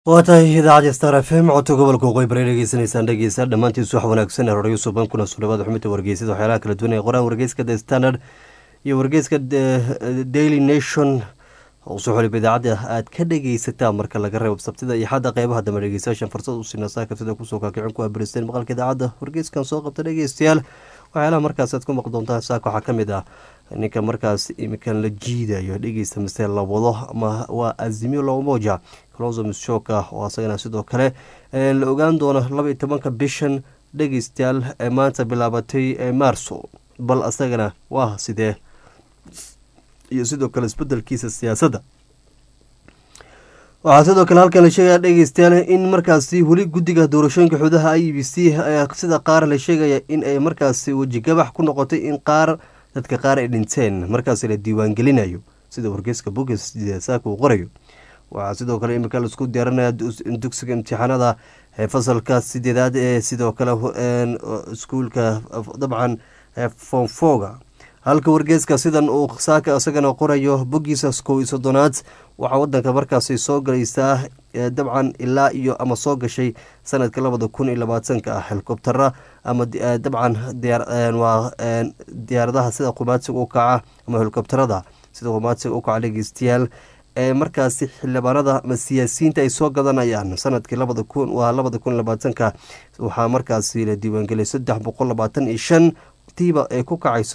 waa tahay idaacadda star f m codka gobolka waqooyi bari dhegeysanaysaan dhegeysa dhammaantiis wax wanaagsan rooryo suban kuna sulabada xubinta wargeysada waxyaalaha kala duwan ee qoraan wargeyska the standard iyo wargeyska daily nation soo xoliba idaacadda aad ka dhegeysataa marka laga reebo sabtida iyo xadda qeybaha dambe dhegeystayaashan fursad u siina saaka sida kusoo kaakicin ku abiristeen maqalka idaacadda wargeyskan soo qabta dhegeystayaal waxyaalaha markaas aad ku maqli doontaan saaka waxaa ka mid ah ninka markaas imikan la jiidayo dhegeysta mise la wado ama waa azimio la umoja kalonzo musyoka oo asagana sidoo kale la ogaan doono 12 bishan dhegeystayaal ee maanta bilaabatay maarso bal asagana waa sidee iyo sidoo kale isbedelkiisa siyaasadda waxaa sidoo kale halkan la sheegaya dhegeystayaal in markaasi weli guddiga doorashooyinka xuduudaha i b c sida qaar la sheegaya in ay markaasi wejigabax ku noqotay in qaar dadka qaar ay dhinteen markaasi la diiwaangelinayo sida wargeyska boges saaka uu qorayo waxaa sidoo kale imika laisku diyaarinaya dugsiga imtixaanada fasalka sideedaad ee sidoo kale iskuulka dabcan fonfoga halka wargeyska sidan uu saaka isagana qorayo bogiisa 11 waxaa wadanka markaasi soo galaysaa dabcan ilaa iyo ama soo gashay sanadka 2020 ah helikobtara ama dabcan waa diyaaradaha sida qumaadsiga u kaca ama helikobtarada sida qumaadsiga u kaca dhegeystayaal ee markaasi xildhibaanada ama siyaasiyiinta ay soo gadanayaan sanadkii 2020 waxaa markaasi la diiwaangeliyay 325 tiiba ay ku kacayso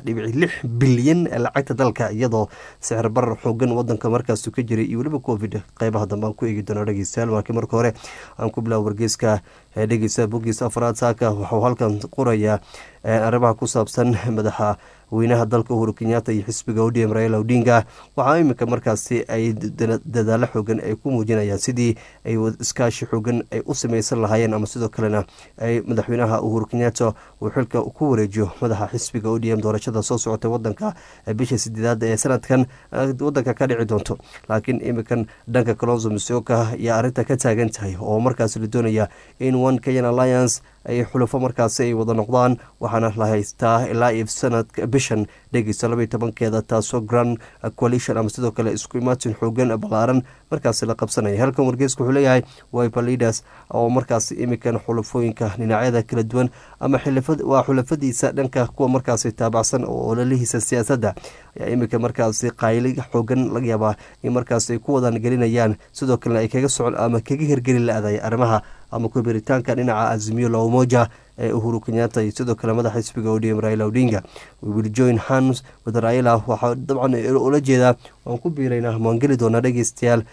3.6 bilyan lacagta dalka iyadoo sicir barar xoogan wadanka markaas ka jiray iyo weliba covid qeybaha dambe aan ku eegi doono dhegeystayaal markii marka hore aan ku bilaabo wargeyska dhegeysta bogiis afraad saaka wuxuu halkan qorayaa arrimaha ku saabsan madaxa weynaha dalka Uhuru Kenyatta iyo xisbiga ODM Raila Odinga waxaa imika markaasi ay dadaalo xoogan ay ku muujinayaan sidii ay iskaashi xoogan ay u samaysan lahaayeen ama sidoo kalena ay madaxweynaha Uhuru Kenyatta uu xilka ku wareejiyo madaxa xisbiga ODM doorashada soo socotay wadanka bisha 8 ee sanadkan wadanka ka dhici doonto laakiin imikan dhanka Kalonzo Musyoka iyo arinta ka taagan tahay oo markaas la doonaya in One Kenya Alliance ay xulufo markaasi ay wada noqdaan waxaana la haystaa ilaa iyo sanadka bishan dhegeysta 12keeda taasoo Grand Coalition ama sidoo kale isku imaatin xoogan balaaran markaasi la qabsanaya halkan wargeysku wuxuu leeyahay Wiper Leaders oo markaasi imikan xulufooyinka dhinacyada kala duwan ama xulufadiisa dhanka kuwa markaasi taabacsan oo lalihiisa siyaasadda ayaa imika markaasi qayli xoogan laga yaabaa in markaasi ay ku wadan gelinayaan sidoo kale ay kaga socon ama kaga hirgeli la-aday arrimaha ama ku biritaanka dhinaca azimio la umoja ee Uhuru Kenyatta iyo sidoo kale madaxa xisbiga ODM Raila Odinga we will join hands with Raila waxaa dabcan ula jeedaa waan ku biiraynaa waan geli doonaa dhegeystayaal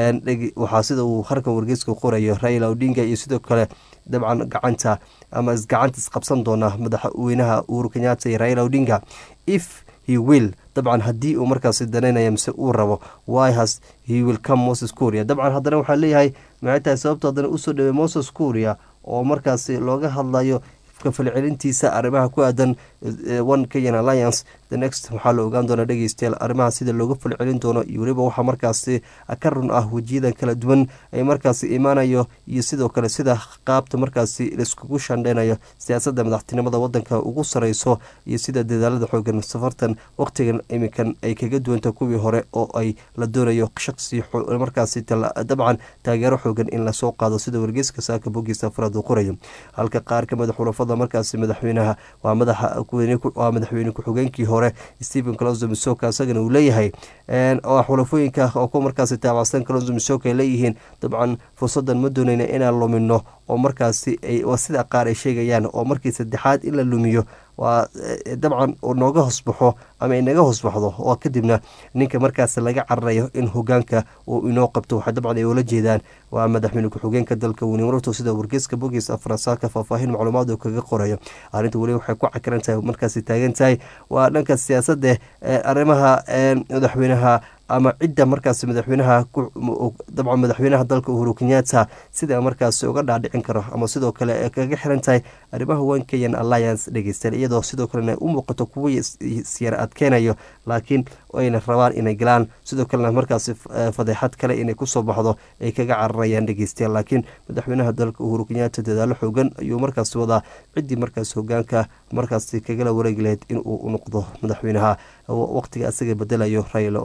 waxaa sida uu harkan wargeyska qorayo Raila Odinga iyo sidoo kale dabcan gacanta ama gacanta isqabsan doona madaxa weynaha Uhuru Kenyatta iyo Raila Odinga if he will dabcan haddii uu markaasi danaynaya mise uu rabo why has he will come Moses Kuria dabcan haddana waxaa leeyahay maxay tahay sababta haddana usoo dhawey Moses Kuria oo markaasi looga hadlayo falcelintiisa arrimaha ku aadan One Kenya Alliance the next waxaa la ogaan doonaa dhegeystayaal arrimaha sida looga falcelin doono iyo weliba waxaa markaasi ka run ah wajiyada kala duwan ay markaasi imaanayo iyo sidoo kale sida qaabta markaasi laiskugu shandheynayo siyaasadda madaxtinimada wadanka ugu sareyso iyo sida dadaalada xoogan safartan waqtigan imikan ay kaga duwanta kuwii hore oo ay la doonayo shaqsi markaasi dabcan taageero xoogan in lasoo qaado sida wargeyska saaka bogiisa afraad uu qorayo halka qaar ka mid xulafada markaasi madaxweynaha waa madaxweyne ku-xigeenkii hore Stephen Kalonzo Musyoka asagana uu leeyahay oo xulafooyinka oo ku markaasi taabacsan Kalonzo Musyoka ay leeyihiin dabcan fursadan ma doonayna inaan lumino oo markaasi waa sida qaar ay sheegayaan oo markii saddexaad in la lumiyo waa dabcan oo nooga hoosbaxo ama inaga hoosbaxdo oo kadibna ninka markaas laga cararayo in hogaanka uu inoo qabto waxa dabcan ay ula jeedaan waa madaxweyne ku-xigeenka dalka William Ruto sida wargeyska bogiis afrasaaka faahfaahin macluumaad oo kaga qorayo arrinta wali waxay ku cakaran tahay markaasi taagan tahay waa dhanka siyaasadda arrimaha madaxweynaha ama cidda markaasi madaxweynaha dabcan madaxweynaha dalka Uhuru Kenyatta sida markaasi uga dhaadhicin karo ama sidoo kale kaga xiran tahay arrimaha One Kenya Alliance dhegeystayaal iyadoo sidoo kalena u muuqato kuwa siyar adkeenayo laakiin ayna rabaan inay galaan sidoo kalena markaasi fadeexad kale inay kusoo baxdo ay kaga cararayaan dhegeystayaal laakiin madaxweynaha dalka Uhuru Kenyatta dadaalo xoogan ayuu markaasi wadaa ciddii markaasi hogaanka markaasi kagala wareegi lahayd in uu noqdo madaxweynaha waqtiga asaga bedelayo Raila Odinga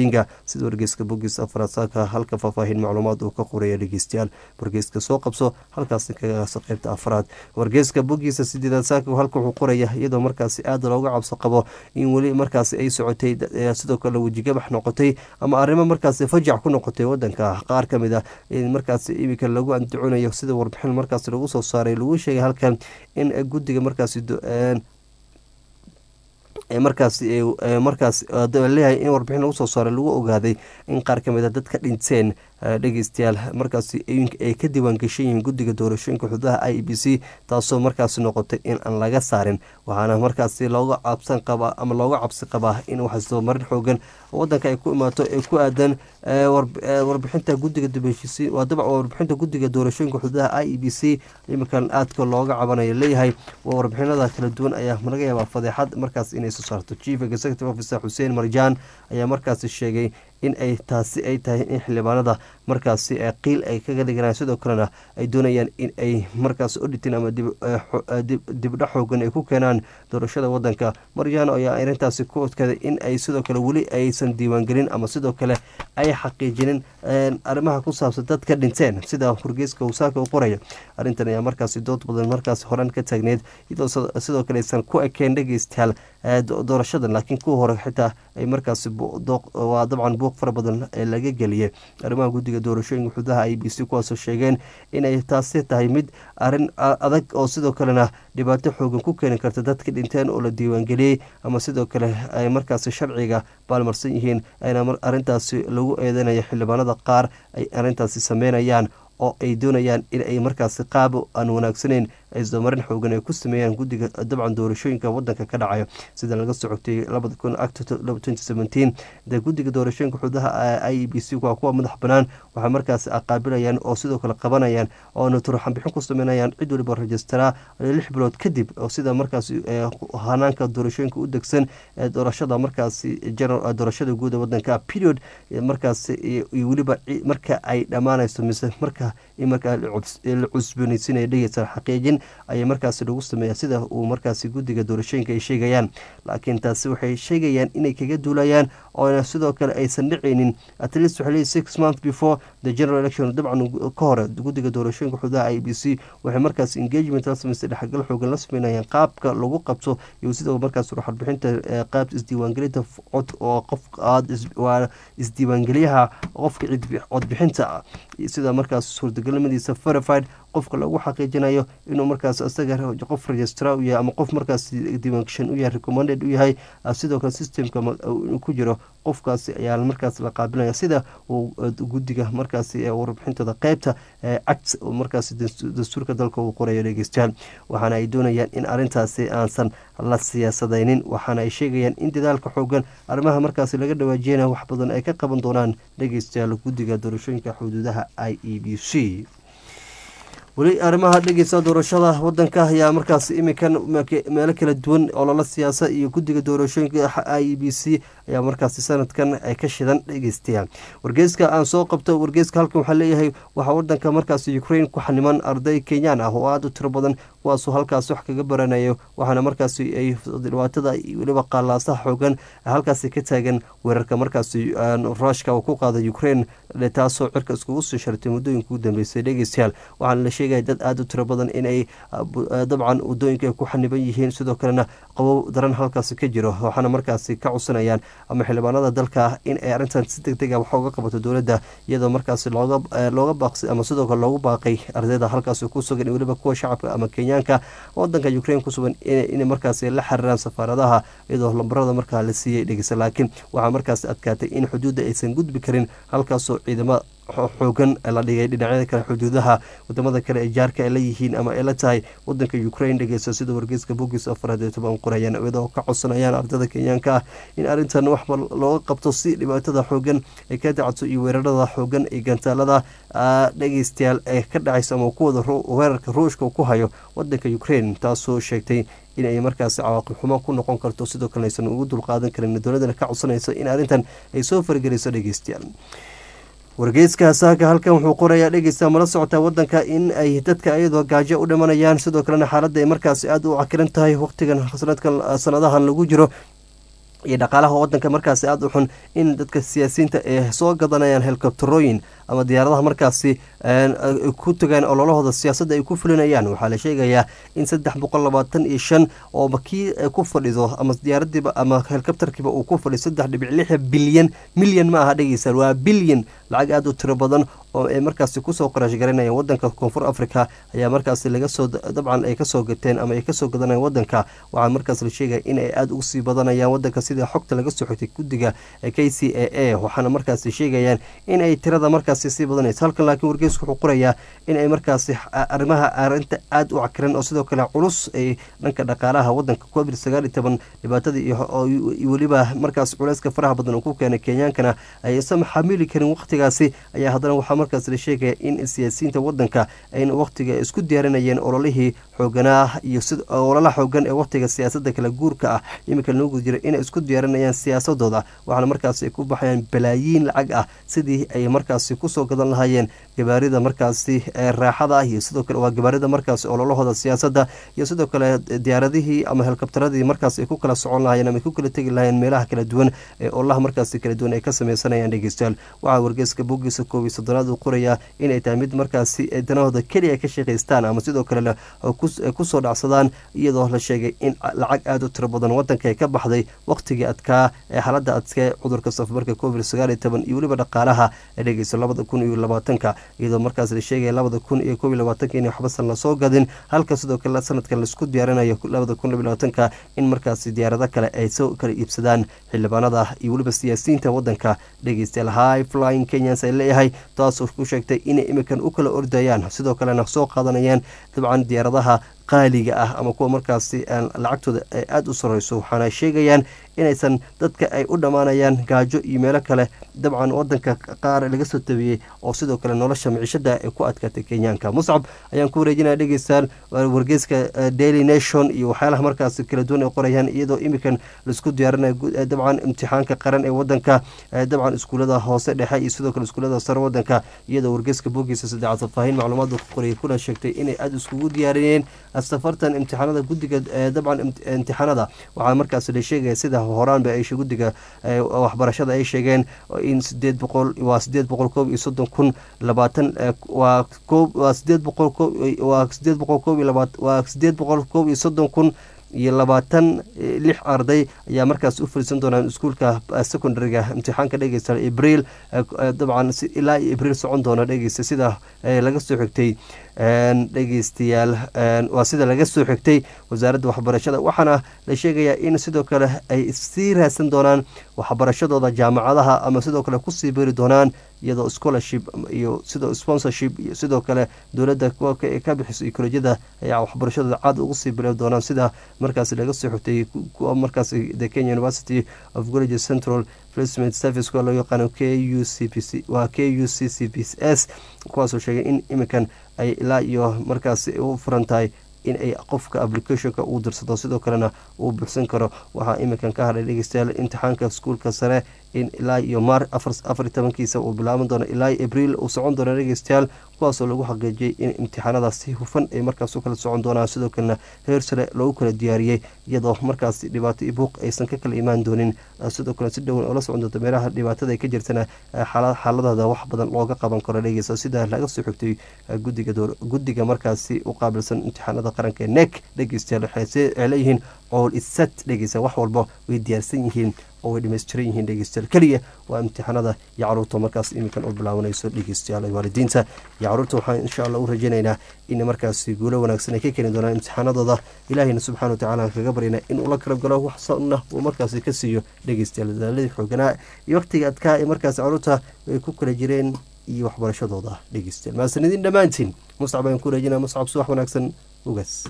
odinga sida wargeyska bogiis afraad saaka halka faahfaahin macluumaad uu ka qoraya dhegeystayaal wargeyska soo qabso halkaasi kagaasa qaybta afraad wargeyska bogiisa sideedaad saaka halka wuxuu qoraya iyadoo markaasi aada looga cabso qabo in weli markaasi ay socotay sidoo kale wejigabax noqotay ama arrimo markaasi fajac ku noqotay wadanka qaar ka mid ah in markaasi imika lagu andaconayo sida warbixin markaasi lagu soo saaray lagu sheegay halkan in guddiga markaasi markaas leeyahay in warbixin lagu soo saaray lagu ogaaday in qaar ka mid a dadka dhinteen dhegeystayaal markaasi ay ka diiwaan gashan yihiin guddiga doorashooyinka xuduudaha i b c taasoo markaasi noqotay in aan laga saarin waxaana markaasi looga cabsan qabaa ama looga cabsi qabaa in waxsoo marin xoogan wadanka ay ku imaato ee ku aadan warbixinta guddiga dubheshiisiin waa dabcan warbixinta guddiga doorashooyinka xuduudaha i e b c iminkan aadka looga cabanayo leeyahay waa warbixinada kala duwan ayaa laga yaabaa fadeexad markaas inay soo saarto chief executive officer xuseen marjaan ayaa markaasi sheegay in ay taasi ay tahay in xildhibaanada markaasi qiil ay kaga dhiganaan sidoo kalena ay doonayaan in ay markaas odhitin ama dibdha xoogan ay ku keenaan doorashada wadanka marjaan ayaa arintaasi ku odkaday in ay sidoo kale weli aysan diiwaangelin ama sidoo kale ay xaqiijinin arrimaha ku saabsan dadka dhinteen sida wargeyska wasaaka u qoraya arrintan ayaa markaasi dood badan markaasi horan ka taagneyd iyadoo sidoo kale aysan ku ekeen dhegeystayaal doorashadan laakiin kuwa hore xitaa ay markaasi waa dabcan buuq fara badan ee laga geliyay arrimaha guddiga doorashooyinka xuduudaha i b c kuwaasoo sheegeen inay taasi tahay mid arrin adag oo sidoo kalena dhibaato xoogan ku keeni karta dadka dhinteen oo la diiwaangeliyey ama sidoo kale ay markaasi sharciga baalmarsan yihiin ayna arrintaasi lagu eedeynaya xildhibaanada qaar ay arrintaasi sameynayaan oo ay doonayaan in ay markaasi qaabo aan wanaagsaneyn isdamarin xoogan ay ku sameeyaan guddiga dabcan doorashooyinka wadanka ka dhacayo sida laga socotay de guddiga doorashooyinka xuduudaha i e b c waa kuwa madax banaan waxay markaasi qaabilayaan oo sidoo kale qabanayaan oona turxanbixin ku sameynayaan cid waliba rajistaraa 6 bilood kadib oo sida markaasi hanaanka doorashooyinka u degsan ee doorashada markaasi doorashada guud ee wadanka period markaasi iyo weliba marka ay dhammaanayso mise marka la cusboonaysiinaya dhegeysa xaqiijin ayay markaasi lagu sameeya sida uu markaasi guddiga doorashooyinka ay sheegayaan laakiin taasi waxay sheegayaan inay kaga duulayaan oo sidoo kale aysan dhicaynin at least waxay leeyihin 6 months before the general election dabcan ka hore guddiga doorashooyinka xuduudaha i b c waxay markaasi engagement la samaysay dhexgal xoogan la sameynayaan qaabka lagu qabso iyo sidoo markaasi ruuxarbixinta qaabta isdiiwaangelinta cod oo qof waa isdiiwaangeliyaha qofka codbixinta sida markaas suurtagalnimadiisa verified qofka lagu xaqiijinayo inuu markaas isaga qof registrar u yahay ama qof markaas diiwaangashan u yahay recommended u yahay sidoo kale systemka ku jiro qofkaasi ayaa markaas la qaabilaya sida uu guddiga markaasi warbixintada qeybta act markaasi dastuurka dalka uu qorayo dhegeystayaal waxaana ay doonayaan in arrintaasi aansan la siyaasadaynin waxaana ay sheegayaan in dadaalka xoogan arrimaha markaasi laga dhawaajiyana wax badan ay ka qaban doonaan dhegeystayaal guddiga doorashooyinka xuduudaha i e b c weli arrimaha dhegeysa doorashada wadanka ayaa markaas imikan meelo kala duwan oo lala siyaasa iyo guddiga doorashooyinka i e b c ayaa markaasi sanadkan ay ka shidan dhegeystayaal wargeyska aan soo qabto wargeyska halkan waxaa leeyahay waxaa wadanka markaasi ukraine ku xaniman arday kenyaan ah oo aada u tiro badan kuwaasoo halkaas wax kaga baranayo waxaana markaasi ay dhibaatada weliba qaalaasaha xoogan halkaasi ka taagan weerarka markaasi ruushka uu ku qaaday ukraine taasoo cirka iskugu soo shartay muddooyinka ugu dambeysay dhegeystayaal waxaana la sheegaya dad aada u tiro badan inay dabcan wadooyinka ay ku xaniban yihiin sidoo kalena qabow daran halkaasi ka jiro waxaana markaasi ka codsanayaan ama xildhibaanada dalka in ay arrintan si deg deg a wax uga qabato dowladda iyadoo markaasi looga baaqsay ama sidoo kale loogu baaqay ardayda halkaasi ku sugan weliba kuwa shacabka ama kenyaanka wadanka ukraine ku sugan inay markaasi la xiriiraan safaaradaha iyadoo lambarada markaa la siiyey dhegeysa laakiin waxaa markaasi adkaatay in xuduudda aysan gudbi karin halkaasoo ciidamo xoogan la dhigay dhinacyada kale xuduudaha wadamada kale ee jaarka ay leeyihiin ama ay la tahay wadanka ukraine dhegeysa sida wargeyska bogiis qorayaan iyadoo ka codsanayaan ardayda kenyaanka ah in arrintan waxba looga qabto si dhibaatada xoogan ay ka dacadso iyo weerarada xoogan ee gantaalada dhegeystayaal ee ka dhacaysa ama kuwada weerarka ruushka ku hayo wadanka ukraine taasoo sheegtay inay markaasi cawaaqib xumo ku noqon karto sidoo kale aysan ugu dulqaadan karin dowladana ka codsanayso in arrintan ay soo fargeliso dhegeystayaal wargeyska saaka halkan wuxuu qorayaa dhegeysta mala socotaa wadanka in ay dadka iyadoo gaajo u dhimanayaan sidoo kalena xaaladda ay markaasi aada u cakiran tahay waqtigan sanadahan lagu jiro iyo dhaqaalaha wadanka markaasi aada u xun in dadka siyaasiyiinta ay soo gadanayaan helikobterooyin ama diyaaradaha markaasi ku tagaan ololahooda siyaasadda ay ku fulinayaan. waxaa la sheegayaa in 325 oo kii ku fadhido ama diyaaradiiba ama helikobterkiiba uu ku fadhiyo 3.6 bilyan, milyan ma aha dhegeystayaal, waa bilyan, lacag aada u tiro badan oo ay markaasi kusoo qarash garanayaan wadanka koonfur africa ayaa markaasi laga soo dabcan ay kasoo gateen ama ay kasoo gadanayaan wadanka. waxaa markaas la sheegaya in ay aada ugu sii badanayaan wadanka sida xogta laga soo xigtay guddiga KCAA, waxaana markaasi sheegayaan in ay tirada markaasi sii badanayso. halkan laakiin wargeysku wuxuu qorayaa in ay markaasi arinta aada u cakiran oo sidoo kale culus ay dhanka dhaqaalaha wadanka COVID-19 dhibaatada iyo weliba markaas culeyska faraha badan uu ku keenay kenyaankana aysan xamili karin waqtigaasi ayaa haddana waxaa markaas la sheegaya in siyaasiyiinta wadanka ayna waqtiga isku diyaarinayeen ololihii xooganaa iyo ololaha xoogan ee waqtiga siyaasada kala guurka ah iminka loo guda jira inay isku diyaarinayaan siyaasadooda, waxaana markaas ay ku baxayaan balaayiin lacag ah sidii ay markaasi kusoo gadan lahaayeen gabaarida markaasi raaxada ah iyo sidoo kale waa gabaarida markaasi ololahooda siyaasadda iyo sidoo kale diyaaradihii ama helikobteradii markaas ay ku kala socon lahaayeen ama ay ku kala tegi lahaayeen meelaha kala duwan ee ololaha markaasi kala duwan ay ka sameysanayaan. dhegeystayaal waxaa wargeyska bogiisa 11 uu qorayaa inay tahay mid markaasi danahooda keliya ka shaqaystaan ama sidoo kale kusoo dhacsadaan, iyadoo la sheegay in lacag aada u tiro badan wadanka ay ka baxday waqtigii adkaa ee xaalada adkee cudurka safmarka COVID-19 iyo weliba dhaqaalaha dhegeysta 2020 iyadoo markaas la sheegaya 2021 in waxbasan lasoo gadin, halka sidoo kale sanadkan laisku diyaarinayo 2022 in markaasi diyaarado kale ay soo kala iibsadaan xildhibaanada iyo weliba siyaasiyiinta wadanka. dhegeystayaal high flying Kenyans ay leeyahay taasoo ku sheegtay inay imikan u kala ordayaan sidoo kalena soo qaadanayaan dabcan diyaaradaha qaaliga ah ama kuwa markaasi lacagtooda ay aada u sareyso, waxaana sheegayaan inaysan dadka ay u dhammaanayaan gaajo iyo meelo kale dabcan wadanka qaar laga soo tabiyey oo sidoo kale nolosha micishada ay ku adkaatay kenyaanka. muscab ayaan ku wareejinaya dhegeystayaal wargeyska Daily Nation iyo waxyaalaha markaasi kala duwan ay qorayaan iyadoo imikan laisku diyaarinayo dabcan imtixaanka qaran ee wadanka dabcan iskuulada hoose dhexe iyo sidoo kale iskuulada sare wadanka, iyadoo wargeyska bogiisa 3 faahin macluumaad ku qorayay kuna sheegtay inay aada iskugu diyaariyeen safartan imtixaanada guddiga dabcan imtixaanada. waxaa markaas la sheegaya sida horaanba ay guddiga waxbarashada ay sheegeen in 800 waa 830 waa 830 iyo 26 arday ayaa markaas u fariisan doonaan iskuulka secondary-ga imtixaanka dhegeysta April dabcan ilaa April socon doona dhegeysta sida laga soo xigtay dhegeystayaal waa sida laga soo xigtay wasaaradda waxbarashada. waxaana la sheegayaa in sidoo kale ay sii raadsan doonaan waxbarashadooda jaamacadaha ama sidoo kale kusii beri doonaan iyadoo scholarship iyo sidoo sponsorship iyo sidoo kale dowladda ka bixiso kolejyada ayaa waxbarashadooda caad ugu sii beri doonaan sida markaas laga soo xigtay kuwa markaas the Kenya University of College Central Placement Service loo yaqaan KUCPC waa KUCCPS, kuwaasoo sheegay in imikan ay ilaa iyo markaas u furan tahay in ay qofka applicationka uu dirsado sidoo kalena uu buuxsan karo. waxaa imikan ka hadhay dhegeystayaal imtixaanka iskuulka sare in ilaa iyo 14 uu bilaaban doono ilaa April uu socon doono dhegeystayaal, kuwaasoo lagu xaqiijiyay in imtixaanadaas si hufan ay markaas u kala socon doonaan sidoo kalena heer sare loogu kala diyaariyey iyadoo markaas dhibaato iyo buuq aysan ka kala imaan doonin, sidoo kale si dhowan oo la socon doonto meelaha dhibaatada ay ka jirtana xaaladooda wax badan looga qaban karo dhegeysta sida laga soo xigtay guddiga markaasi u qaabilsan imtixaanada qaranka ee NEC. dhegeystayaal waxay leeyihiin all is set dhegeysta wax walba way diyaarsan yihiin oo way dhameystiran yihiin dhegeystayaal, keliya waa imtixaanada iyo caruurta markaas imikan u bilaabanayso dhegeystayaal waalidiinta iyo caruurta. waxaan insha Allah u rajaynaynaa in markaasi guulo wanaagsan ay ka keeni doonaan imtixaanadooda, ilaahayna subxaana wa tacaala kaga baryana in uu la karab galo wax sanna uu markaasi ka siiyo dhegeystayaal dadaaladii xooganaa iyo waqtiga adkaa ee markaasi caruurta ay ku kala jireen iyo waxbarashadooda dhegeystayaal. maasanidin dhammaantiin muscab ayaan ku wareejinaa. muscab subax wanaagsan ugaas.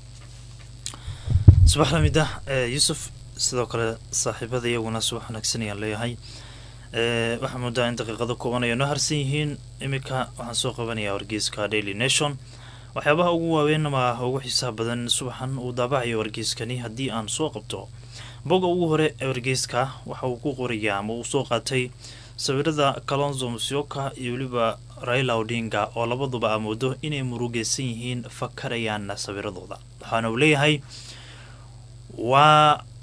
subax lamida Yusuf sidoo kale saaxiibada iyaguna subax wanaagsan ayaan leeyahay. waxaan moodaa in daqiiqado kooban ay noo harsan yihiin. imika waxaan soo qabanayaa wargeyska Daily Nation waxyaabaha ugu waaweyn ama ugu xiisaha badan subaxan uu daabacayo wargeyskani haddii aan soo qabto boga ugu hore ee wargeyska waxa uu ku qorayaa ama uu soo qaatay sawirada Kalonzo Musyoka iyo weliba Raila Odinga oo labaduba amoodo inay murugeysan yihiin fakarayaan sawiradooda. waxaana uu leeyahay waa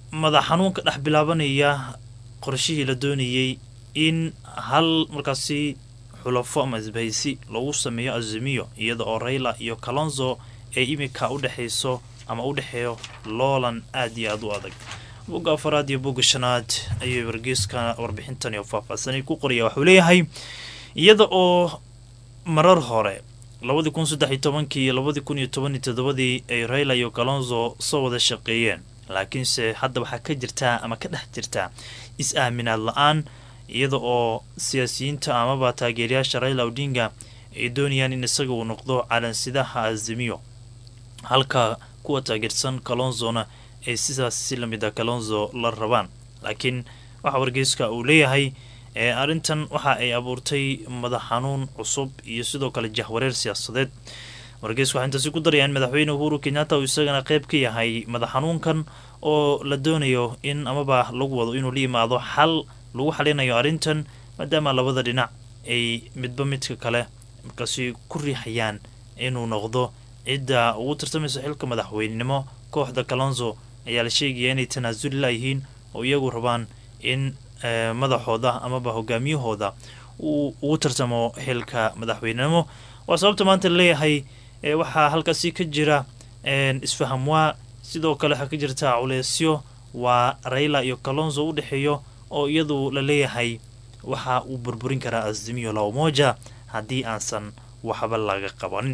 madax xanuun ka dhex bilaabanaya qorshihii la doonayey in hal markaasi xulafo ama isbahaysi lagu sameeyo azimiyo iyada oo Raila iyo Kalonzo ay imika u dhexeyso ama u dhexeeyo loolan aad iyo aad u adag. bogga afaraad iyo bogga shanaad ayuu wargeyska warbixintan iyo faahfaahsanay ku qoraya wuxuu leeyahay iyada oo marar hore 2013 iyo 2017 ay Raila iyo Kalonzo soo wada shaqeeyeen laakiinse hadda waxaa ka jirta ama ka dhex jirta is-aaminaad la-aan iyada oo siyaasiyiinta amaba taageerayaasha Raila Odinga ay doonayaan in isaga uu noqdo calansidaha azimiyo halka kuwa taageersan Kalonzona ay sidaas si lamid ah Kalonzo la rabaan. laakiin waxa wargeyska uu leeyahay arrintan waxa ay abuurtay madax xanuun cusub iyo sidoo kale jahwareer siyaasadeed. wargeysku waxa intaasi ku darayaan madaxweyne Uhuru Kenyatta uu isagana qayb ka yahay madax xanuunkan oo la doonayo in amaba lagu wado inuu la yimaado xal lagu xalinayo arrintan maadaama labada dhinac ay midba midka kale markaasi ku riixayaan inuu noqdo cidda ugu tartamaysa xilka madaxweynenimo. kooxda Kalonzo ayaa la sheegaya inay tanaasuli layihiin oo iyagu rabaan in madaxooda amaba hogaamiyahooda uu ugu tartamo xilka madaxweynenimo. waa sababta maanta leeyahay waxaa halkaasi ka jira isfaham waa sidoo kale waxaa ka jirta culeysyo waa Raila iyo Kalonzo u dhexeeyo oo iyadu la leeyahay waxa uu burburin karaa azimiyo la umoja haddii aansan waxba laga qabanin.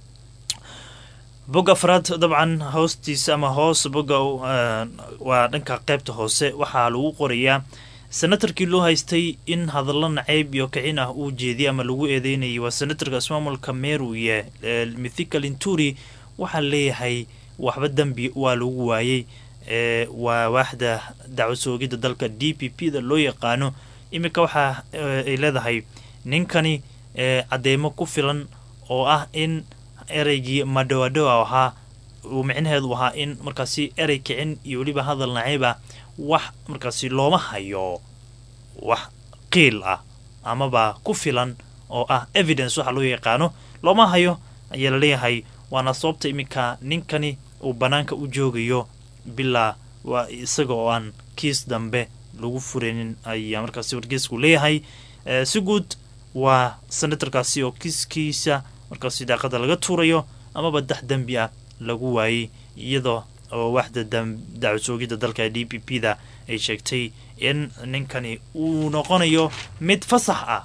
bogga afraad dabcan hoostiisa ama hoos bogga waa dhanka qaybta hoose waxaa lagu qorayaa senatarkii loo haystay in hadallo nacayb iyo kicin ah uu jeediyay ama lagu eedeynayay waa senatarka ismaamulka Meru iyo Mithika Linturi. waxaa leeyahay waxba dambi waa lagu waayay waa waaxda dacwad soogida dalka DPP da loo yaqaano. imika waxa ay leedahay ninkani cadeemo ku filan oo ah in ereygii madowadowa ahaa uu micnaheedu ahaa in markaasi erey kicin iyo weliba hadal nacayba wax markaasi looma hayo wax qiil ah amaba ku filan oo ah evidence waxa loo yaqaano looma hayo ayaa la leeyahay. waana sababta imika ninkani uu banaanka u joogayo bilaa waa isaga oo aan kiis dambe lagu furinin ayaa markaasi wargeysku leeyahay. si guud waa senatarkaasi oo kiiskiisa markaasi daaqada laga tuurayo amaba dax dambi ah lagu waayay iyadoo oo waaxda dacwad soogida dalka DPP da ay sheegtay in ninkani uu noqonayo mid fasax ah.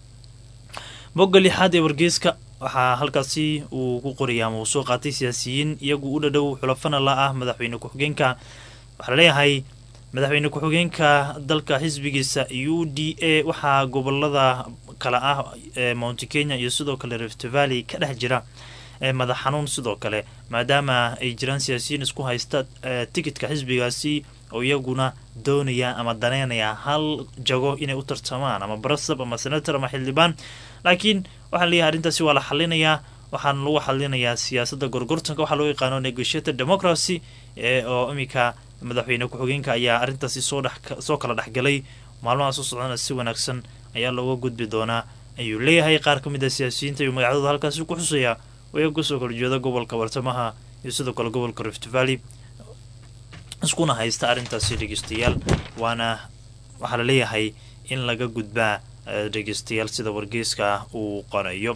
bogga lixaad ee wargeyska waxaa halkaasi uu ku qorayaa ama uu soo qaatay siyaasiyiin iyagu u dhadhow xulafana la ah madaxweyne ku-xigeenka. waxaa laleeyahay madaxweyne ku-xigeenka dalka xisbigiisa UDA waxaa gobolada kale ah Mount Kenya iyo sidoo kale Rift Valley ka dhex jira madax xanuun sidoo kale maadaama ay jiraan siyaasiyiin isku haysta tikitka xisbigaasi oo iyaguna doonaya ama daneynaya hal jago inay u tartamaan ama barasab ama senator ama xildhibaan. laakiin waxaa leeyahay arrintaasi waa la xalinayaa waxaan lagu xalinayaa siyaasadda gorgortanka waxaa loo yaqaano negotiated democracy oo imika madaxweyne ku-xigeenka ayaa arrintaasi soo kala dhexgalay. maalmaha soo socdana si wanaagsan ayaa looga gudbi doonaa ayuu leeyahay. qaar ka mid ah siyaasiyiinta iyo magacdooda halkaasi ku xusaya oo kasoo kala jeeda gobolka bartamaha iyo sidoo kale gobolka Rift Valley iskuna haysta arrintaasi dhegeystayaal. waana waxaa la leeyahay in laga gudbaa dhegeystayaal sida wargeyska uu qorayo.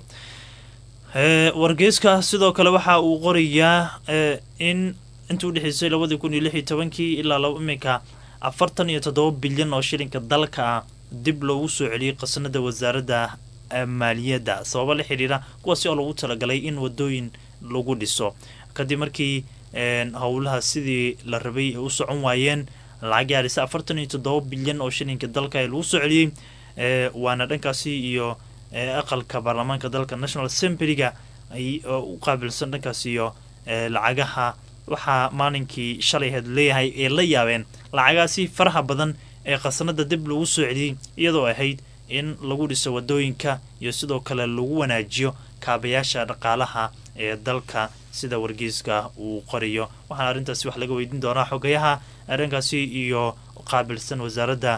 wargeyska sidoo kale waxa uu qorayaa in intuu dhexeysay 2016 ilaa imika 47 bilyan oo shilinka dalka dib loogu soo celiyay qasnada wasaaradda maaliyadda sababo la xiriira kuwaasi oo lagu talagalay in wadooyin lagu dhiso kadib markii howlaha sidii la rabay ay u socon waayeen. lacag gaaraysa 47 bilyan oo shilinka dalka ay lagu soo celiyay waana dhankaasi iyo aqalka baarlamaanka dalka National Assembly-ga ay u qaabilsan dhankaasi iyo lacagaha waxaa maalinkii shalay had leeyahay ee la yaabeen lacagaasi faraha badan ee qasnada dib lagu soo celiyay iyadoo ahayd in lagu dhiso wadooyinka iyo sidoo kale lagu wanaajiyo kaabayaasha dhaqaalaha ee dalka sida wargeyska uu qoriyo. waxaan arrintaasi wax laga weydiin doonaa xogayaha arrinkaasi iyo qaabilsan wasaaradda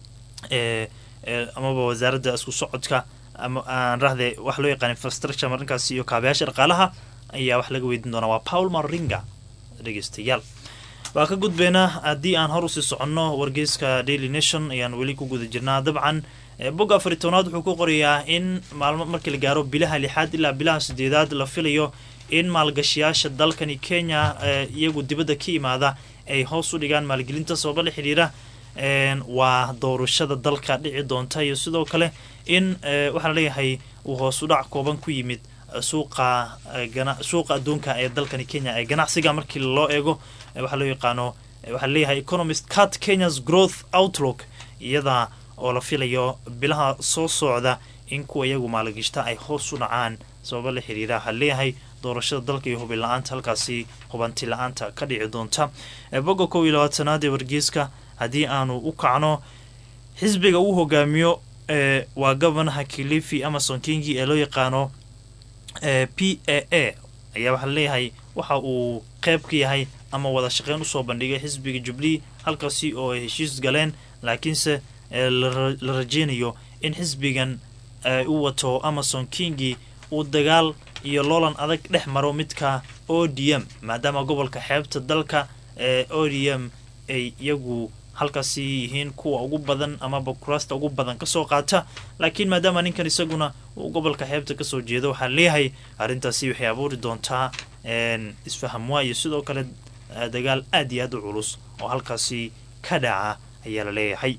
amaba wasaaradda isku socodka ama aan raahday wax loo yaqaan infrastructure markaasi iyo kaabayaasha dhaqaalaha ayaa wax laga weydiin doonaa waa Paul Maringa dhegeystayaal. waa ka gudbeynaa haddii aan hor usii soconno wargeyska Daily Nation ayaan weli ku guda jirnaa. dabcan bog 14aad wuxuu ku qorayaa in maalmo markii la gaaro bilaha 6 ilaa bilaha 8 la filayo in maalgashiyaasha dalkani Kenya iyagu dibadda ka imaada ay hoos u dhigaan maalgelinta sabab la xiriira waa doorashada dalka dhici doonta iyo sidoo kale in waxa la leeyahay uu hoos u dhac kooban ku yimid suuqa adduunka ee dalkani Kenya ee ganacsiga markii loo eego waxa loo yaqaano waxa leeyahay economist cut Kenya's growth outlook iyada oo la filayo bilaha soo socda in kuwa iyagu maalgashta ay hoos u dhacaan sabab la xiriira waxa leeyahay doorashada dalka iyo hubin la'aanta halkaasi hubanti la'aanta ka dhici doonta. boga 22aad ee wargeyska haddii aanu u kacno xisbiga uu hogaamiyo waa gabanaha Kilifi Amason Kingi ee loo yaqaano PAA ayaa waxa leeyahay waxa uu qayb ka yahay ama wada shaqeyn u soo bandhigay xisbiga Jubilee halkaasi oo ay heshiis galeen laakiinse la rajeynayo in xisbigan uu wato Amason Kingi uu dagaal iyo loolan adag dhex maro midka ODM maadaama gobolka xeebta dalka ODM ay iyagu halkaasi yihiin kuwa ugu badan ama bakurasta ugu badan ka soo qaata laakiin maadaama ninkan isaguna uu gobolka xeebta ka soo jeedo waxa leeyahay arintaasi waxay abuuri doontaa isfaham waayo sidoo kale dagaal aad iyo aad u culus oo halkaasi ka dhaca ayaa la leeyahay.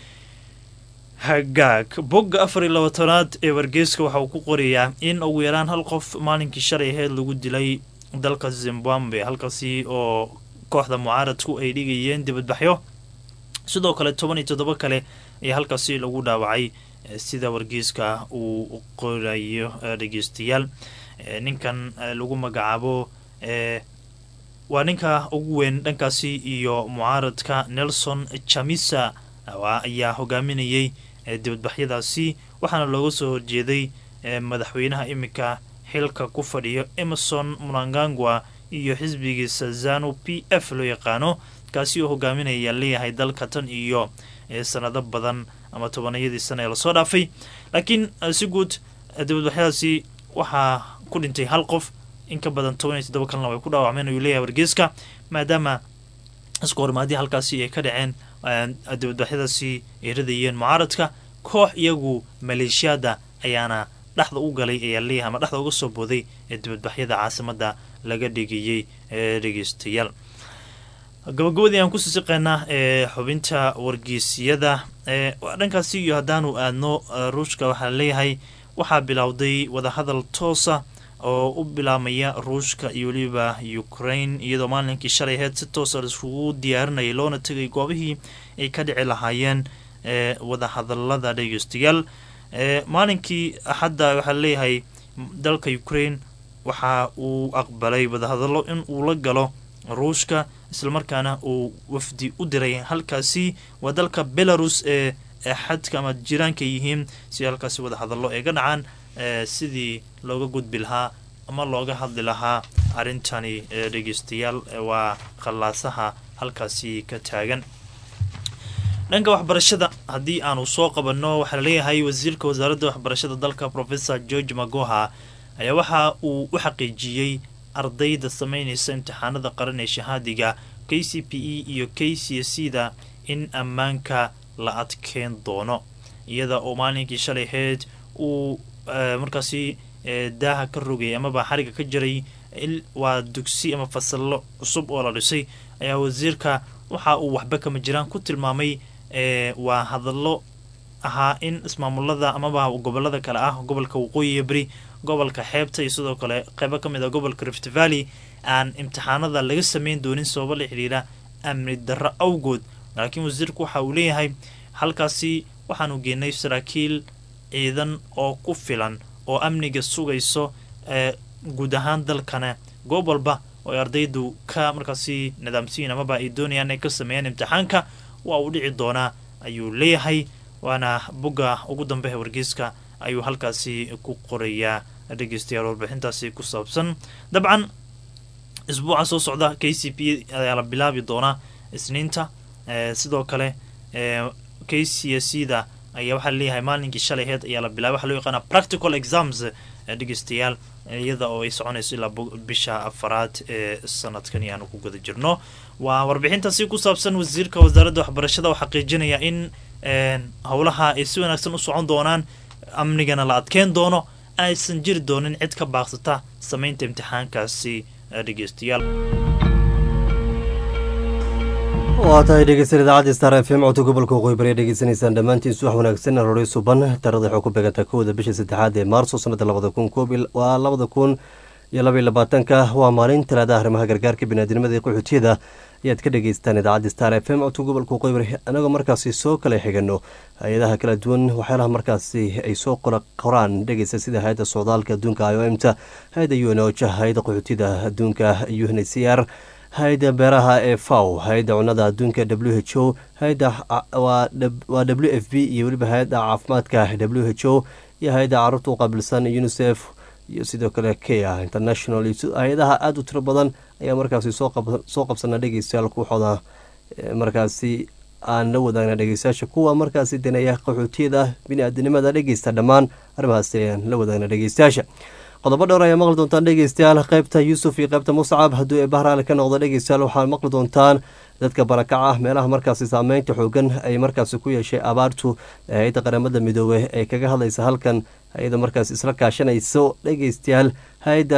hagaag bogga 24aad ee wargeyska waxa uu ku qorayaa in ugu yaraan hal qof maalinkii shalay ahayd lagu dilay dalka Zimbabwe halkaasi oo kooxda mucaaradku ay dhigayeen dibadbaxyo sidoo kale 17 kale ee halkaasi lagu dhaawacay sida wargeyska uu qorayo dhageystayaal. ninkan lagu magacaabo waa ninka ugu weyn dhankaasi iyo mucaaradka Nelson Chamisa ayaa hogaaminayay dibadbaxyadaasi waxaana looga soo horjeeday madaxweynaha imika xilka ku fadhiyo Emerson Mnangagwa iyo xisbigiisa ZANU PF loo yaqaano kaasi oo hogaaminaya leeyahay dalka tan iyo sanado badan ama tobanayadii sano ee la soo dhaafay laakiin si guud dibadbaxyadaasi waxaa ku dhintay hal qof in ka badan 17 kalena way ku dhaawacmeen oo leeyahay wargeyska maadaama isku hormaadii halkaasi ay ka dhaceen dibadbaxyadaasi ay radayeen mucaaradka koox iyagu maleeshiyada ayaana dhaxda u galay ayaa leeyahay ama dhaxda uga soo booday dibadbaxyada caasimada laga dhigayay dhageystayaal. gabagabadii aan ku siisiqeynaa xubinta wargeysiyada dhankaasi iyo haddaanu aadno ruushka waxaa leeyahay waxaa bilowday wadahadal toosa oo u bilaamaya ruushka iyo waliba Ukraine iyadoo maalinkii shalay ahayd si toosa isugu diyaarinayay loona tagay goobihii ay ka dhici lahaayeen wadahadalada dhageystayaal. maalinkii axadda waxaa leeyahay dalka Ukraine waxa uu aqbalay wadahadalo in uu la galo ruushka isla markaana uu wafdi u diray halkaasi waa dalka Belarus ee xadka ama jiraanka yihiin si halkaasi wadahadalo ay ka dhacaan sidii looga gudbi lahaa ama looga hadli lahaa arintani dhageystayaal waa khallaasaha halkaasi ka taagan. dhanka waxbarashada haddii aanu soo qabanno waxaa leeyahay wasiirka wasaaradda waxbarashada dalka Professor George Magoha ayaa waxa uu u xaqiijiyay ardayda sameynaysa imtixaanada qaran ee shahaadiga KCPE iyo KCSE-da in ammaanka la adkeyn doono iyada oo maalinkii shalay ahayd uu markaasi daaha ka rogay amaba xariga ka jiray waa dugsi ama fasallo cusub oo la dhisay ayaa wasiirka waxa uu waxba kama jiraan ku tilmaamay waa hadallo ahaa in ismaamulada amaba gobolada kale ah gobolka waqooyi bari gobolka xeebta iyo sidoo kale qaybo ka mid ah gobolka Rift Valley aan imtixaanada laga sameyn doonin sabab la xiriira amni darro awgood laakiin wasiirku waxa uu leeyahay halkaasi waxaanu geynay saraakiil ciidan oo ku filan oo amniga sugayso guud ahaan dalkana goob walba oo ardaydu ka markaasi nidaamsiin amaba ay doonayaan ay ka sameeyaan imtixaanka waa uu dhici doonaa ayuu leeyahay waana buga ugu dambeeya wargeyska ayuu halkaasi ku qorayaa dhageystayaal warbixintaasi ku saabsan. dabcan isbuuca soo socda KCPE ayaa la bilaabi doonaa isniinta sidoo kale KCSE-da ayaa waxaa leeyahay maalinkii shalay ahayd ayaa la bilaabay waxa loo yaqaana practical exams dhageystayaal iyada oo ay soconayso ilaa bisha afaraad ee sanadkan aanu ku guda jirno. waa warbixintaasi ku saabsan wasiirka wasaaradda waxbarashada oo xaqiijinaya in howlaha ay si wanaagsan u socon doonaan, amnigana la adkeyn doono, aysan jiri doonin cid ka baaqsata samaynta imtixaankaasi. dhegeystayaal waa tahay dhegeysan idaacadda star f m codka gobolka waqooyi bari dhegeysanaysaan dhammaantiin subax wanaagsan aroori suban tarada waxay ku beegantaa 1 bisha 3 ee maarso sanada 2022 waa maalin talaada arrimaha gargaarka bini'aadanimada ee qaxootiyada ayaad ka dhegeystaan idaacadda star f m codka gobolka waqooyi bari anagoo markaasi soo kala xigano hay-adaha kala duwan waxyaalaha markaasi ay soo qoraan dhegeysa sida hay-adda socdaalka adduunka IOM-ta, hay-adda UNOCHA, hay-adda qaxootiyada adduunka UNHCR, hay-adda beeraha ee FAO, hay-adda cunnada adduunka WHO, hay-adda waa WFP iyo weliba hay-adda caafimaadka WHO iyo hay-adda caruurta u qaabilsan UNICEF iyo sidoo kale KEA International. hay-adaha aada u tiro badan ayaa markaasi soo qabsana dhegeystayaal kuxooda markaasi aan la wadaagna dhegeystayaasha kuwa markaasi daneeya qaxootiyada bini-aadanimada dhegeysta dhammaan arrimahaasi ayaan la wadaagna dhegeystayaasha. qodobo dhowr ayaa maqli doontaan dhegeystayaal qaybta yuusuf iyo qaybta muscab. hadduu ee bahraale ka noqdo dhegeystayaal waxaad maqli doontaan dadka barakaca meelaha markaasi saameynta xoogan ay markaasi ku yeeshay abaartu hay-adda qaramada midoobey ee kaga hadlaysa halkan hay-ada markaasi isla kaashanayso dhegeystayaal hay-adda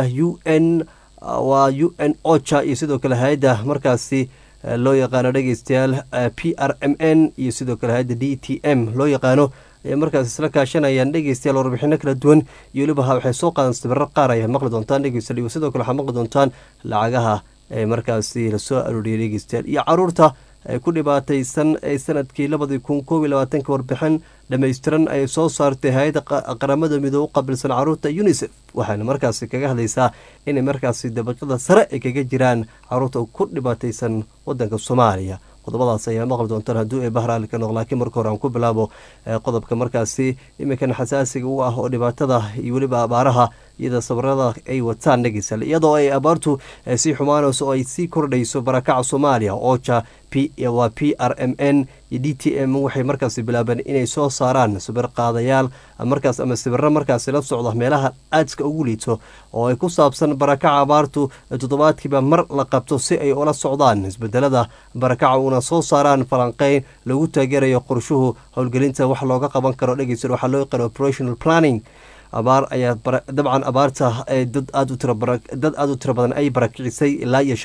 waa UNOCHA iyo sidoo kale hay-adda markaasi loo yaqaano dhegeystayaal PRMN iyo sidoo kale hay-adda DTM loo yaqaano ay markaas isla kaashanayaan dhegeystayaal warbixino kala duwan iyo weliba waxay soo qaadan sawirro qaar ayaa maqli doontaan dhegeystayaal iyo sidoo kale waxaa maqli doontaan lacagaha ee markaasi lasoo arooriyay dhegeystayaal iyo caruurta ay ku dhibaataysan ee sanadkii 2021 warbixin dhammaystiran ay soo saartay hay-adda qaramada midoobe u qabilsan caruurta UNICEF. waxaana markaasi kaga hadlaysaa inay markaasi dabaqada sare ay kaga jiraan caruurta ku dhibaataysan wadanka Soomaaliya. qodobadaas ayaa maqli doontaan hadduu ee bahraale ka noqdo. laakiin marka hore aan ku bilaabo qodobka markaasi iminkan xasaasiga u ah oo dhibaatada iyo weliba abaaraha iyada sabarada ay wataan dhegeystayaal iyadoo ay abaartu sii xumaanayso oo ay sii kordhayso barakaca Soomaaliya. OCHA waa PRMN iyo DTM waxay markaasi bilaabeen inay soo saaraan sawir qaadayaal markaas ama sawirro markaasi la socda meelaha aadka ugu liito oo ay ku saabsan barakaca abaartu toddobaadkiiba mar la qabto si ay ula socdaan isbedelada barakaca una soo saaraan falanqeyn lagu taageerayo qorshuhu howlgelinta wax looga qaban karo dhegeystayaal waxaa loo yaqaan operational planning. abaar ayaa dabcan abaarta dad aada u tiro badan ay barakicisay ilaa iyo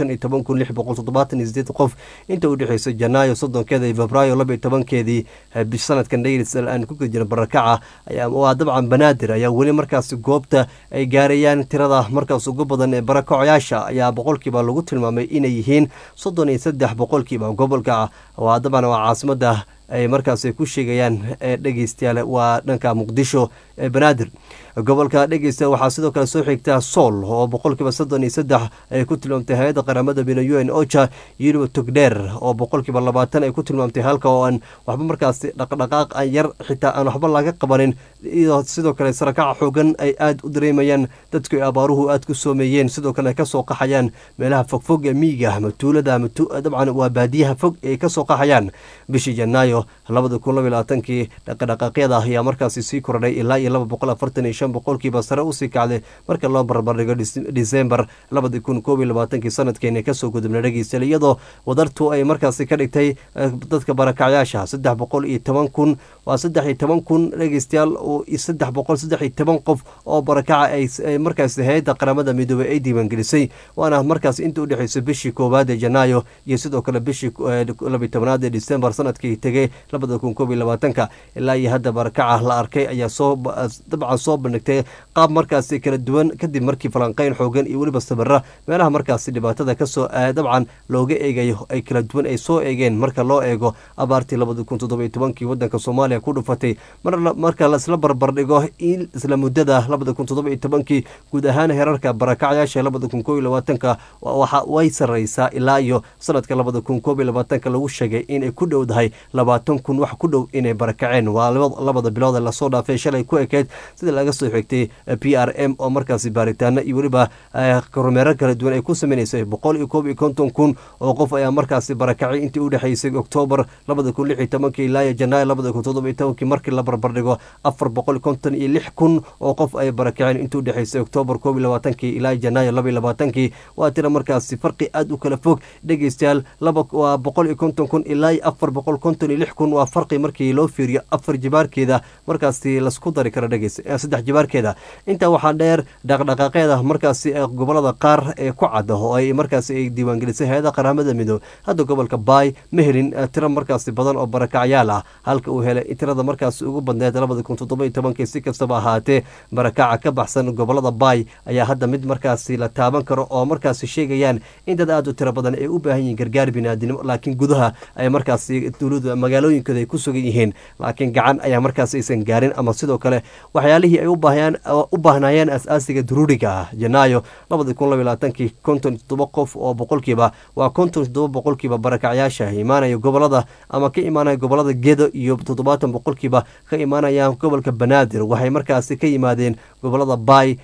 15,678 qof inta u dhexeysa Janaayo 30keeda iyo Febraayo 12keedii sanadkan dhegeystayaal aan ku gudjina barakaca ayaa waa dabcan banaadir ayaa weli markaasi goobta ay gaarayaan tirada markaas ugu badan ee barakacayaasha ayaa boqolkiiba lagu tilmaamay inay yihiin 33 boqolkiiba gobolka waa dabcan waa caasimada ay markaasi ku sheegayaan dhegeystayaal waa dhanka Muqdisho ee banaadir. gobolka dhegeysta waxaa sidoo kale soo xigta Sool oo boqolkiiba 33 ay ku tilmaamtay hay-adda qaramada midoobey UNOCHA iyo Togdheer oo boqolkiiba 20 ay ku tilmaamtay halka oo aan waxba markaasi dhaqdhaqaaq aan yar xitaa aan waxba laga qabanin iyo sidoo kale sarakaca xoogan ay aad u dareemayaan dadku abaaruhu aad ku soomeeyeen sidoo kale ka soo qaxayaan meelaha fogfog ee miyiga ama tuulada ama dabcan waa baadiyaha fog ee ka soo qaxayaan. bishii Janaayo 2022 dhaqdhaqaaqyada ayaa markaasi sii kordhay ilaa iyo 245 boqolkiiba sare u sii kacday marka loo barbardhigo December 2021 sanadkeena ka soo gudubnay dhegeystayaal iyadoo wadartu ay markaasi ka dhigtay dadka barakacayaasha 310,000 waa 13,000 dhegeystayaal oo 313 qof oo barakaca ay markaasi hay-adda qaramada midoobey ay diiwaangelisay waana markaasi inta u dhexeysa bishii 1 ee Janaayo iyo sidoo kale bishii 12 ee December sanadkii tagay 2021 ilaa iyo hadda barakaca la arkay ayaa dabcan soo bandhigtay qaab markaasi kala duwan kadib markii falanqeyn xoogan iyo weliba sabira meelaha markaasi dhibaatada kasoo dabcan looga eegayo ay kala duwan ay soo eegeen marka loo eego abaartii 2017 wadanka Soomaaliya ku dhufatay marka la isla barbardhigo in isla muddada 2017 guud ahaan heerarka barakacayaasha 2021 waxa way sareysaa ilaa iyo sanadka 2021 lagu sheegay in ay ku dhowdahay 20,000 wax ku dhow inay barakaceen waa labada bilood la soo dhaafay shalay ku ekeed sida laga soo soo xigtay PRM oo markaasi baaritaano iyo weliba kormeero kala duwan ay ku sameynayso 151,000 oo qof ayaa markaasi barakacay intii u dhaxaysay October 2016 ilaa Janaayo 2017 markii la barbardhigo 456,000 oo qof ay barakaceen intii u dhaxaysay October 2020 ilaa Janaayo 2020 waa tira markaasi farqi aad u kala fog dhageystayaal 150,000 ilaa 456,000 waa farqi markii loo fiiriyo 4 jibaarkeeda markaasi la isku dari karo dhageysta 3 jibaarkeeda inta waxaa dheer dhaqdhaqaaqeeda markaasi gobolada qaar ee ku cad oo ay markaasi ay diiwaan gelisay hay'adda qaramada midoob hadda gobolka Bay ma helin tiro markaasi badan oo barakacyaal ah halka uu helay tirada markaasi ugu badneed 2017 si kastaba ahaatee barakaca ka baxsan gobolada Bay ayaa hadda mid markaasi la taaban karo oo markaasi sheegayaan in dad aad u tiro badan ay u baahan yihiin gargaar bini'aadanimo laakiin gudaha ay markaasi dawladda magaalooyinkooda ay ku sugan yihiin laakiin gacan ayaa markaasi aysan gaarin ama sidoo kale waxyaalihii ay u baahnayeen asaasiga daruuriga ah Janaayo 2022 57 qof oo boqolkiiba waa 57 boqolkiiba barakacyaasha imaanaya gobolada ama ka imaanaya gobolada Gedo iyo 70 boqolkiiba ka imaanaya gobolka Banaadir waxay markaasi ka yimaadeen gobolada Bay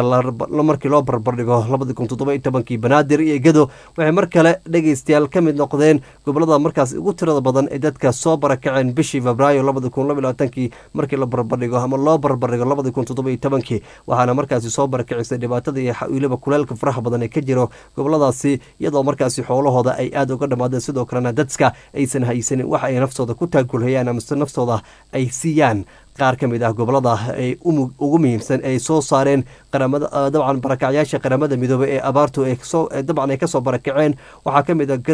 markii loo barbardhigo 2017 Banaadir iyo Gedo waxay mar kale dhageystayaal ka mid noqdeen gobolada markaasi ugu tirada badan ee dadka soo barakaceen bishii Febraayo 2022 markii la barbardhigo ama loo barbardhigo 2017 waxaana markaasi soo barakacisay dhibaatada iyo weliba kuleelka faraha badan ee ka jiro goboladaasi iyadoo markaasi xoolahooda ay aad uga dhamaadeen sidoo kalena dadka aysan haysanin wax ay naftooda ku taagulhayaan ama naftooda ay siiyaan qaar ka mid ah gobolada ay ugu muhiimsan ay soo saareen qaramada dabcan barakacyaasha qaramada midoobay ee abaartu ay dabcan ay ka soo barakaceen waxaa ka mid ah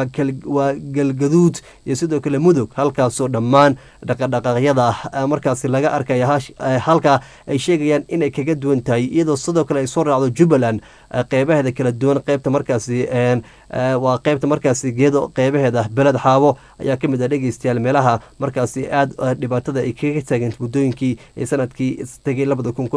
waa galgaduud iyo sidoo kale mudug halkaasoo dhammaan dhaqdhaqaaqyada markaasi laga arkaya halka ay sheegayaan inay kaga duwan tahay iyadoo sidoo kale ay soo raacdo Jubbaland qeybaheeda kala duwan qaybta markaasi waa qaybta markaasi Gedo qeybaheeda beled xaabo ayaa ka mid ah dhageystayaal meelaha markaasi aad dhibaatada ay kaga taagan guddooyinkii ee sanadkii tagay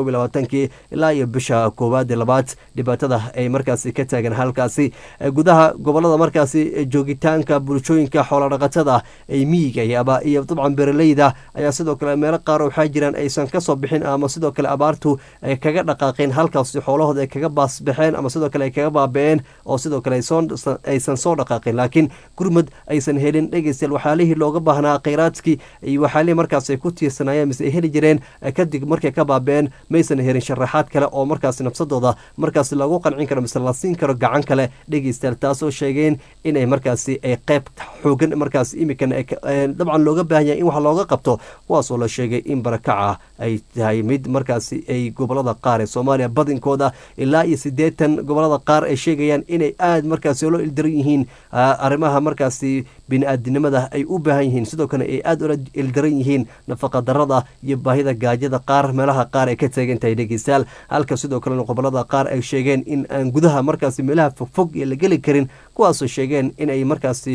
2021 ilaa iyo bisha koowaad labaad dhibaatada ay markaasi ka taagan halkaasi gudaha gobolada markaasi joogitaanka bulshooyinka xoolo dhaqatada ay miyiga iyo dabcan beeraleyda ayaa sidoo kale meelo qaar waxaa jiraan aysan ka soo bixin ama sidoo kale abaartu ay kaga dhaqaaqeen halkaasi xoolahooda ay kaga baasbaxeen ama sidoo kale ay kaga baaba'een oo sidoo kale aysan soo dhaqaaqin laakiin gurmad aysan helin dhageystayaal waxaalihii looga baahnaa kheyraadkii iyo waxaalihii markaas ay ku tiirsanayeen mise ay heli jireen kadib markay ka baabeen maysan helin sharaxaad kale oo markaas nafsadooda markaas lagu qancin karo mise la siin karo gacan kale dhegeystayaal taasoo sheegeen inay markaasi ay qayb xoogan markaas imikan dabcan looga baahan yahay in wax looga qabto kuwaasoo la sheegay in barakaca ay tahay mid markaasi ay gobolada qaar ee Soomaaliya badinkooda ilaa iyo 80 gobolada qaar ay sheegayaan inay aad markaasi loo ildaran yihiin arrimaha markaasi bini'aadanimada ay u baahan yihiin sidoo kale ay aad ula ildaran yihiin nafaqa darada iyo baahida gaajada qaar meelaha qaar ay ka taagan tahay dhegeystayaal halka sidoo kale gobolada qaar ay sheegeen in aan gudaha markaasi meelaha fogfog ee la geli karin kuwaasoo sheegeen inay markaasi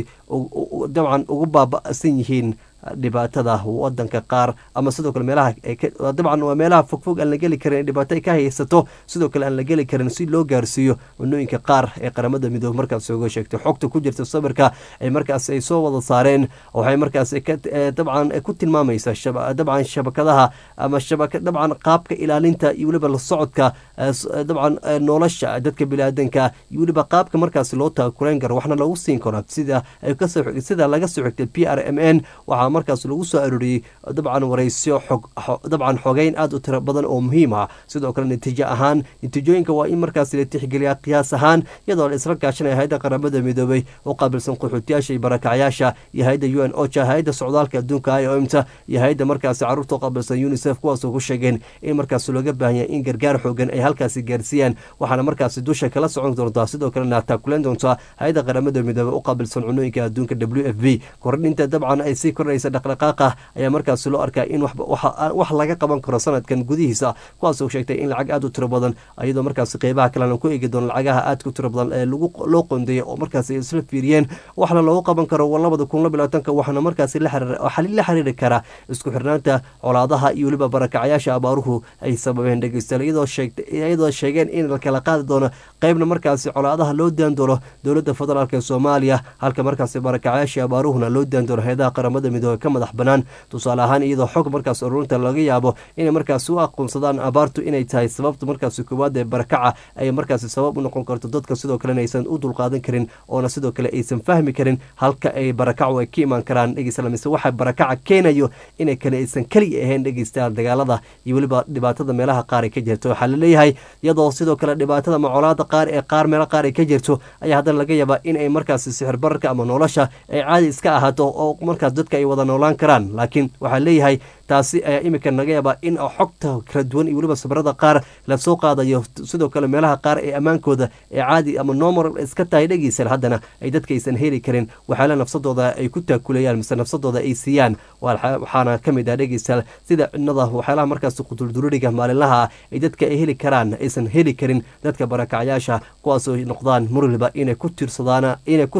dabcan ugu baaba'san yihiin dhibaatada wadanka qaar ama sidoo kale meelaha dabcan waa meelaha fogfog aan la geli karin dhibaato ay ka haysato sidoo kale aan la geli karin si loo gaarsiiyo cunooyinka qaar ee qaramada midoobay markaas uga sheegtay xogta ku jirta sawirka ay markaas ay soo wada saareen waxay markaas dabcan ku tilmaamaysaa dabcan shabakadaha ama dabcan qaabka ilaalinta iyo weliba la socodka dabcan nolosha dadka bini'aadanka iyo weliba qaabka markaas loo taakuleen karo waxna lagu siin karo sida laga soo xigtay PRMN waxaa markaas lagu soo arooriyay dabcan wareysyo dabcan xogeyn aad u tiro badan oo muhiim ah sidoo kale natiijooyinka waa in markaas la tixgeliyaa qiyaas ahaan iyadoo la isla kaashanaya hay'adda qaramada midoobay oo qaabilsan qaxootiyaasha iyo barakacyaasha iyo hay'adda UN OCHA hay'adda socdaalka adduunka IOM-ta iyo hay'adda markaas carruurta qaabilsan UNICEF kuwaasoo ku sheegeen in markaas looga baahan yahay in gargaar xoogan ay halkaasi gaarsiiyaan waxaana markaas dusha kala socon doontaa sidoo kalena taakuleen doontaa hay'adda qaramada midoobay oo qaabilsan cunooyinka adduunka WFP kordhinta dabcan ay sii kordhaysa dhaqdhaqaaqa ayaa markaas loo arkaa in wax laga qaban karo sanadkan gudihiisa kuwaasoo sheegtay in lacag aad u tiro badan iyadoo markaas qeybaha kalena ku eegi doono lacagaha aad ku tiro badan ee loo qoondeeyay oo markaas isla fiiriyeen waxna loogu qaban karo 2022 waxna markaas la xiriiri kara isku xirnaanta colaadaha iyo weliba barakacyaasha abaaruhu ay sababeen dhegeystayaal iyadoo sheegeen in la kala qaadi doono qeybna markaas colaadaha loo daan doono dowladda federaalka Soomaaliya halka markaas barakacyaasha abaaruhuna loo daan doono hay'adaha qaramada midoobay ka madax banaan tusaale ahaan iyadoo xog markaas ururinta laga yaabo inay markaas u aqoonsadaan abaartu inay tahay sababta markaas koowaad ee barakaca ay markaas sabab u noqon karto dadka sidoo kalena aysan u dulqaadan karin oona sidoo kale aysan fahmi karin halka ay barakacu ay ka imaan karaan dhegeystayaal mise waxa barakaca keenayo inay kale aysan keliya ahayn dhegeystayaal dagaalada iyo weliba dhibaatada meelaha qaar ay ka jirto waxaa laleeyahay iyadoo sidoo kale dhibaatada macolaada qaar meelo qaar ay ka jirto ayaa haddana laga yaabaa in ay markaas sixir bararka ama nolosha ay caadi iska ahaato oo markaas dadka ay wada noolaan karaan laakiin waxaa leeyahay taasi ayaa iminka laga yaabaa in xogta kala duwan iyo weliba sabrada qaar lasoo qaadayo sidoo kale meelaha qaar ee ammaankooda ee caadi ama normal iska tahay dhegeysan haddana ay dadka aysan heli karin waxaala nafsadooda ay ku taakulayaan mise nafsadooda ay siiyaan waxaana ka mid ah dhegeystayaal sida cidnada waxyaalaha markaas quduldururiga maalinlaha ah ay dadka ay heli karaan aysan heli karin dadka barakacyaasha kuwaasoo noqdaan murliba inay ku tiirsadaan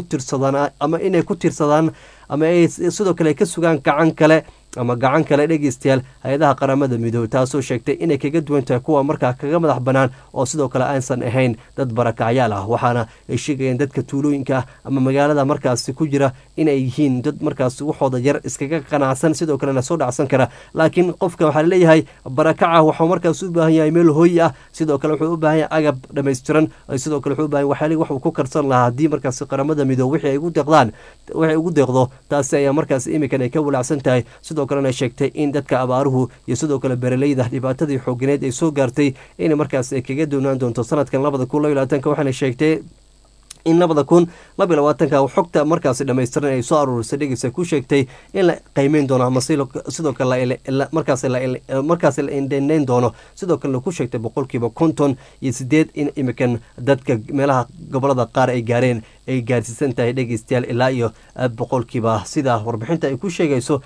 ama ay sidoo kale ka sugaan gacan kale dhegeystayaal hay-adaha qaramada midoobey taasoo sheegtay inay kaga duwan tahay kuwa markaa kaga madax banaan oo sidoo kale aysan ahayn dad barakacyaal ah waxaana ay sheegayeen dadka tuulooyinka ama magaalada markaasi ku jira inay yihiin dad markaas waxooda yar iskaga qanacsan sidoo kalena soo dhacsan kara laakiin qofka waxaa laleeyahay barakaca waxuu markaas u baahan yahay meel hooyi ah sidoo kale wuxuu u baahan yahay agab dhammaystiran sidoo kale wuxuu u baahan waxyaalihi waxuu ku karsan lahaa haddii markaasi qaramada midoobe wixii ay ugu deeqdo taasi ayaa markaas iminkan ay ka walacsan tahay sidoo kalena sheegtay in dadka abaaruhu iyo sidoo kale beeraleyda dhibaatadii xooganeed ay soo gaartay in markaas ay kaga doonaan doonto sanadkan waxaana sheegtay in 2022 xogta markaasi dhammaystiran ay soo aruurisay dhegeysa ku sheegtay in la qiimeyn doono ama sidoo kale markaas la indheyn doono sidoo kale ku sheegtay 58 in imikan dadka meelaha gobolada qaar ay gaareen ay gaarsiisan tahay dhegeystayaal ilaa iyo 100% sida warbixinta ay ku sheegayso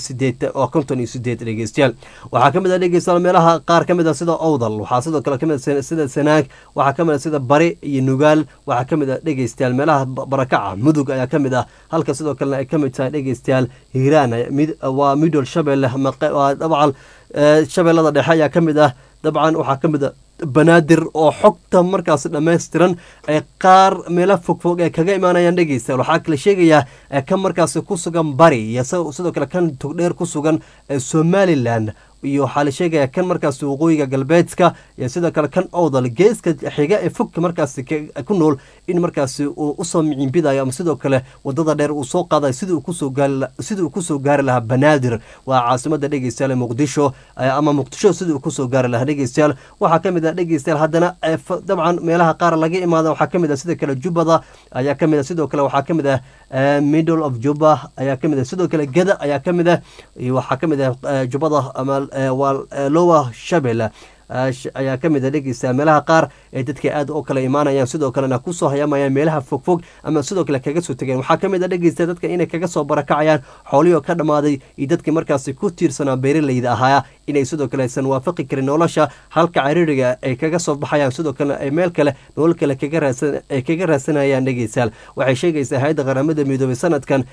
58 dhegeystayaal waxaa kamid ah dhegeystayaal meelaha qaar kamid ah sida Owdal waxaa sidoo kale kamid ah sida Sanaag waxaa kamid ah sida Bari iyo Nugaal waxaa kamid ah dhegeystayaal meelaha barakaca Mudug ayaa kamid ah halka sidoo kale ay kamid tahay dhegeystayaal Hiiraan waa Middle Shabeelle dabcan shabeellada dhexe ayaa kamid ah dabcan waxaa kamid ah banaadir oo xogta markaas dhammaystiran ay qaar meelo fogfog ee kaga imaanayaan dhegeysta waxaa kala sheegayaa kan markaas ku sugan Bari iyo sidoo kale kan togdheer ku sugan Somaliland iyo waxaa la sheegaya kan markaas waqooyiga galbeedka iyo sidoo kale kan Owdal geeska xiga ee fog markaas ku nool in markaas uu u soo miciinbidayo ama sidoo kale wadada dheer uu soo qaaday sidii uu ku soo gaari lahaa Banaadir waa caasimada dhegeystayaal Muqdisho ama Muqdisho sidii uu ku soo gaari lahaa dhegeystayaal waxaa kamid ah dhegeystayaal haddana dabcan meelaha qaar laga imaado waxaa kamid ah sidoo kale Jubbada ayaa kamid ah sidoo kale waxaa kamid ah Middle of Juba ayaa kamid ah sidoo kale Gada ayaa kamid ah waxaa kamid ah Jubbada ama Lower Shabeelle ayaa kamid ah dhegeysta meelaha qaar ee dadka aad u kala imaanayaan sidoo kalena ku soo hayamayaan meelaha fogfog ama sidoo kale kaga soo tageen waxaa kamid ah dhegeysta dadka inay kaga soo barakacayaan xooliyo ka dhamaaday iyo dadkii markaas ku tiirsanaa beeraleyda ahaa inay sidoo kale aysan waafaqi karin nolosha halka cariiriga ay kaga soo baxayaan sidoo kale ay meel kale nolol kale kaga raadsanayaan dhegeystayaal waxay sheegaysaa hay'adda qaramada midoobay sanadkan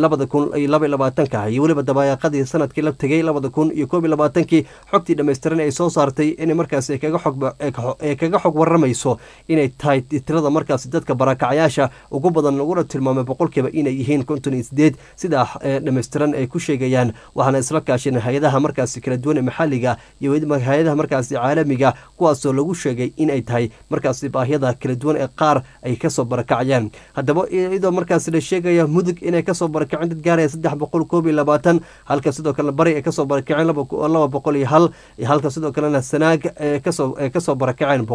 2022 iyo weliba dabayaaqadii sanadkii la tegay 2021 xogtii dhammaystiran ay soo saartay in markaas ay kaga xog waramayso inay tahay tirada markaas dadka barakacyaasha ugu badan laguna tilmaamay boqolkiiba inay yihiin 58 sida dhammaystiran ay ku sheegayaan waxaana isla kaashin hay'adaha markaas kala duwan ee maxalliga iyo hay'adaha markaas caalamiga kuwaasoo lagu sheegay inay tahay markaas baahiyada kala duwan ee qaar ay ka soo barakacayaan haddaba iyadoo markaas la sheegaya Mudug inay ka soo barakaceen dad gaaraya 321 halka sidoo kale Bari ay ka soo barakaceen 201 halka sidoo kalena Sanaag kasoo barakaceen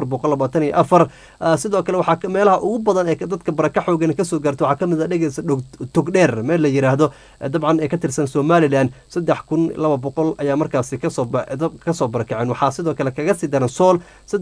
424 sidoo kale waxaa meelaha ugu badan ee dadka baraka xoogan kasoo gaarto waxaa kamid ah dhegeysa togdheer meel la yiraahdo dabcan ee ka tirsan Somaliland 3200 ayaa markaas kasoo barakaceen waxaa sidoo kale kaga sii daran Sool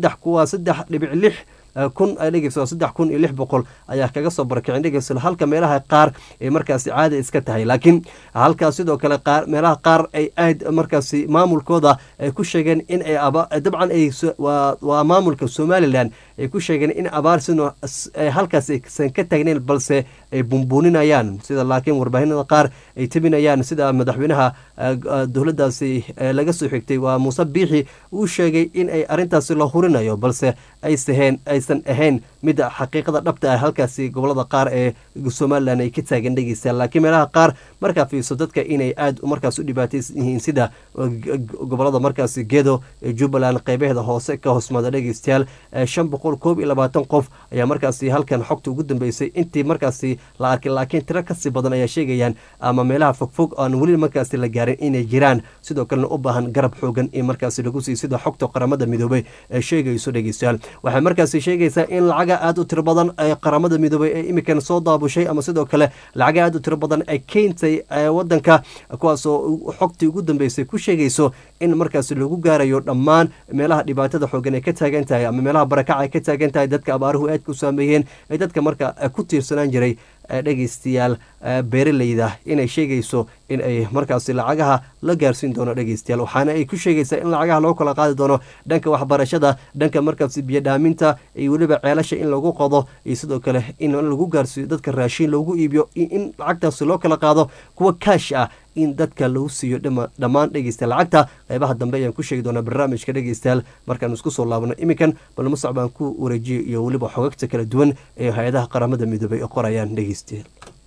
3.6 kun ay dhegeyso 3600 ayaa kaga soo barakaceen dhegeyso halka meelaha qaar ee markaas caadi iska tahay laakiin halka sidoo kale qaar meelaha qaar ay aad markaas maamulkooda ay ku sheegeen in ay dabcan ay waa maamulka Somaliland ay ku sheegeen in abaarsino ay halkaas aysan ka taagneen balse ay bumbuuninayaan sida laakiin warbaahinada qaar ay tabinayaan sida madaxweynaha dowladdaasi laga soo xigtay waa Muuse Biixi uu sheegay in ay arintaasi la hurinayo balse aysan ahayn midda xaqiiqada dhabta ah halkaasi gobolada qaar ee somalilan ay ka taagan dhegeystayaal laakiin meelaha qaar markaa fiirso dadka inay aad markaas u dhibaataysan yihiin sida gobolada markaasi gedo ee jubbaland qeybaheeda hoose ka hoosmaada dhegeystayaal 512 qof ayaa markaasi halkan xogta ugu dambeysay intii markaasi la arkay laakiin tiro kasii badan ayaa sheegayaan ama meelaha fogfog aan weli markaasi la gaarin inay jiraan sidoo kalena u baahan garab xoogan in markaasi lagu siiyo sida xogta qaramada midoobay ee sheegayso dhegeystayaal waxay markaasi sheegaysaa in lacaga aad u tiro badan ee qaramada midoobay ee imikan soo daabushay ama sidoo kale lacaga aad u tiro badan ay keentay wadanka kuwaasoo xogtii ugu dambeysay ku sheegayso in markaasi lagu gaarayo dhammaan meelaha dhibaatada xoogan ay ka taagan tahay ama meelaha barakaca ay ka taagan tahay dadka abaaruhu aadka u saameeyeen ee dadka marka ku tiirsanaan jiray dhegeystayaal beeraleyda inay sheegayso in ay markaasi lacagaha la gaarsiin doono dhegeystayaal waxaana ay ku sheegaysaa in lacagaha loo kala qaadi doono dhanka waxbarashada dhanka markaasi biyodhaaminta iyo weliba ceelasha in lagu qodo iyo sidoo kale in lagu gaarsiiyo dadka raashiin loogu iibiyo in lacagtaasi loo kala qaado kuwa kaash ah in dadka lagu siiyo dhammaan dhegeystayaal lacagta qeybaha dambe ayaan ku sheegi doonaa barnaamijka dhegeystayaal markaan isku soo laabano iminkan bal musac baan ku wareejiyo iyo weliba xogagta kala duwan ee hay-adaha qaramada midoobay ee qorayaan dhegeystayaal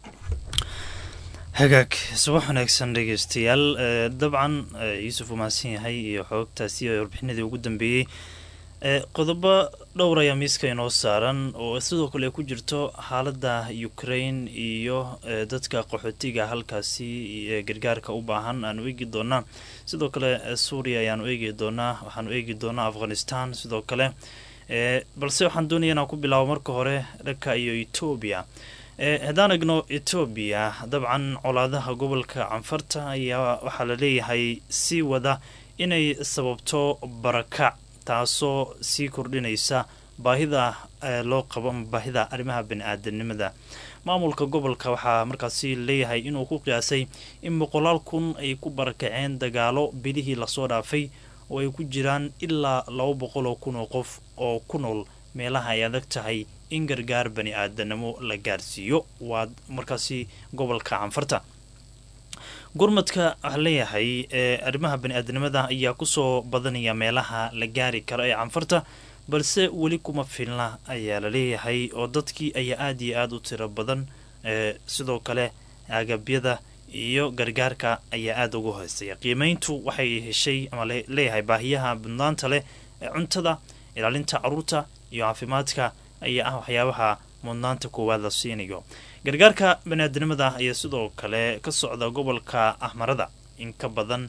hagaag subax wanaagsan dhegeystayaal dabcan yuusuf uu mahadsan yahay iyo xogagtaasi oo warbixinadii ugu dambeeyey qodobo dhowr ayaa miiska inoo saaran oo sidoo kale ay ku jirto xaalada Ukraine iyo dadka qaxootiga halkaasi gargaarka u baahan aan eegi doonaa sidoo kale Suuriya ayaan eegi doonaa waxaan eegi doonaa Afghanistan sidoo kale balse waxaan doonayaa inaan ku bilaabo marka hore dhanka iyo Ethiopia haddaan egno Ethiopia dabcan colaadaha gobolka Canfarta ayaa waxaa la leeyahay si wada inay sababto barakac taasoo sii kordhinaysa baahida loo qabo baahida arrimaha bini'aadanimada maamulka gobolka waxaa markaasi leeyahay inuu ku qiyaasay in 100,000 ay ku barakaceen dagaalo bilihii la soo dhaafay oo ay ku jiraan ilaa 200,000 oo qof oo ku nool meelaha ay adag tahay in gargaar bani'aadanimo la gaarsiiyo waa markaasi gobolka Canfarta gurmadka waxa leeyahay arrimaha bani'aadanimada ayaa ku soo badanaya meelaha la gaari karo ee Canfarta balse weli kuma filna ayaa la leeyahay oo dadkii ayaa aad iyo aad u tiro badan sidoo kale agabyada iyo gargaarka ayaa aad ugu hoosaya qiimeyntu waxay heshay ama leeyahay baahiyaha bundaanta leh cuntada ilaalinta caruurta iyo caafimaadka ayaa ah waxyaabaha mudnaanta koowaad la siinayo gargaarka bani'aadanimada ayaa sidoo kale ka socda gobolka Ahmarada in ka badan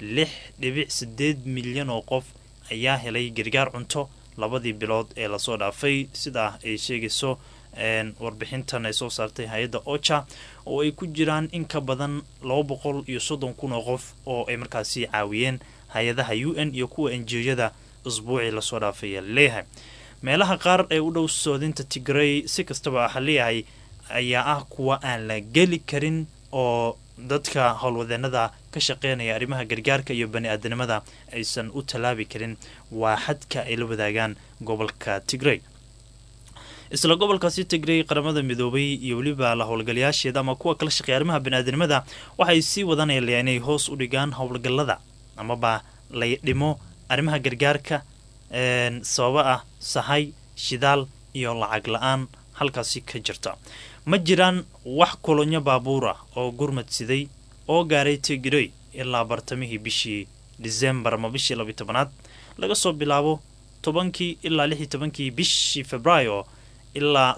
6.8 milyan oo qof ayaa helay gargaar cunto labadii bilood ee la soo dhaafay sida ay sheegayso warbixintan ay soo saartay hay'adda OCHA oo ay ku jiraan in ka badan 230,000 oo qof oo ay markaasi caawiyeen hay'adaha UN iyo kuwa NGO-yada usbuucii la soo dhaafay leeyahay meelaha qaar ee u dhow soodinta Tigray si kastaba waxa leeyahay ayaa ah kuwa aan la geli karin oo dadka howlwadeenada ka shaqeynaya arrimaha gargaarka iyo bani'aadanimada aysan u talaabi karin waa xadka ay la wadaagaan gobolka Tigray isla gobolkaasi Tigray qaramada midoobay iyo waliba la howlgalayaasheeda ama kuwa kala shaqeeya arrimaha bani'aadanimada waxay sii wadanayaan inay hoos u dhigaan howlgallada amaba la dhimo arrimaha gargaarka sababa ah sahay shidaal iyo lacag la'aan halkaasi ka jirta ma jiraan wax kolonyo baabuur ah oo gurmad siday oo gaaray Tigray ilaa bartamihii bishii December ama bishii 12aad laga soo bilaabo 10kii ilaa 16kii bishii Febraayo ilaa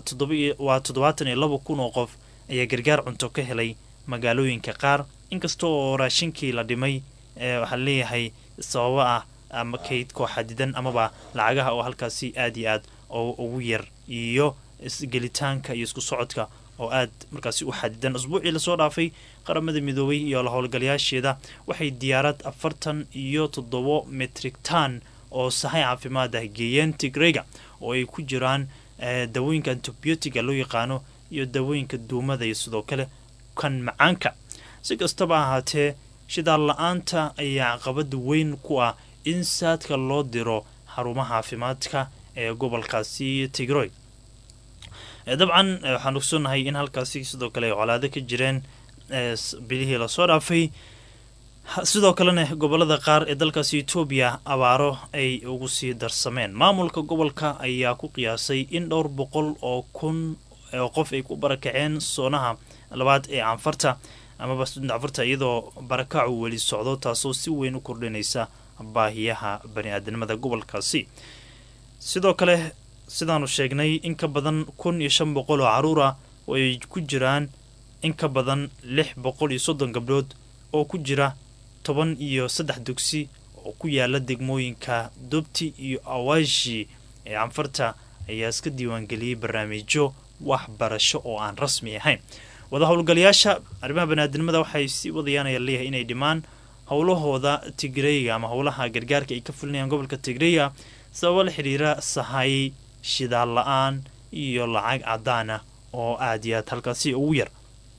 72,000 oo qof ayaa gargaar cunto ka helay magaalooyinka qaar inkastoo oo raashinkii la dhimay waxa leeyahay sababa ah ama kayd ko xadidan amaba lacagaha oo halkaasi aad iyo aad oo ugu yar iyo isgelitaanka iyo isku socodka oo aad markaasi u xadidan usbuucii la soo dhaafay qaramada midoobay iyo la howlgalayaasheeda waxay diyaarad 47 metric ton oo sahay caafimaad ah geeyeen Tigrayga oo ay ku jiraan dawooyinka antibiyootiga loo yaqaano iyo dawooyinka duumada iyo sidoo kale kan macaanka si kastaba ahaatee shidaal la'aanta ayaa caqabad weyn ku ah in saadka loo diro xarumaha caafimaadka ee gobolkaasi Tigray dabcan waxaan ogsoonahay in halkaasi sidoo kale colaado ka jireen bilihii la soo dhaafay sidoo kalena gobolada qaar ee dalkaasi Ethiopia abaaro ay ugu sii darsameen. Maamulka gobolka ayaa ku qiyaasay in dhowr boqol oo kun oo qof ay ku barakaceen soonaha labaad ee Canfarta amaba Canfarta iyadoo barakacu weli socdo taasoo si weyn u kordhinaysa baahiyaha bani'aadanimada gobolkaasi. sidoo kale sidaanu sheegnay in ka badan 1500 oo caruur ah oo ay ku jiraan in ka badan 630 gabdhood oo ku jira 13 dugsi oo ku yaala degmooyinka Dobti iyo Awashi ee Canfarta ayaa iska diiwaangeliyay barnaamijyo waxbarasho oo aan rasmi ahayn. wada howlgalayaasha arrimaha bani'aadanimada waxay si wadayaan leeyahay inay dhimaan howlahooda Tigray ama howlaha gargaarka ay ka fulinayaan gobolka Tigray sabab la xiriira sahay shidaal la'aan iyo lacag cadaan ah oo aad iyo aad halkaasi ugu yar.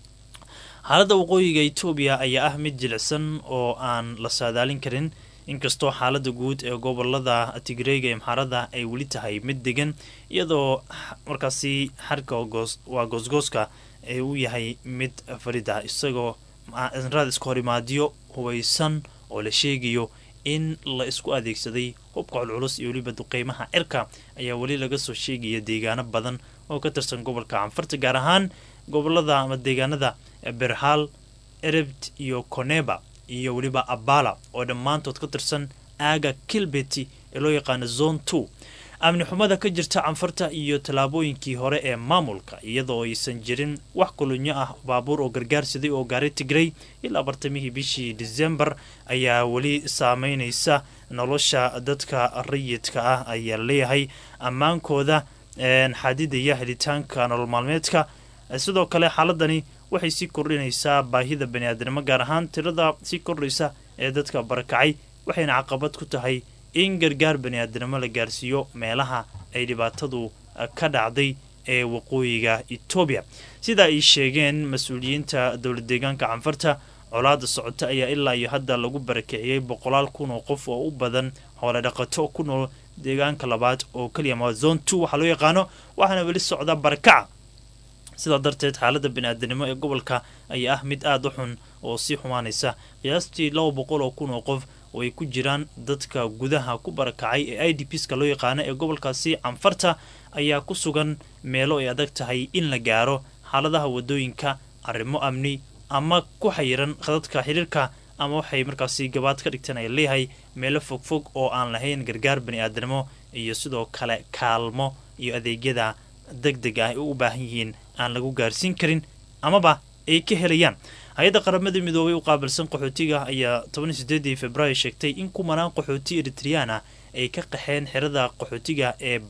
xaaladda waqooyiga Ethiopia ayaa ah mid jilicsan oo aan la saadaalin karin inkastoo xaaladda guud ee gobolada Tigray ee Amhara ay weli tahay mid degan iyadoo markaasi xarka goosgooska ay u yahay mid farida isagoo raad isku horimaadyo hubaysan oo la sheegayo in la isku adeegsaday hubka culus iyo waliba duqeymaha cirka ayaa wali laga soo sheegaya deegaano badan oo ka tirsan gobolka Canfarta gaar ahaan gobolada ama deegaanada Berhal, Erebt iyo Koneba iyo waliba Abala oo dhammaantood ka tirsan aaga Kilbeti ee loo yaqaan Zone 2. amni xumada ka jirta Canfarta iyo talaabooyinkii hore ee maamulka iyadoo aysan jirin wax kulunyo ah baabuur oo gargaar siday oo gaaray Tigray ilaa bartamihii bishii December ayaa wali saameynaysa nolosha dadka rayidka ah ayaa leeyahay ammaankooda xadidaya helitaanka nolol maalmeedka. sidoo kale xaaladani waxay si kordhinaysaa baahida bani'aadanimo gaar ahaan tirada si kordhaysa ee dadka barakacay waxayna caqabad ku tahay in gargaar bani'aadanimo la gaarsiiyo meelaha ay dhibaatadu ka dhacday ee waqooyiga Ethiopia. sida ay sheegeen mas'uuliyiinta dowlad deegaanka Canfarta colaadda socota ayaa ilaa iyo hadda lagu barakiciyay 100,000 oo qof oo u badan xoolo dhaqato ku nool deegaanka labaad oo kaliya ma Zone 2 waxa loo yaqaano waxaana weli socda barakac. sida darteed xaaladda bani'aadanimo ee gobolka ayaa ah mid aad u xun oo si xumaanaysa qiyaastii 200,000 oo qof oo ay ku jiraan dadka gudaha ku barakacay ee IDPs-ka loo yaqaan ee gobolkaasi Canfarta ayaa ku sugan meelo ay adag tahay in la gaaro xaaladaha wadooyinka arrimo amni ama ku xayiran khadadka xiriirka ama waxay markaasi gabaad ka dhigtaan ay leeyahay meelo fogfog oo aan lahayn gargaar bani'aadanimo iyo sidoo kale kaalmo iyo adeegyada degdeg ah u baahan yihiin aan lagu gaarsiin karin amaba ay ka helayaan. hay'adda qaramada midoobay u qaabilsan qaxootiga ayaa 18 Febraayo sheegtay in kumanaan qaxooti Eritrean ah ay ka qaxeen xerada qaxootiga ee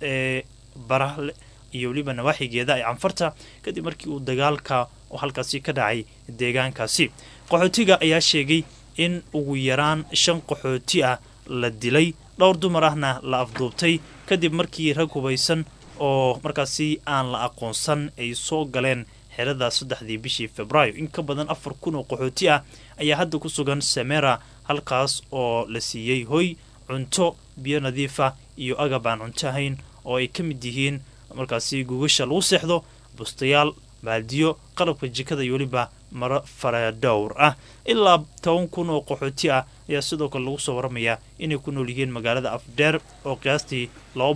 Barahle iyo waliba nawaaxigeeda ay Canfarta kadib markii uu dagaalka oo halkaasi ka dhacay deegaankaasi. qaxootiga ayaa sheegay in ugu yaraan 5 qaxooti ah la dilay dhowr dumar ahna la afduubtay kadib markii rag hubaysan oo markaasi aan la aqoonsan ay soo galeen xerada 3 bishii Febraayo. in ka badan 4,000 oo qaxooti ah ayaa hadda ku sugan Samera halkaas oo la siiyay hoy, cunto, biyo nadiif ah iyo agab aan cunto ahayn oo ay ka mid yihiin markaasi gugasha lagu seexdo, bustayaal, baaldiyo, qalabka jikada iyo waliba maro faradowr ah. ilaa 10,000 oo qaxooti ah ayaa sidoo kale lagu soo waramayaa inay ku nool yihiin magaalada Afdeer oo qiyaastii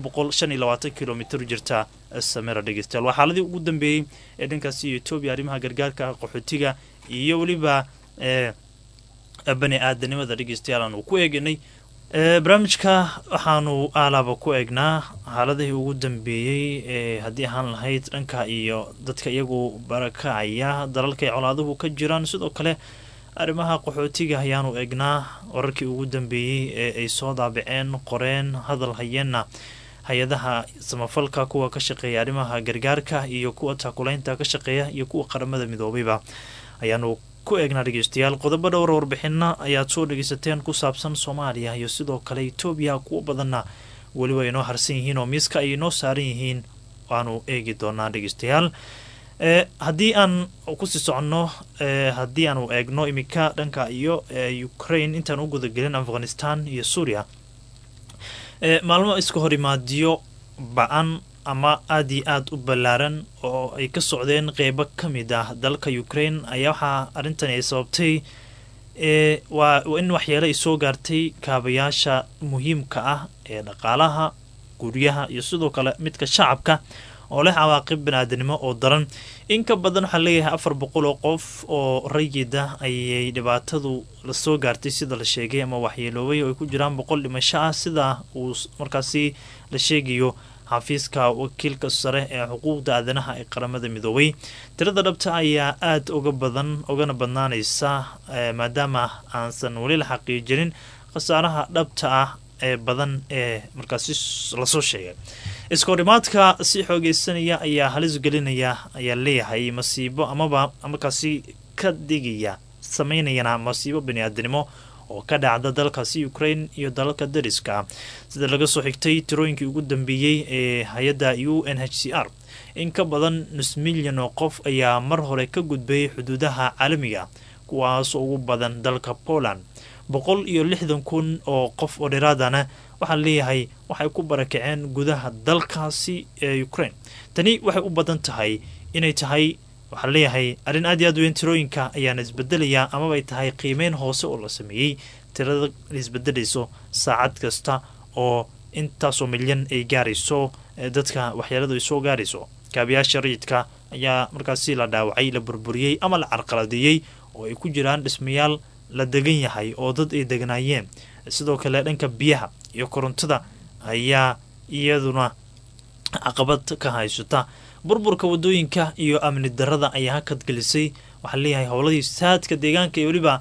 225 kilomitir jirta Samera. dhegeystayaal waa xaaladii ugu dambeeyay ee dhankaasi Ethiopia arrimaha gargaarka qaxootiga iyo waliba bani'aadanimada. dhegeystayaal aanu ku eegnay barnaamijka waxaanu alaaba ku eegnaa xaaladihii ugu dambeeyay ee haddii ahaan lahayd dhanka iyo dadka iyagu barakacaya dalalka ay colaaduhu ka jiraan. sidoo kale arrimaha qaxootiga ayaanu eegnaa wararkii ugu dambeeyay ee ay soo daabaceen qoreen hadal hayeenna hay-adaha samafalka kuwa ka shaqeeya arrimaha gargaarka iyo kuwa taakulaynta ka shaqeeya iyo kuwa qaramada midoobayba ayaanu ku eegnaa. dhegeystayaal qodobo dhowr warbixina ayaad soo dhegeysateen ku saabsan Soomaaliya iyo sidoo kale Ethiopia kuwa badanna waliba inoo harsan yihiin oo miiska ay inoo saaran yihiin waanu eegi doonaa. dhegeystayaal haddii aan ku sii soconno haddii aanu eegno imika dhanka iyo Ukraine intaan u gudagelin Afghanistan iyo Suuriya maalmo iska horimaadiyo ba'an ama aad iyo aad u ballaaran oo ay ka socdeen qeybo ka mid ah dalka Ukraine ayaa waxaa arrintan ay sababtay waa in waxyeelo ay soo gaartay kaabayaasha muhiimka ah ee dhaqaalaha, guryaha iyo sidoo kale midka shacabka oo leh cawaaqib biniaadanimo oo daran. in ka badan waxaa leeyahay 400 oo qof oo rayida ayay dhibaatadu lasoo gaartay sida la sheegay ama waxyeeloobay oo ay ku jiraan 100 dhimasho ah sida uu markaasi la sheegayo xafiiska wakiilka sare ee xuquuqda aadanaha ee qaramada midoobay. tirada dhabta ayaa aad ugana badnaanaysa maadaama aansan weli la xaqiijinin khasaaraha dhabta ah ee badan ee markaasi lasoo sheegay. iskoorimaadka si xoogeysanaya ayaa halis gelinaya ayaa leeyahay masiibo amaba markaasi ka digaya sameynayana masiibo biniaadanimo oo ka dhacda dalkaasi Ukraine iyo dalalka dariska sida laga soo xigtay tirooyinkii ugu dambeeyay ee hay'adda UNHCR. in ka badan 9 milyan oo qof ayaa mar hore ka gudbay xuduudaha caalamiga kuwaas ugu badan dalka Poland. 160,000 oo qof oo dheeraadana waxaa leeyahay waxay ku barakaceen gudaha dalkaasi ee Ukraine. tani waxay u badan tahay inay tahay waxaa leeyahay arrin aad iyo aad weyn. tirooyinka ayaana isbedelaya amaba ay tahay qiimeyn hoose oo la sameeyey tirada isbedelayso saacad kasta oo intaasoo milyan ay gaarayso dadka waxyeeladu ay soo gaarayso. kaabayaasha rayidka ayaa markaasi la dhaawacay, la burburiyey ama la carqaladeeyey oo ay ku jiraan dhismayaal la degan yahay oo dad ay degnaayeen. sidoo kale dhanka biyaha iyo korontada ayaa iyaduna caqabad ka haysata. burburka wadooyinka iyo amni darada ayaa hakad gelisay waxaa leeyahay howladii saadka deegaanka iyo weliba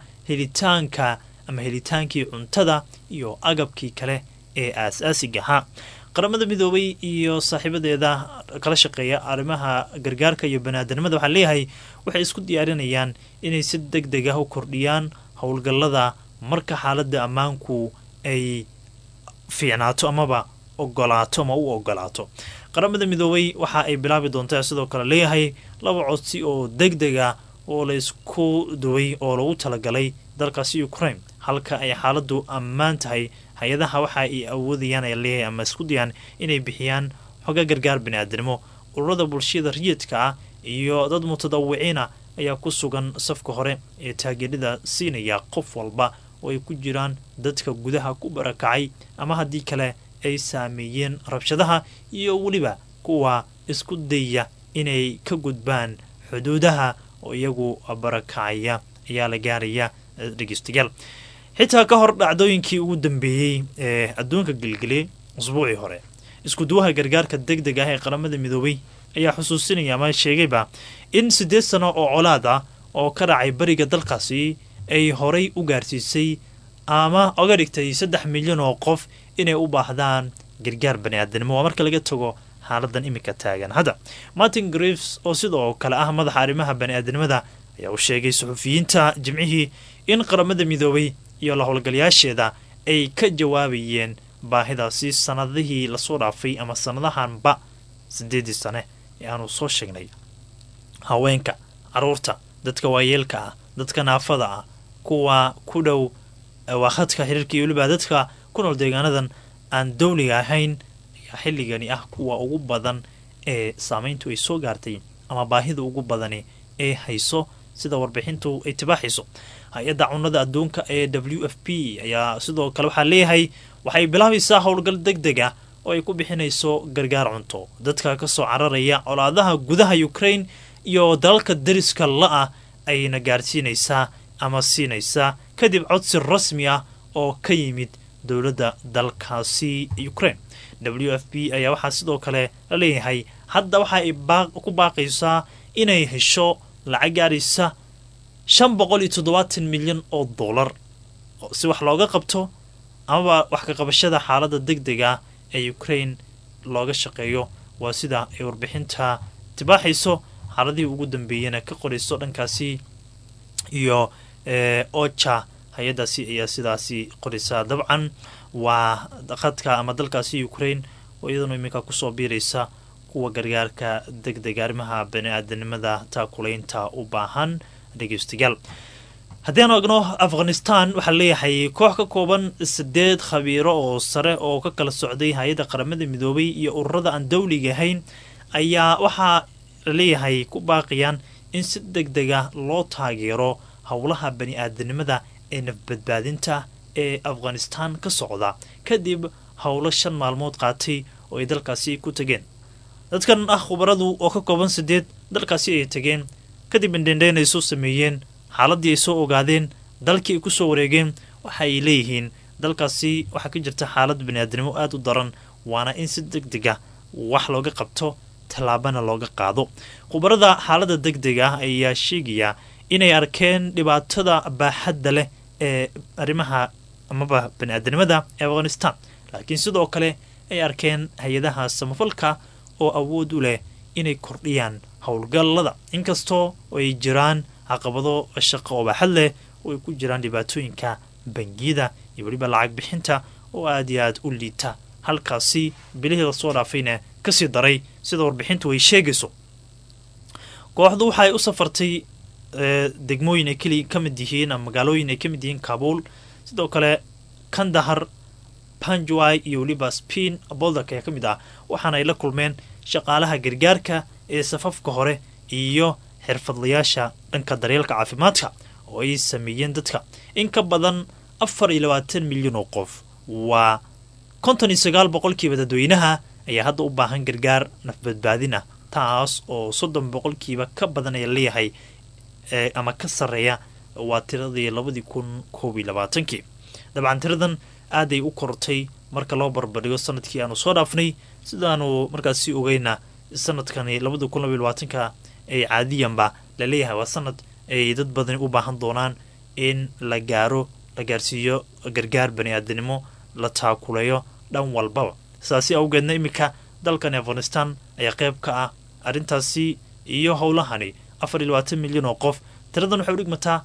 helitaankii cuntada iyo agabkii kale ee aasaasiga ahaa. qaramada midoobay iyo saaxiibadeeda kala shaqeeya arrimaha gargaarka iyo baniaadanimada waxaa leeyahay waxay isku diyaarinayaan inay si degdeg ah u kordhiyaan howlgallada marka xaaladda ammaanku ay fiicnaato amaba ogolaato ama u ogolaato. qaramada midoobay waxa ay bilaabi doontaa sidoo kale leeyahay 2 codsi oo degdeg ah oo la isku duway oo lagu talagalay dalkaasi Ukraine halka ay xaaladdu ammaan tahay. hay-adaha waxa ay awoodayaan ay leeyahay ama isku dayaan inay bixiyaan xoga gargaar biniaadanimo. ururada bulshada rayidka ah iyo dad mutadawiciin ah ayaa ku sugan safka hore ee taageerada siinaya qof walba oo ay ku jiraan dadka gudaha ku barakacay ama haddii kale ay saameeyeen rabshadaha iyo weliba kuwa isku dayaya inay ka gudbaan xuduudaha oo iyagu barakacaya ayaa la gaaraya dhegeystayaal. xitaa ka hor dhacdooyinkii ugu dambeeyey ee adduunka gilgilay usbuucii hore isku duwaha gargaarka degdeg ah ee qaramada midoobay ayaa xusuusinaya ama sheegayba in 8 sano oo colaad ah oo ka dhacay bariga dalkaasi ay horay u gaarsiisay ama oga dhigtay 3 milyan oo qof inay u baahdaan gargaar baniaadanimo marka laga tago xaaladan imika taagan. hadda Martin Griffiths oo sidoo kale ah madaxa arrimaha baniaadanimada ayaa u sheegay suxufiyiinta jimcihii in qaramada midoobay iyo la howlgalayaasheeda ay ka jawaabayeen baahidaasi sanadihii lasoo dhaafay ama sanadahanba 8 sane ee aanu soo sheegnay. haweenka, caruurta, dadka waayeelka ah, dadka naafada ah, kuwa ku dhow khadka xiriirka iyo weliba dadka ku nool deegaanadan aan dowliga ahayn ayaa xilligani ah kuwa ugu badan ee saameyntu ay soo gaartay ama baahida ugu badani ee hayso sida warbixintu ay tibaaxiso. hay-adda cunnada adduunka ee WFP ayaa sidoo kale waxaa leeyahay waxay bilaabaysaa howlgal degdeg ah oo ay ku bixinayso gargaar cunto dadka ka soo cararaya colaadaha gudaha Ukraine iyo dalalka dariska la-ah ayna gaarsiinaysaa ama siinaysaa kadib codsi rasmi ah oo ka yimid dowladda dalkaasi Ukraine. WFP ayaa waxaa sidoo kale la leeyahay hadda waxa ay ku baaqaysaa inay hesho lacag gaaraysa 570 milyan oo dollar si wax looga qabto ama wax ka qabashada xaaladda degdega ee Ukraine looga shaqeeyo. waa sida ay warbixinta tibaaxiso xaaladii ugu dambeeyana ka qorayso dhankaasi iyo OCHA hay-adaasi ayaa sidaasi qoraysaa. dabcan waa khadka ama dalkaasi Ukraine oo iyaduna iminka kusoo biiraysa kuwa gargaarka degdega arrimaha baniaadanimada taakulaynta u baahan. dhegeystayaal haddii aan ogno Afghanistan waxaa leeyahay koox ka kooban 8 khabiiro oo sare oo ka kala socday hay-adda qaramada midoobay iyo ururada aan dowliga ahayn ayaa waxaa leeyahay ku baaqayaan in si degdeg ah loo taageero howlaha baniaadanimada ee nafbadbaadinta ee afghanistan ka socda kadib howlo 5 maalmood qaatay oo ay dalkaasi ku tageen. dadkan khubaradu oo ka kooban 8 dalkaasi ay tageen kadib indhendheyn ay soo sameeyeen xaaladii ay soo ogaadeen dalkii ay ku soo wareegeen waxa ay leeyihiin dalkaasi waxa ka jirta xaalad bini'aadanimo aad u daran waana in si degdeg ah wax looga qabto tallaabana looga qaado. khubarada xaaladda degdega ah ayaa sheegaya inay arkeen dhibaatada baaxadda leh ee arrimaha amaba bini'aadanimada ee afghanistan laakiin sidoo kale ay arkeen hay-adaha samafalka oo awood u leh inay kordhiyaan howlgallada inkastoo ay jiraan caqabado shaqo oo baaxad leh oo ay ku jiraan dhibaatooyinka bangiyada iyo weliba lacag bixinta oo aad iyo aad u liita halkaasi bilihii lasoo dhaafayna kasii daray sida warbixintu ay sheegayso. kooxdu waxay u safartay degmooyin ay keli ka mid yihiin ama magaalooyin ay ka mid yihiin kaabul sidoo kale kandahar panjwai iyo weliba spin boldak ayaa ka mid ah waxaana ay la kulmeen shaqaalaha gargaarka ee safafka hore iyo xirfadlayaasha dhanka daryeelka caafimaadka oo ay sameeyeen dadka in ka badan 24 milyan oo qof waa 59% dadweynaha ayaa hadda u baahan gargaar nafbadbaadin ah taas oo 30% ka badan ay leeyahay ama ka sareeya waa tiradii 2021 dabcan tiradan aad ay u kortay marka loo barbardhigo sanadkii aanu soo dhaafnay sidaanu markaasi ogeyna sanadkani 2022 ay caadiyanba la leeyahay waa sanad ay dad badan u baahan doonaan in la gaarsiiyo gargaar bani'aadanimo la taakuleeyo dhan walbaba saasi awgeedna imika dalkan Afghanistan ayaa qayb ka ah arintaasi iyo howlahani 24 milyan oo qof tiradan waxay u dhigmataa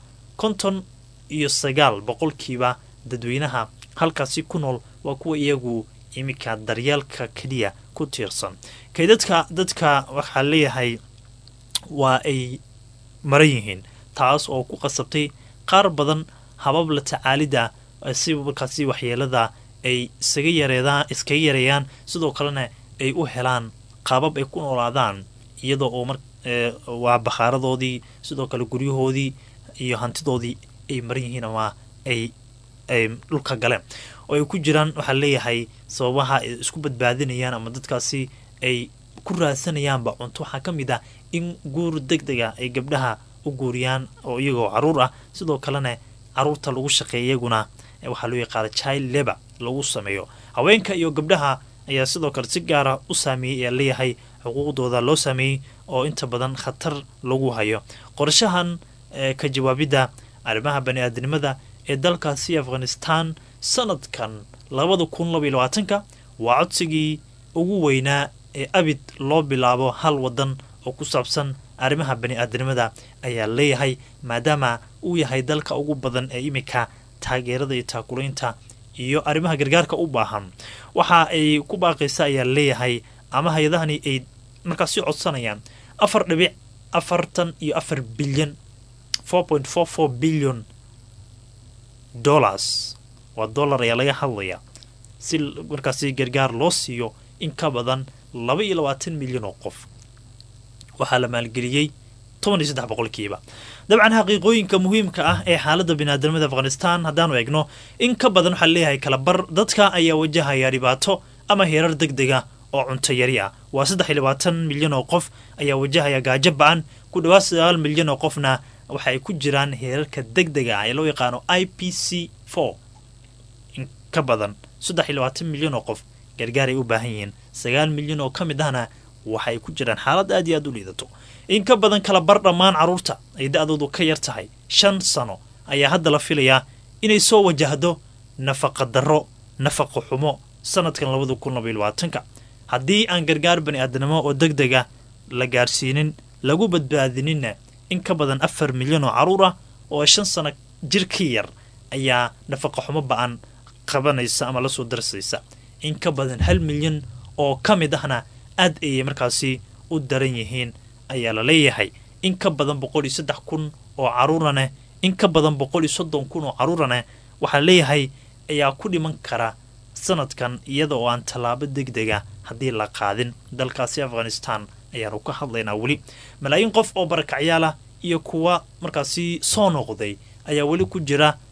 59% dadweynaha halkaasi ku nool waa kuwa iyagu imika daryeelka kaliya ku tiirsan dadka waxa leeyahay waa ay maran yihiin taas oo ku qasabtay qaar badan habab la tacaalida si markaasi waxyeelada ay iskaga yareeyaan sidoo kalena ay u helaan qaabab ay ku noolaadaan iyadoo oo waa bakhaaradoodii sidoo kale guryahoodii iyo hantidoodii ay maran yihiin ama ay dhulka galeen oo ay ku jiraan waxaa leeyahay sababaha ay isku badbaadinayaan ama dadkaasi ay ku raadsanayaanba cunto waxaa ka mid ah in guur degdega ay gabdhaha u guuriyaan oo iyagoo caruur ah sidoo kalena caruurta lagu shaqeeya iyaguna waxaa loo yaqaana child labor lagu sameeyo haweenka iyo gabdhaha ayaa sidoo kale si gaara u saameeyey ee leeyahay xuquuqdooda loo saameeyey oo inta badan khatar lagu hayo qorshahan ka jawaabidda arrimaha bani'aadanimada ee dalkaasi Afghanistan sanadkan 2022 waa codsigii ugu weynaa ee abid loo bilaabo hal wadan oo ku saabsan arrimaha bani'aadanimada ayaa leeyahay maadaama uu yahay dalka ugu badan ee imika taageerada iyo taakulaynta iyo arrimaha gargaarka u baahan waxa ay ku baaqaysaa ayaa leeyahay ama hay'adahani ay markaasi codsanayaan 4.44 bilyan 4.44 billion dollars waa dollar ayaa laga hadlaya si markaasi gargaar loo siiyo in ka badan 22 milyan oo qof waxaa la maalgeliyey 13%. dabcan xaqiiqooyinka muhiimka ah ee xaaladda bini'aadanimada Afghanistan haddaanu eegno in ka badan waxaa leeyahay kala bar dadka ayaa wajahaya dhibaato ama heerar degdega oo cunto yari ah waa 23 milyan oo qof ayaa wajahaya gaajo ba'an ku dhawaad 9 milyan oo qofna waxa ay ku jiraan heerarka degdega ah ee loo yaqaano IPC4 in ka badan 23 milyan oo qof gargaar ay u baahan yihiin 9 milyan oo ka mid ahna waxa ay ku jiraan xaalad aad iyo aad u liidato in ka badan kala bar dhammaan caruurta ay da'doodu ka yar tahay 5 sano ayaa hadda la filayaa inay soo wajahdo nafaqa darro nafaqa xumo sanadkan 2022 haddii aan gargaar bani'aadanimo oo degdega la gaarsiinin lagu badbaadinina in ka badan 4 milyan oo caruur ah oo 5 sano jir ka yar ayaa nafaqa xumo ba'an qabanaysa ama la soo darsaysa in ka badan 1 milyan oo ka mid ahna aad ay markaasi u daran yihiin ayaa la leeyahay in ka badan 103,000 oo caruurana in ka badan 130,000 oo caruurana waxaa leeyahay ayaa ku dhiman kara sanadkan iyada oo aan tallaabo degdega haddii la qaadin dalkaasi Afghanistan ayaanu ka hadlaynaa weli malaayiin qof oo barakacyaal ah iyo kuwa markaasi soo noqday ayaa weli ku jira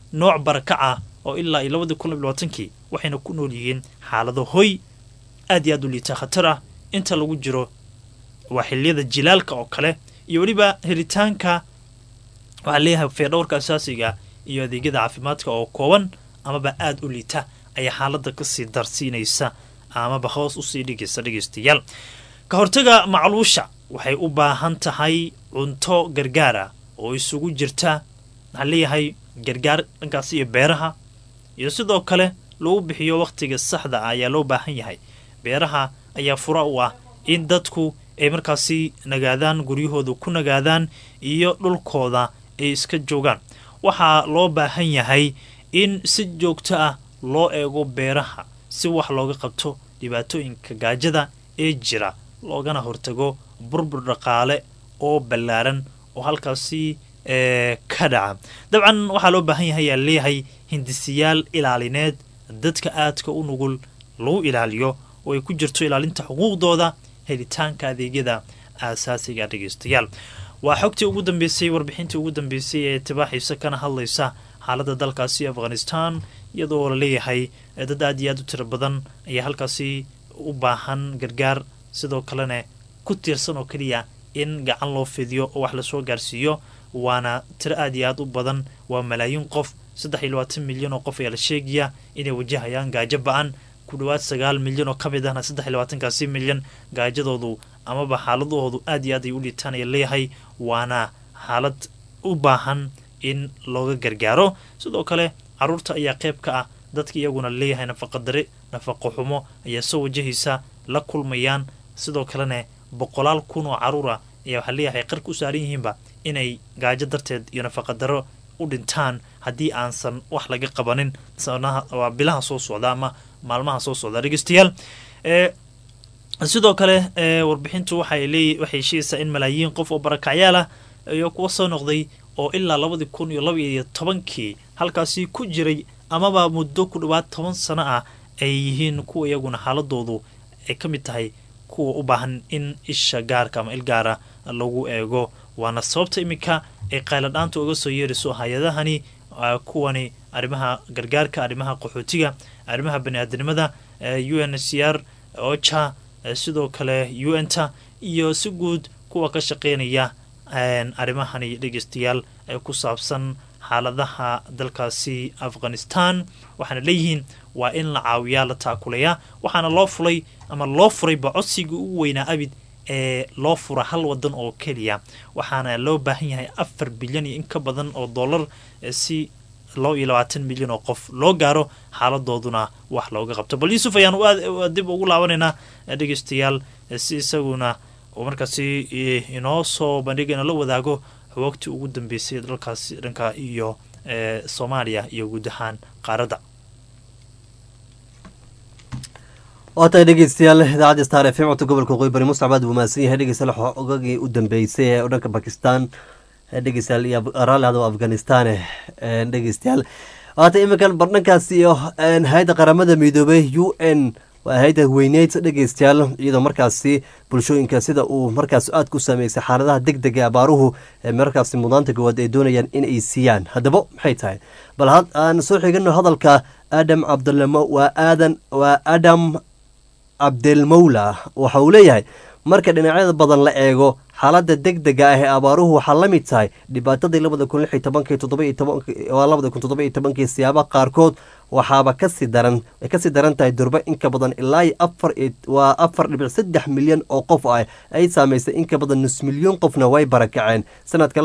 nooc barakaca oo ilaa iyo 2020 waxayna ku nool yihiin xaalado hoy aad iyo aad u liita khatar ah inta lagu jiro waa xilliyada jilaalka oo kale iyo weliba helitaanka waxaa leeyahay feedhowrka asaasiga iyo adeegyada caafimaadka oo kooban amaba aad u liita ayaa xaaladda kasii darsiinaysa amaba hoos usii dhigaysa dhegeystayaal ka hortaga macluusha waxay u baahan tahay cunto gargaara oo isugu jirta waxaa leeyahay gargaar dhankaasi iyo beeraha iyo sidoo kale lagu bixiyo wakhtiga saxda ah ayaa loo baahan yahay beeraha ayaa fura u ah in dadku ay markaasi nagaadaan guryahooda ku nagaadaan iyo dhulkooda ay iska joogaan waxaa loo baahan yahay in si joogto ah loo eego beeraha si wax looga qabto dhibaatooyinka gaajada ee jira loogana hortago burbur dhaqaale oo ballaaran oo halkaasi ka dhaca dabcan waxaa loo baahan yahay yaa leeyahay hindisiyaal ilaalineed dadka aadka u nugul lagu ilaaliyo oo ay ku jirto ilaalinta xuquuqdooda helitaanka adeegyada aasaasiga dhegeystayaal waa xogtii ugu dambeysay warbixintii ugu dambeysay ee tibaaxiisa kana hadlaysa xaaladda dalkaasi afghanistan iyadoo la leeyahay dad aad iyo aad u tiro badan ayaa halkaasi u baahan gargaar sidoo kalena ku tiirsan oo keliya in gacan loo fidiyo oo wax lasoo gaarsiiyo waana tiro aad iyo aad u badan waa malaayiin qof 23 milyan oo qof ayaa la sheegaya inay wajahayaan gaajo ba-an ku dhawaad 9 milyan oo ka mid ahna 23kaasi milyan gaajadoodu amaba xaaladahoodu aad iyo aad ay u liitaan ayaa leeyahay waana xaalad u baahan in looga gargaaro sidoo kale caruurta ayaa qayb ka ah dadka iyaguna leeyahay nafaqadare nafaqo xumo ayaa soo wajahaysa la kulmayaan sidoo kalena 100 kun oo caruura ayaa waxaa leeyahay qarka u saaran yihiinba inay gaajo darteed iyo nafaqadaro u dhintaan haddii aansan wax laga qabanin waa bilaha soo socda ama maalmaha soo socda dhegeystayaal sidoo kale warbixintu waxay sheegaysaa in malaayiin qof oo barakacyaal ah iyo kuwa soo noqday oo ilaa 2012 halkaasi ku jiray amaba muddo ku dhawaad 10 sano ah ay yihiin kuwa iyaguna xaaladoodu ay ka mid tahay kuwa u baahan in isha gaarka ama ilgaara lagu eego waana sababta iminka ay qayladhaanta uga soo yeerayso hay-adahani kuwani arrimaha gargaarka arrimaha qaxootiga arrimaha baniaadanimada UNHCR OCHA sidoo kale UNTA iyo si guud kuwa ka shaqeynaya arrimahani dhegeystayaal ay ku saabsan xaaladaha dalkaasi Afghanistan waxaana leeyihiin waa in la caawiyaa la taakulaya waxaana loo furay codsiga ugu weynaa abid ee loo fura hal wadan oo keliya waxaana loo baahan yahay 4 bilyan iyo in ka badan oo dollar si 20 milyan oo qof loo gaaro xaaladooduna wax looga qabto bal Yusuf ayaan dib ugu laabanaynaa dhegeystayaal si isaguna oo markaasi inoo soo bandhigayna la wadaago waqti ugu dambeysay dalkaasi dhanka iyo Soomaaliya iyo guud ahaan qaaradda waata dhegeystayaal idaacadda Star FM codka gobolka Qoybari Mustacbad buu maasan yahay dhegeystayaal xogagii u dambeysay ee dhanka Pakistan dhegeystayaal iyo araalada Afghanistan dhegeystayaal waata iminkan barnaamijkaasi iyo hay'adda qaramada midoobay UN waa hay'adda weyneyd dhegeystayaal iyadoo markaasi bulshooyinka sida uu markaas aad ku sameysay xaaladaha degdega abaaruhu markaasi mudaanta go'aad ay doonayaan in ay siiyaan haddaba maxay tahay bal aan soo xigano hadalka Adam Abdelmawla waxa uu leeyahay marka dhinacyada badan la eego xaaladda degdega ah ee abaaruhu waxaa la mid tahay dhibaatadii 2017 siyaabo qaarkood waxaaba kasii daran tahay durba in ka badan ilaa 4.3 milyan oo qof ah ay saameysay in ka badan nus milyan qofna way barakaceen sanadka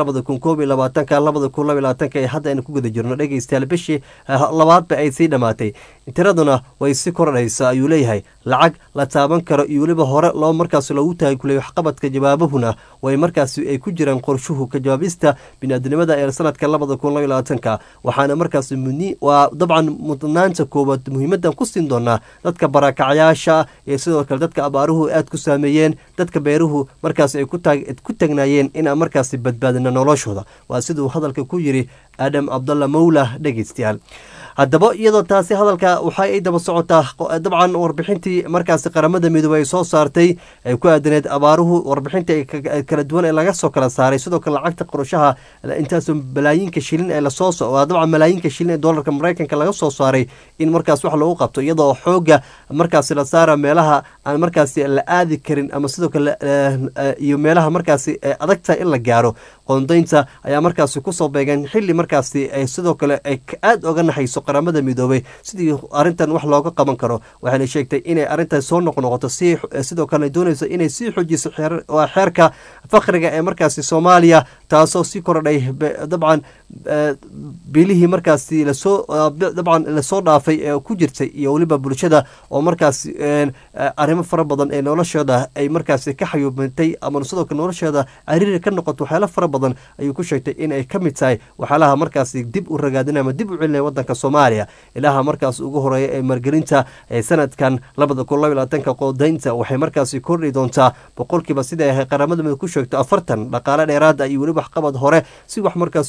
2022 ee hadda aynu ku guda jirno dhegeystayaal bishii labaadba ay sii dhamaatay tiraduna way si kordhaysaa ayuu leeyahay lacag la taaban karo iyo weliba hore loo markaas loogu taagulay waxqabadka jawaabahuna way markaasi ay ku jiraan qorshuhu ka jawaabista bini'aadanimada ee sanadka 2022 waxaana markaas waa dabcan mudnaanta koowaad muhiimadan ku siin doonaa dadka barakacyaasha iyo sidoo kale dadka abaaruhu aad ku saameeyeen dadka beeruhu markaas ay ku tagnaayeen in markaas badbaadina noloshooda waa sidoo hadalka ku yiri aadam cabdalla mawla dhegeystayaal haddaba iyadoo taasi hadalka waxa ay daba socotaa dabcan warbixintii markaasi qaramada midoobey ay soo saartay ay ku aadaneed abaaruhu warbixinta kala duwan ee laga soo kala saaray sidoo kale lacagta qorashaha intaasoo malaayiinka shilin ee lasoo dabcan malaayiinka shilin ee doolarka maraykanka laga soo saaray in markaas wax loogu qabto iyadoo xooga markaasi la saara meelaha aan markaasi la aadi karin ama sidoo kale iyo meelaha markaasi adagtahay in la gaaro qoondaynta ayaa markaasi kusoo beegeen xili markaasi ay sidoo kale ay aada oga naxayso qaramada midoobey sidii arintan wax looga qaban karo waxayna sheegtay inay arintaas soo noqnoqoto sidoo kale doonayso inay sii xojiso xeerka fakriga ee markaasi soomaaliya taasoo sii kordhay dabcan bilihii markaasi dabcan lasoo dhaafay ee ku jirtay iyo weliba bulshada oo markaasi arrimo fara badan ee noloshooda ay markaasi ka xayuubintay ama sidoo kale noloshooda cariiri ka noqoto waxyaalo fara badan ayuu ku sheegtay inay ka mid tahay waxyaalaha markaasi dib u ragaadinaya ama dib u celinaya wadanka soomaaliya ilaha markaas ugu horeeya ee margelinta ee sanadkan 2022 qodaynta waxay markaasi kordhi doontaa boqolkiiba sida ay qaramada mid ku sheegto 40 dhaqaale dheeraad ah iyo weliba waxqabad hore si wax markaas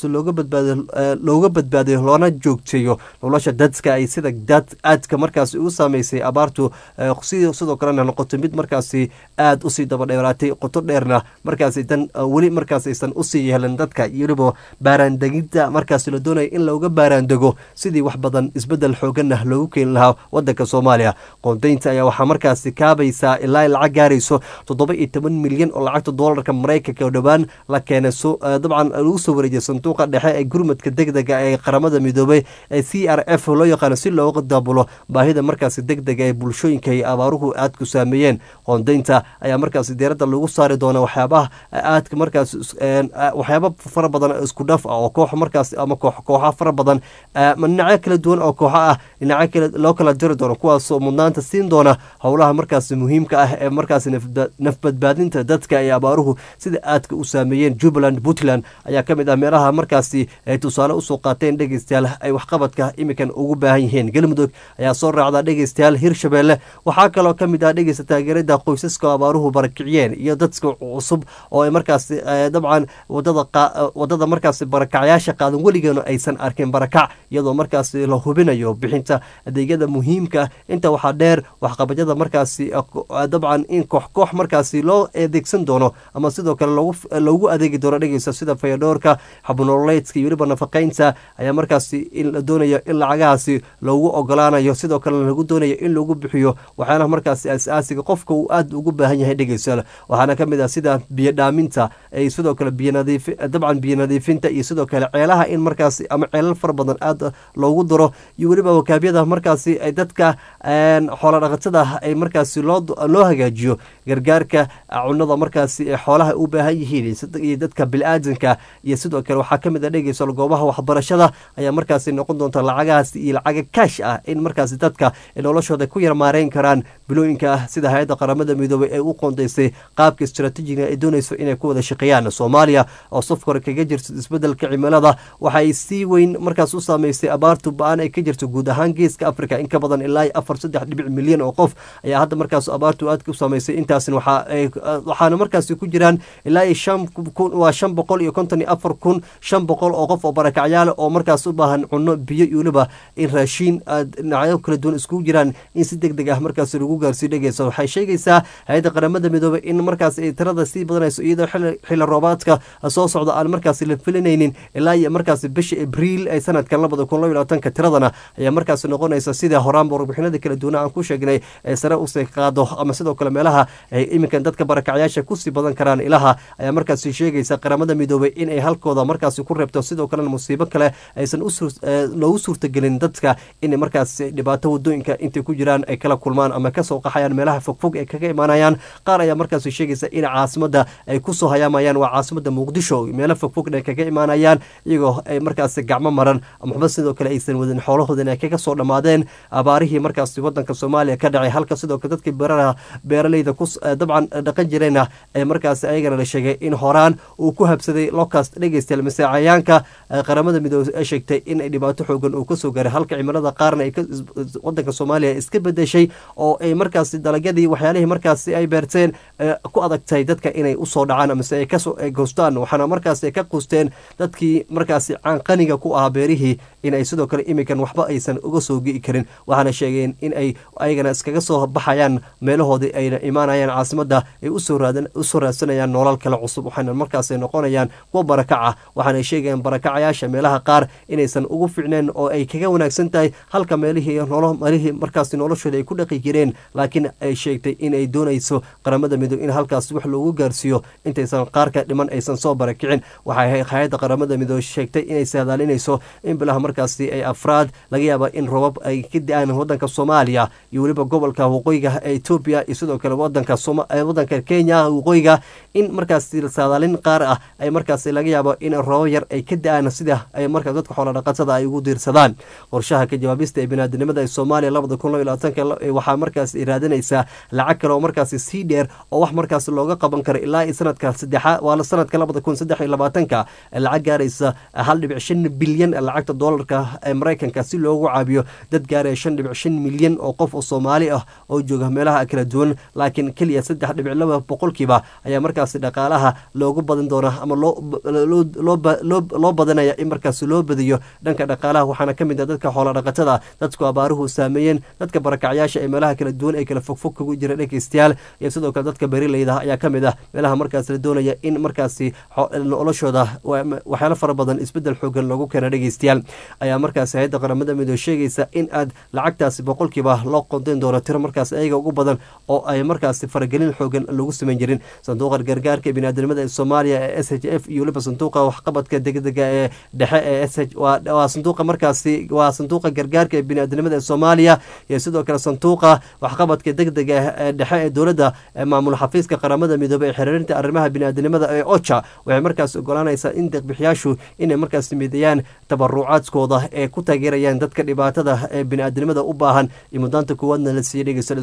looga badbaadiyo loona joogteeyo nolosha dadka ay sida aadka markaasi ugu saameysay abaartu sidoo kalena noqoto mid markaasi aada usii daba dheeraatay qoto dheerna markaasi dan weli markaas aysan usii yeelan dadka iyo weliba baaraandegidda markaasi la doonaya in looga baaraandego sidii wax badan isbedel xooganah loogu keeni lahaa wadanka soomaaliya qoondaynta ayaa waxaa markaasi kaabaysaa ilaa lacag gaarayso 17 milyan oo lacagta doolarka maraykanka oo dhowaan la keenay dabcan lagu soo wareejiyay sanduuqa dhexe ee gurmadka degdega ee qaramada midoobey ee CRF loo yaqaano si looga daabulo baahida markaasi degdega ee bulshooyinka ay abaaruhu aad ku saameeyeen qoondaynta ayaa markaasi diiradda lagu saari doona waxyaabaha aadka markaasi waxyaaba fara badan isku dhaf ah oo koox markaasi ama kooxa fara badan dhinacyo kala duwan oo kooxo ah dhinacyo kale loo kala jiri doono kuwaasoo mudnaanta siin doona howlaha markaasi muhiimka ah ee markaasi nafbadbaadinta dadka ay abaaruhu sida aadka u saameeyeen Jubaland Puntland ayaa ka mid ah meelaha markaasi ay tusaale usoo qaateen dhegeystayaal ay waxqabadka imikan ugu baahan yihiin galmudug ayaa soo raacda dhegeystayaal hirshabeelle waxaa kaloo ka mid ah dhegeysta taageerada qoysaska abaaruhu barakiciyeen iyo dadka cusub oo ay markaasi dabcan wadada markaasi barakacyaasha qaadan weligeenu aysan arkin barakac iyadoo markaasi la hubinayo bixinta adeegyada muhiimka inta waxaa dheer waxqabadyada markaasi dabcan in koox markaasi loo adeegsan doono ama sidoo kale loogu adeegi doono dhegeysta sida fayadhoorka xabunololeedka iyo weliba nafaqeynta ayaa markaasi in la doonayo in lacagahaasi loogu ogolaanayo sidoo kale lagu doonayo in lagu bixiyo waxyaalaha markaasi asaasiga qofka uu aada ugu baahan yahay dhegeysta waxaana ka mid ah sida biyo dhaaminta ay sidoo kale dabcan biyo nadiifinta iyo sidoo kale ceelaha in markaasi ama ceelal fara badan aada loogu daro iyo weliba wakaabyada markaasi ay dadka xoola dhaqatada ay markaasi loo hagaajiyo gargaarka cunada markaasi ee xoolaha u baahan yihiin iyo dadka bilaadanka iyo sidoo kale waxaa ka mid ah dhegeysa goobaha waxbarashada ayaa markaasi noqon doonta lacagahaas iyo lacaga kaash ah in markaasi dadka noloshooda ku yar maareyn karaan bilooyinka ah sida hay-adda qaramada midoobey ee u qoondaysay qaabka istaraatiijiga ay doonayso inay ku wada shaqeeyaan soomaaliya oo safkore kaga jirto isbedelka cimilada waxay si weyn markaas u saameysay abaartu ba-aan ay ka jirto guud ahaan geeska africa in ka badan ilaa 4.3 milyan oo qof ayaa hadda markaas abaartu aad ku saameysay intaasna waxaana markaasi ku jiraan ilaa 554,500 oo qof oo barakacyaal oo markaas u baahan cunno biyo iyo weliba in raashiin dhinacyo kala duwan iskugu jiraan in si degdeg ah markaas lagu gaarsiiyo dhegeysa waxay sheegaysaa hay-adda qaramada midoobey in markaas ay tirada sii badanayso iyadoo xilli roobaadka soo socda aan markaas la filinaynin ilaa iyo markaas bisha abriil ee sanadkan 2022 tiradana ayaa markaas noqonaysa sida horaanba warbixinada kala duwan aan ku sheegnay ee sare u sii qaado ama sidoo kale meelaha ay iminkan dadka barakacyaasha ku sii badan karaan ilaha ayaa markaas sheegaysa qaramada midoobey in ay halkooda markaas ku reebto sidoo kale musiibo kale aysan loogu suurtagelin dadka in markaas dhibaato wadooyinka intay ku jiraan ay kala kulmaan ama kasoo qaxayaan meelaha fogfog ay kaga imaanayaan qaar ayaa markaas sheegaysa in caasimada ay kusoo hayaamayaan waa caasimada muqdisho meelo fogfog ay kaga imaanayaan iyagoo ay markaas gacmo maran ama sidoo kale aysan wadin xoolahoodan ay kaga soo dhamaadeen abaarihii markaas wadanka Soomaaliya ka dhacay halka sidoo kale dadkii beeraleyda dabcan dhaqan jireen ay markaas ayagana la sheegay in horaan uu ku habsaday locust dhegeystayaal masaacayaanka halka qaramada midoobay ay sheegtay in ay dhibaato xoogan uu kasoo gaaray halka cimilada qaarna ay wadanka Soomaaliya iska bedeshay oo ay markaasi dalagyadii waxyaalihii markaasi ay beerteen ku adagtay dadka inay u soo dhacaan ama ay ka soo goostaan waxaana markaasi ka qusteen dadkii markaasi qaniga ku ah beerihii in ay sidoo kale imikan waxba aysan uga soo gii karin waxaana sheegeen in ay ayagana iskaga soo baxayaan meelahoodii ayna imaanayaan caasimada ay u soo raadsanayaan nolol kale cusub waxaana markaasi noqonayaan kuwa barakaca waxaana sheegayaan barakacayaasha meelaha qaar inaysan ugu fiicneen oo ay kaga wanaagsan tahay halka meelihii markaasi noloshooda ay ku dhaqi jireen laakiin ay sheegtay in ay doonayso qaramada midoob in halkaas wax loogu gaarsiiyo intaysan qaarka dhiman aysan soo barakicin waxay hay'adda qaramada midoob sheegtay inay saadaalinayso in bilaha markaasi ay afraad laga yaaba in robab ay ka da'aan wadanka Soomaaliya iyo waliba gobolka waqooyiga ee Ethiopia iyo sidoo kale wadanka Kenya waqooyiga in markaasi saadaalin qaar ah ay markaasi laga yaabo in robab yar ay ka da'aan sida ay markaas dadka xoolo dhaqatada ay ugu diirsadaan qorshaha ka jawaabista ee bini'aadanimada ee Soomaaliya 2022 waxaa markaas iraadinaysa lacag kale oo markaasi sii dheer oo wax markaas looga qaban karo ilaa sanadka sanadka 2023 lacag gaaraysa 1.5 bilyan lacagta doolarka ee Mareykanka si loogu caabiyo dad gaaraya 5.5 milyan oo qof oo Soomaali ah oo jooga meelaha kala duwan laakiin kaliya 3.2% ayaa markaas dhaqaalaha loogu badan doona ama loo badanaya in markaas loo badiyo dhanka dhaqaalaha waxaana kamid ah dadka xoolo dhaqatada dadku abaaruhu saameeyeen dadka barakacayaasha ee meelaha kala duwan ay kala fogfog kugu jira dhageystayaal iyo sidoo kale dadka beeraleyda ayaa kamid ah meelaha markaas la doonaya in markaasi noloshooda waxyaalo fara badan isbedel xoogan loogu keeno dhageystayaal ayaa markaas hay'adda qaramada midoob sheegaysa in aad lacagtaasi boqolkiiba loo qoondeyn doono tiro markaas ayaga ugu badan oo ay markaasi faragelin xoogan lagu samayn jirin sanduuqa gargaarka bini'aadanimada ee Soomaaliya ee SHF iyo waliba sanduuqa waxqabadka degdega ee dhexe ee waa sanduuqa markaasi waa sanduuqa gargaarka ee bini'aadanimada ee Soomaaliya iyo sidoo kale sanduuqa waxqabadka degdega ee dhexe ee dowladda maamul xafiiska qaramada midoobay ee xiriirinta arrimaha bini'aadanimada ee OCHA waxay markaas ogolaanaysaa in deeq-bixiyaashu inay markaas mideeyaan tabarucaadkooda ee ku taageerayaan dadka dhibaatada ee bini'aadanimada u baahan iyo mudaanta koowaadna la siiyay dhegeysan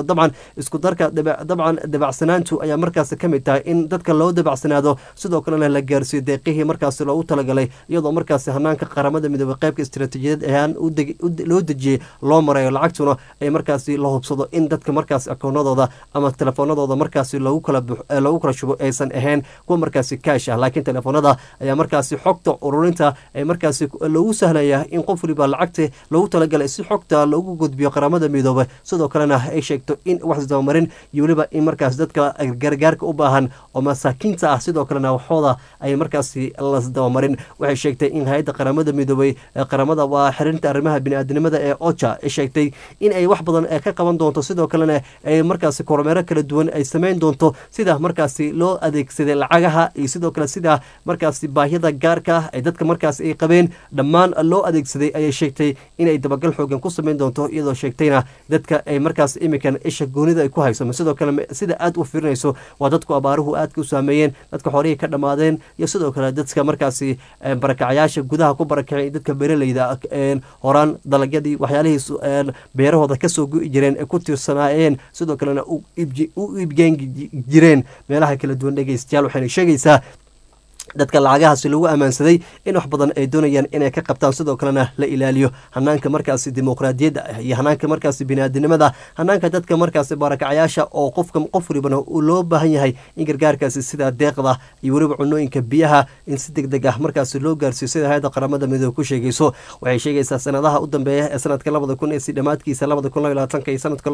isku darka dabacsanaantu ayaa markaas ka mid tahay in dadka loo dabacsanaado sidoo kalena la gaarsiiyo deeqihii markaas loogu talagalay iyadoo markaas hanaanka qaramada midoobay qaybka istiraatiijiyadeed ahaan loo dejiyey loo marayo lacagtuna ay markaasi la hubsado in dadka markaas akoonadooda ama telefoonadooda markaasi loogu kala shubo aysan ahayn kuwa markaasi kaash ah laakiin telefoonada ayaa markaasi xogta ururinta ay markaasi loogu sahlaya in qof waliba lacagta loogu talagalay si xogta loogu gudbiyo qaramada midoobay sidoo kalena ay sheegto in wax isdabamarin iyo waliba in markaas dadka gargaarka u baahan oo masaakiinta ah sidoo kalena waxooda ay markaasi lasdabamarin waxay sheegtay in hay'adda qaramada midoobay qaramada waa xiriirinta arrimaha bini'aadanimada ee OCHA ay sheegtay in ay wax badan ka qaban doonto sidoo kalena ay markaasi kormeero kala duwan ay sameyn doonto sida markaasi loo adeegsaday lacagaha iyo sidoo kale sida markaasi baahida gaarka ah ay dadka markaasi ay qabeen dhammaan loo adeegsaday ayay sheegtay inay dabagal xoogan ku sameyn doonto iyadoo sheegtayna dadka ay markaas imikan isha goonida ay ku hayso sidoo kale sida aad u fiirinayso waa dadku abaaruhu aadka u saameeyeen dadka xoolihii ka dhammaadeen iyo sidoo kale dadka markaasi barakacayaasha gudaha ku barakacay dadka beeraleyda horaan dalagyadii waxyaalihii beerahooda kasoo go'i jireen ee ku tiirsanaayeen sidoo kalena u iibgeen jireen meelaha kala duwan dhegeystayaal waxayna sheegaysaa dadka lacagahaasi lagu ammaansaday in wax badan ay doonayaan inay ka qabtaan sidoo kalena la ilaaliyo hanaanka markaasi dimuqraadiyadda iyo hanaanka markaasi bini'aadanimada hanaanka dadka markaasi barakacayaasha oo qof walibana uu loo baahan yahay in gargaarkaasi sida deeqda iyo weliba cunooyinka biyaha in si degdeg ah markaasi loo gaarsiiyo sida hay'adda qaramada midoobe ku sheegayso waxay sheegaysaa sanadaha u dambeeya ee sanadka 2000 dhamaadkiisa 2022 iyo sanadka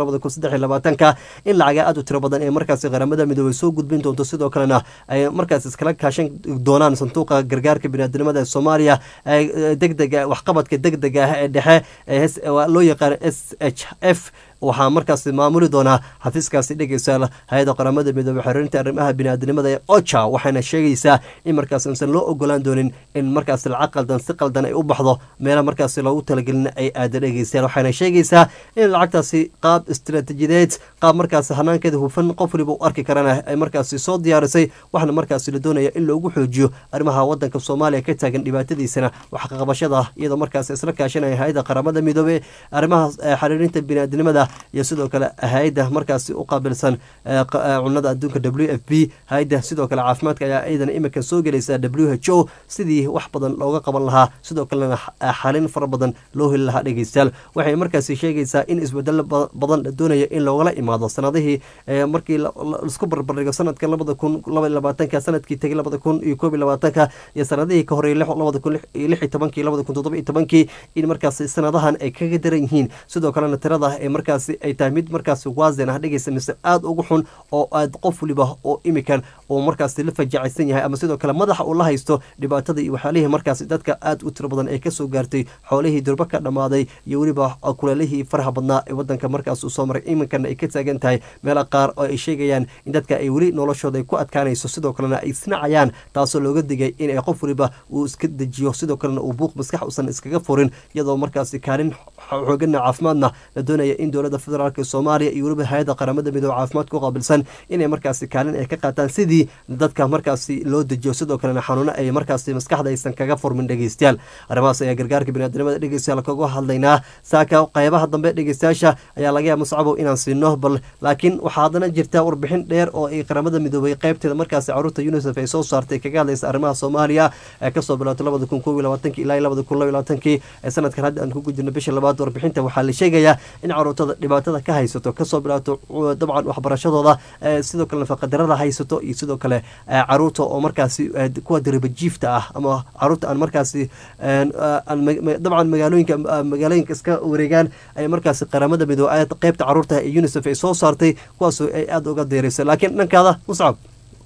2023 in lacaga aad u tiro badan ee markaasi qaramada midoobe soo gudbin doonto sidoo kalena ay markaasi iskala kaashan doonaan sanduuqa gargaarka bini'aadanimada ee Soomaaliya degdega waxqabadka degdega ee dhexe loo yaqaan SHF waxaa markaas maamuli doonaa xafiiskaasi dhegeysa hay'adda qaramada midoobay xiriirinta arrimaha bini'aadanimada ee OCHA waxayna sheegaysaa in markaas aysan loo ogolaan doonin in markaas lacag si qaldan ay u baxdo meelaha markaas loogu talagelin ay aada dhegeystaan waxayna sheegaysaa in lacagtaasi qaab istiraatiijiyadeed qaab markaas hanaankeeda hufan qof waliba u arki karana ay markaas soo diyaarisay waxna markaas la doonaya in loogu xoojiyo arrimaha wadanka Soomaaliya ka taagan dhibaatadiisana wax ka qabashada iyadoo markaas isla kaashanaya hay'adda qaramada midoobay arrimaha xiriirinta bini'aadanimada iyo sidoo kale hay-adda markaasi u qaabilsan cunada adduunka WFP, hay-adda sidoo kale caafimaadka ayaa iidan imika soo gelaysa WHO sidii wax badan looga qaban lahaa, sidoo kalena xalin fara badan loo heli lahaa. dhegeystayaal waxay markaasi sheegaysaa in isbedelo badan la doonaya in loogala imaado sanadihii markii laisku barbardhigo sanadka 2022 sanadkii tegay 2021 iyo sanadihii ka horeeyay 2016 2017 in markaasi sanadahan ay kaga daran yihiin, sidoo kalena tirada ee markaasi ay tahay mid markaasi waasin ah dhegeysta mise aad ugu xun oo aad qof waliba oo imikan oo markaasi la fajacaysan yahay ama sidoo kale madaxa uu la haysto dhibaatada iyo waxyaalihii markaasi dadka aad u tiro badan ay kasoo gaartay, xoolihii durba ka dhammaaday iyo weliba kuleelihii faraha badnaa ee wadanka markaas uu soo maray. iminkana ay ka taagan tahay meela qaar oo ay sheegayaan in dadka ay weli noloshooda ay ku adkaanayso, sidoo kalena ay isnacayaan, taasoo looga digay in ay qof waliba uu iska dejiyo, sidoo kalena uu buuq maskax usan iskaga furin, iyadoo markaasi kaalin xoogana caafimaadna la doonaya in dowladda federaalk Soomaaliya iyo weliba hay-adda qaramada midoobe caafimaadka u qaabilsan inay markaasi kaalin ay ka qaataan sidii dadka markaasi loo dejiyo, sidoo kalena xanuuno ay markaasi maskaxda aysan kaga furmin. dhegeystayaal arrimahaas ayaa gargaarka biniaadamada dhegeystayaal kaga hadlaynaa saaka qaybaha dambe. dhegeystayaasha ayaa laga yaaba Muscabow inaan siino, bal laakiin waxaa haddana jirta warbixin dheer oo ay qaramada midoobay qaybteeda markaasi caruurta UNICEF ay soo saartay kaga hadlaysa arrimaha Soomaaliya ee kasoo bilowday 2021 ilaa 2022 ee sanadkan hadda aan ku gudbino bisha labaad. warbixinta waxaa la sheegayaa in caruurtada dhibaatada ka haysato kasoo bilaato dabcan waxbarashadooda, sidoo kale nafaqadarada haysato, iyo sidoo kale caruurta oo markaasi kuwa daribajiifta ah ama caruurta aan markaasi dabcan magaalooyinka iska wareegaan ay markaasi qaramada midoobe qaybta caruurta ee UNICEF ay soo saartay, kuwaasoo ay aada uga deeraysa. laakiin dhankaada Muscab.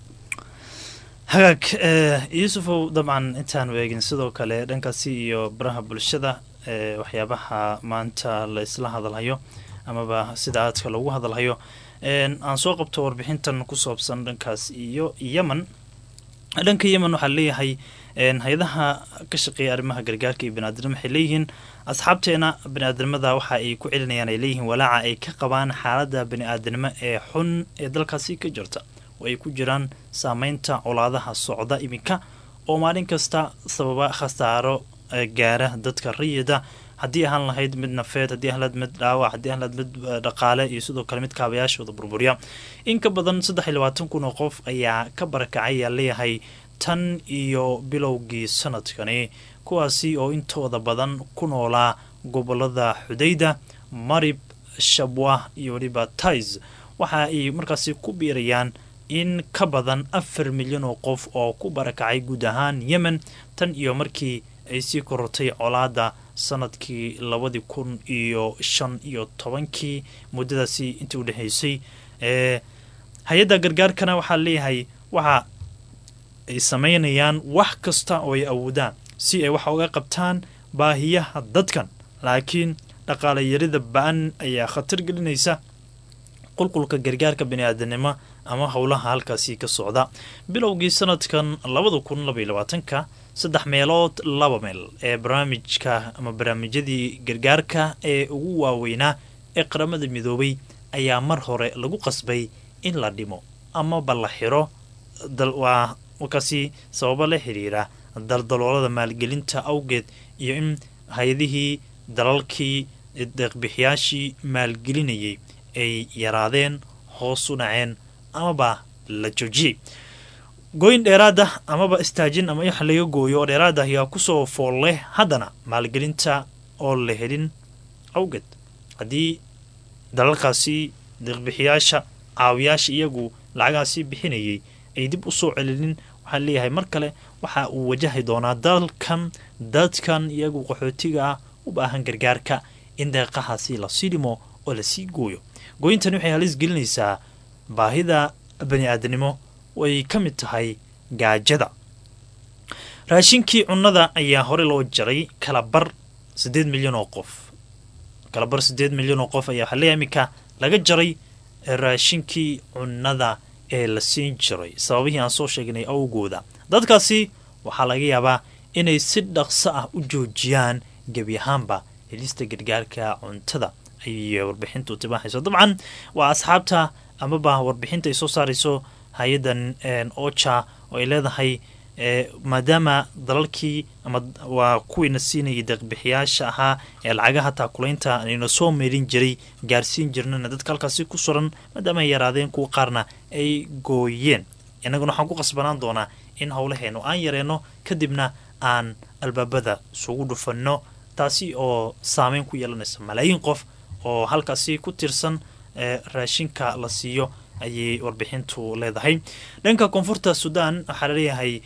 hagaag yuusufow, dabcan intaan weegin sidoo kale dhankaasi iyo baraha bulshada waxyaabaha maanta la isla hadalhayo amaba sida aadka loogu hadalhayo, aan soo qabto warbixintan ku saabsan dhankaas iyo Yemen. dhanka Yemen waxaa leeyahay hay-adaha ka shaqeeya arrimaha gargaarka iyo biniaadamnimo waxay leeyihiin asxaabteena biniaadamada waxa ay ku celinayaan, ay leeyihiin walaaca ay ka qabaan xaaladda biniaadamnimo ee xun ee dalkaasi ka jirta, oo ay ku jiraan saameynta colaadaha socda iminka oo maalin kasta sababa khasaaro gaara dadka rayida, haddii ahaan lahayd mid nafeed, haddii ahaan lahayd mid dhaawac, haddii ahaan lahayd mid dhaqaale iyo sidoo kale mid kaabayaashooda burburiya. in ka badan 23,000 oo qof ayaa ka barakacay ayaa leeyahay tan iyo bilowgii sanadkani, kuwaasi oo intooda badan ku noolaa gobolada Xudayda, Marib, Shabwah iyo waliba Taiz. waxa ay markaasi ku biirayaan in ka badan 4 milyan oo qof oo ku barakacay guud ahaan Yemen tan iyo markii ay sii korortay colaada sanadkii 2015 muddadaasi intii u dhaxaysay. hay-adda gargaarkana waxaa leeyahay waxa ay sameynayaan wax kasta oo ay awoodaan si ay wax uga qabtaan baahiyaha dadkan, laakiin dhaqaale yarida ba'an ayaa khatar gelinaysa qulqulka gargaarka bini'aadanimo ama howlaha halkaasi ka socda. bilowgii sanadkan 2022 3 meelood 2 meel ee barnaamijka ama barnaamijyadii gargaarka ee ugu waaweynaa ee qaramada midoobay ayaa mar hore lagu qasbay in la dhimo ama la xiro waa wakasi sababa la xiriira daldaloolada maalgelinta awgeed, iyo in hay-adihii dalalkii deeqbixiyaashii maalgelinayay ay yaraadeen, hoos u dhaceen amaba la joojiyey. gooyin dheeraada amaba istaajin ama wax laga gooyo oo dheeraada ayaa kusoo fool leh haddana maalgelinta oo la helin awgeed, haddii dalalkaasi deeqbixiyaasha caawiyaasha iyagu lacagaasi bixinayay ay dib u soo celinin, waxaa leeyahay mar kale waxa uu wajahi doonaa dadkan iyagu qaxootiga ah u baahan gargaarka in deeqahaasi la sii dhimo oo la sii gooyo. gooyintani waxay halis gelinaysaa baahida bani'aadanimo way ka mid tahay gaajada. raashinkii cunnada ayaa hore loo jaray kalabar 8 milyan oo qof. kalabar 8 milyan oo qof ayaa waxaa leeyahay iminka laga jaray raashinkii cunnada ee la siin jiray sababihii aan soo sheegnay awgooda. dadkaasi waxaa laga yaabaa inay si dhaqso ah u joojiyaan gebi ahaanba helista gargaarka cuntada ayay warbixintu tibaaxayso. dabcan waa asxaabta amaba warbixinta ay soo saarayso hay-adan OCHA oo ay leedahay maadaama dalalkii ama waa kuwiina siinayay deeqbixiyaasha ahaa ee lacagaha taakulaynta ayna soo meelin jiray gaarsiin jirnana dadka halkaasi ku suran maadaama ay yaraadeen kuwa qaarna ay gooyeen innaguna waxaan ku qasbanaan doonaa in howlaheenu aan yareenno kadibna aan albaabada isugu dhufanno taasi oo saameyn ku yeelanaysa malaayiin qof oo halkaasi ku tirsan raashinka la siiyo ayay warbixintu leedahay. dhanka koonfurta suudaan waxaa laleeyahay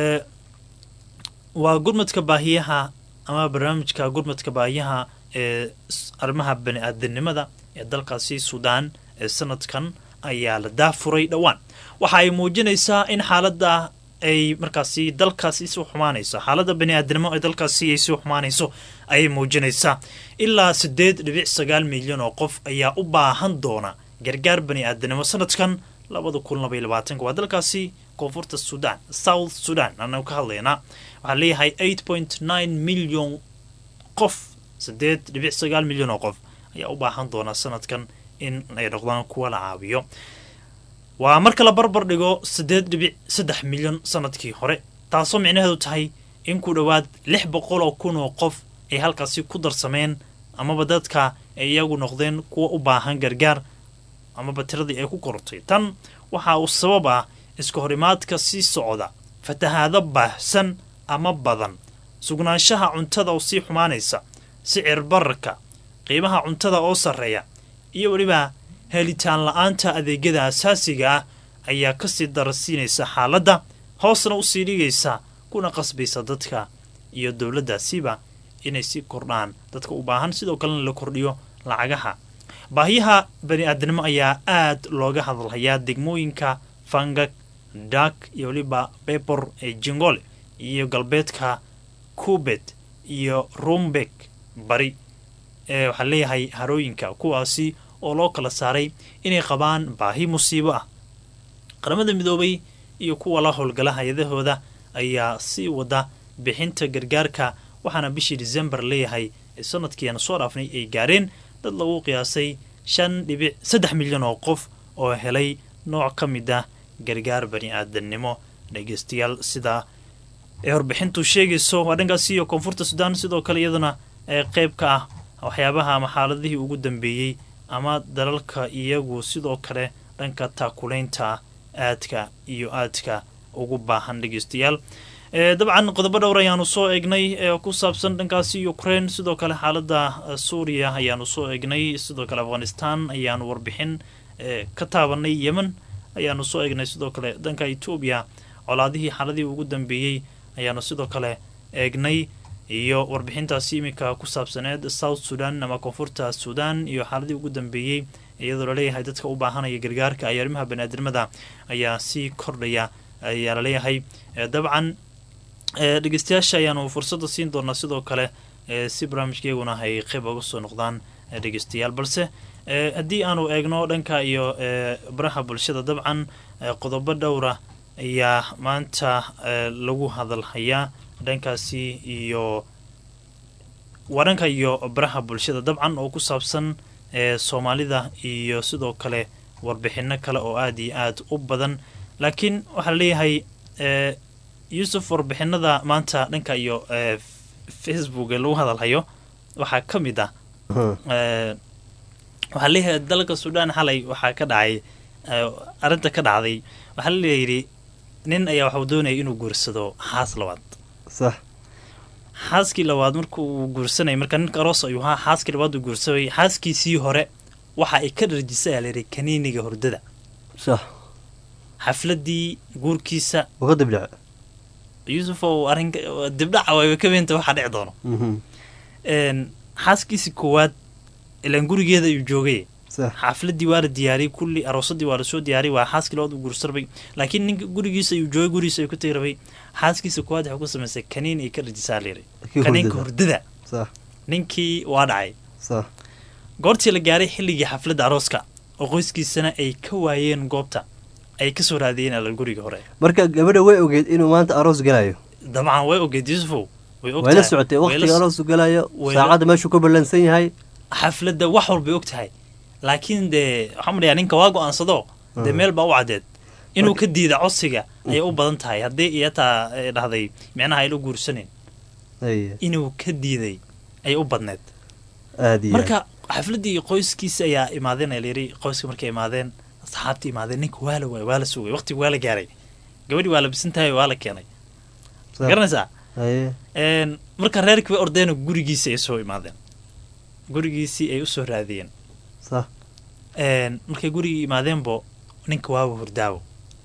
waa gurmadka baahiyaha ama barnaamijka gurmadka baahiyaha ee arrimaha bani-aadanimada ee dalkaasi suudaan ee sanadkan ayaa la daafuray dhowaan. waxa ay muujinaysaa in xaaladda ay markaasi dalkaasi sii xumaanayso, xaaladda bani-aadanimo ee dalkaasi ay sii xumaanayso ayay muujinaysaa. ilaa 8.9 milyan oo qof ayaa u baahan doona gargaar bani-aadanimo sanadkan 2022. waa dalkaasi koonfurta suudaan, south sudan anagu ka hadlaynaa. waxaa leeyahay 8.9 milyan qof, 8.9 milyan oo qof ayaa u baahan doona sanadkan in ay noqdaan kuwa la caawiyo. waa marka la barbar dhigo 8.3 milyan sanadkii hore, taasoo micnaheedu tahay in ku dhowaad 600,000 oo qof ay halkaasi ku darsameen amaba dadka ay iyagu noqdeen kuwa u baahan gargaar amaba tiradii ay ku korortay. tan waxa uu sabab ah iska horimaadka sii socda, fatahaado baahsan ama badan, sugnaanshaha cuntada oo sii xumaanaysa, sicir bararka, qiimaha cuntada oo sarreeya iyo weliba helitaan la-aanta adeegyada asaasiga ah ayaa kasii darasiinaysa xaaladda, hoosna usii dhigaysa kuna qasbaysa dadka iyo dowladdaasiba inay sii kordhaan dadka u baahan, sidoo kalena la kordhiyo lacagaha. baahiyaha bani-aadanimo ayaa aad looga hadalhayaa degmooyinka fangak, dak iyo weliba bebor ee jingole iyo galbeedka kubet iyo rumbek bari waxaa leeyahay harooyinka kuwaasi oo loo kala saaray inay qabaan baahi musiibo ah. qaramada midoobay iyo kuwa la howlgala hay-adahooda ayaa sii wada bixinta gargaarka, waxaana bishii December leeyahay sanadkiiana soo dhaafnay ay gaareen dad lagu qiyaasay 5.3 milyan oo qof oo helay nooc ka mid ah gargaar bani-aadanimo. dhegeystayaal sida ee warbixintu sheegayso waa dhankaasi iyo koonfurta suudaan, sidoo kale iyaduna qayb ka ah waxyaabaha ama xaaladihii ugu dambeeyey ama dalalka iyagu sidoo kale dhanka taakulaynta aadka iyo aadka ugu baahan. dhegeystayaal dabcan qodobo dhowr ayaanu soo eegnay ku saabsan dhankaasi Ukraine, sidoo kale xaaladda Suuriya ayaanu soo eegnay, sidoo kale Afghanistan ayaanu warbixin ka taabanay, Yemen ayaanu soo eegnay, sidoo kale dhanka Ethiopia colaadihii xaaladii ugu dambeeyey ayaanu sidoo kale eegnay, iyo warbixintaasi iminka ku saabsaneed South Sudan ama koonfurta Sudan iyo xaaladii ugu dambeeyey iyadoo la leeyahay dadka u baahanaya gargaarka iyo arrimaha bani'aadamada ayaa sii kordhaya ayaa la leeyahay. dabcan dhegeystayaasha ayaanu fursadda siin doonaa sidoo kale si barnaamijkeeguna ay qayb uga soo noqdaan dhegeystayaal, balse haddii aanu eegno dhanka iyo baraha bulshada, dabcan qodobo dhowra ayaa maanta lagu hadalhayaa dhankaasi iyo waranka iyo baraha bulshada dabcan oo ku saabsan Soomaalida iyo sidoo kale warbixino kale oo aad iyo aad u badan. laakiin waxaa leeyahay Yusuf, warbixinada maanta dhanka iyo Facebook ee lagu hadalhayo waxaa ka mid ah waxaa leeyahay dalka Suudaan xalay waxaa ka dhacay arinta ka dhacday. waxaa leeyahay nin ayaa waxa uu doonayay inuu guursado xaas labaad. صح xaaskii labaad markuu guursanay marka ninka aroos ayuu ahaa, xaaskii labaad uu guursaday, xaaskiisii hore waxa ay ka dharjisay alayri kaniiniga hurdada. صح xafladii guurkiisa وقد بلع Yusuf oo arinka dibdhaca way ka weynta waxa dhici doono. xaaskiisii koowaad ilaan gurigeeda ayuu joogay. صح xafladii waa la diyaariyay, kulli aroosadii waa la soo diyaariyay, waa xaaskii labaad uu guursarbay, laakiin ninka gurigiisa ayuu joogay, gurigiisa ayuu ka tagay. xaaskiisa koowaad waxa ku samaysay kaniin ay ka dharjisaa leeyahay kaniinka hurdada. صح ninkii waa dhacay. صح goortii la gaaray xilligii xafladda arooska oo qoyskiisana ay ka waayeen goobta ay ka soo raadiyeen alal guriga hore. marka gabadha way ogeed inuu maanta aroos galayo. dabcan way ogeed Yusufow, way way la socotay waqtiga aroos galayo, saacada meeshu ku balansan yahay, xafladda wax walba ogtahay. laakiin de waxaan ninka waa go'aansado de meel baa u cadeed inuu ka diida codsiga ayay u badan tahay haddii iyataa dhahday micnaha ayla guursanin inuu ka diiday ayay u badneed marka xafladii qoyskiisa ayaa imaadeen ee layiri qoyska markay imaadeen asxaabtii imaadeen ninka waa la sugay waqtiga waa la gaaray gabadhii waa la bisan tahay waa la keenay garanaysaa marka reerkii way ordeen gurigiisa ay soo imaadeen gurigiisii ay usoo raadiyeen markay gurigii imaadeenbo ninka waaba hurdaawo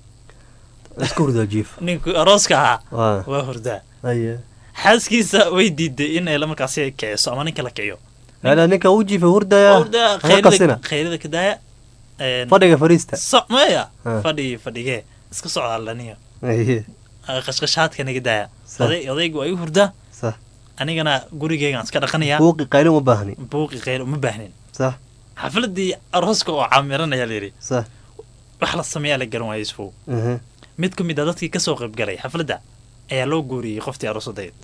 ninka arooska ahaa waa hurdaa xaaskiisa way diiday in ay markaasi kiciso ama ninka la kiciyo ninka uu jiifa hurdaya khayrida kadaaya fadhiga fariista maya fadhigee iska socdaa laniya qashqashaadka naga daaya odaygu waa igu hurdaa anigana gurigeygaan iska dhaqanayaa buuqi qayl uma baahnin xafladii arooska oo caamiranaya layidhi wax la sameeyaa la garan waaya isfow mid ka mid a dadkii kasoo qayb galay xafladda ayaa loo guuriyey qoftii aroosadeed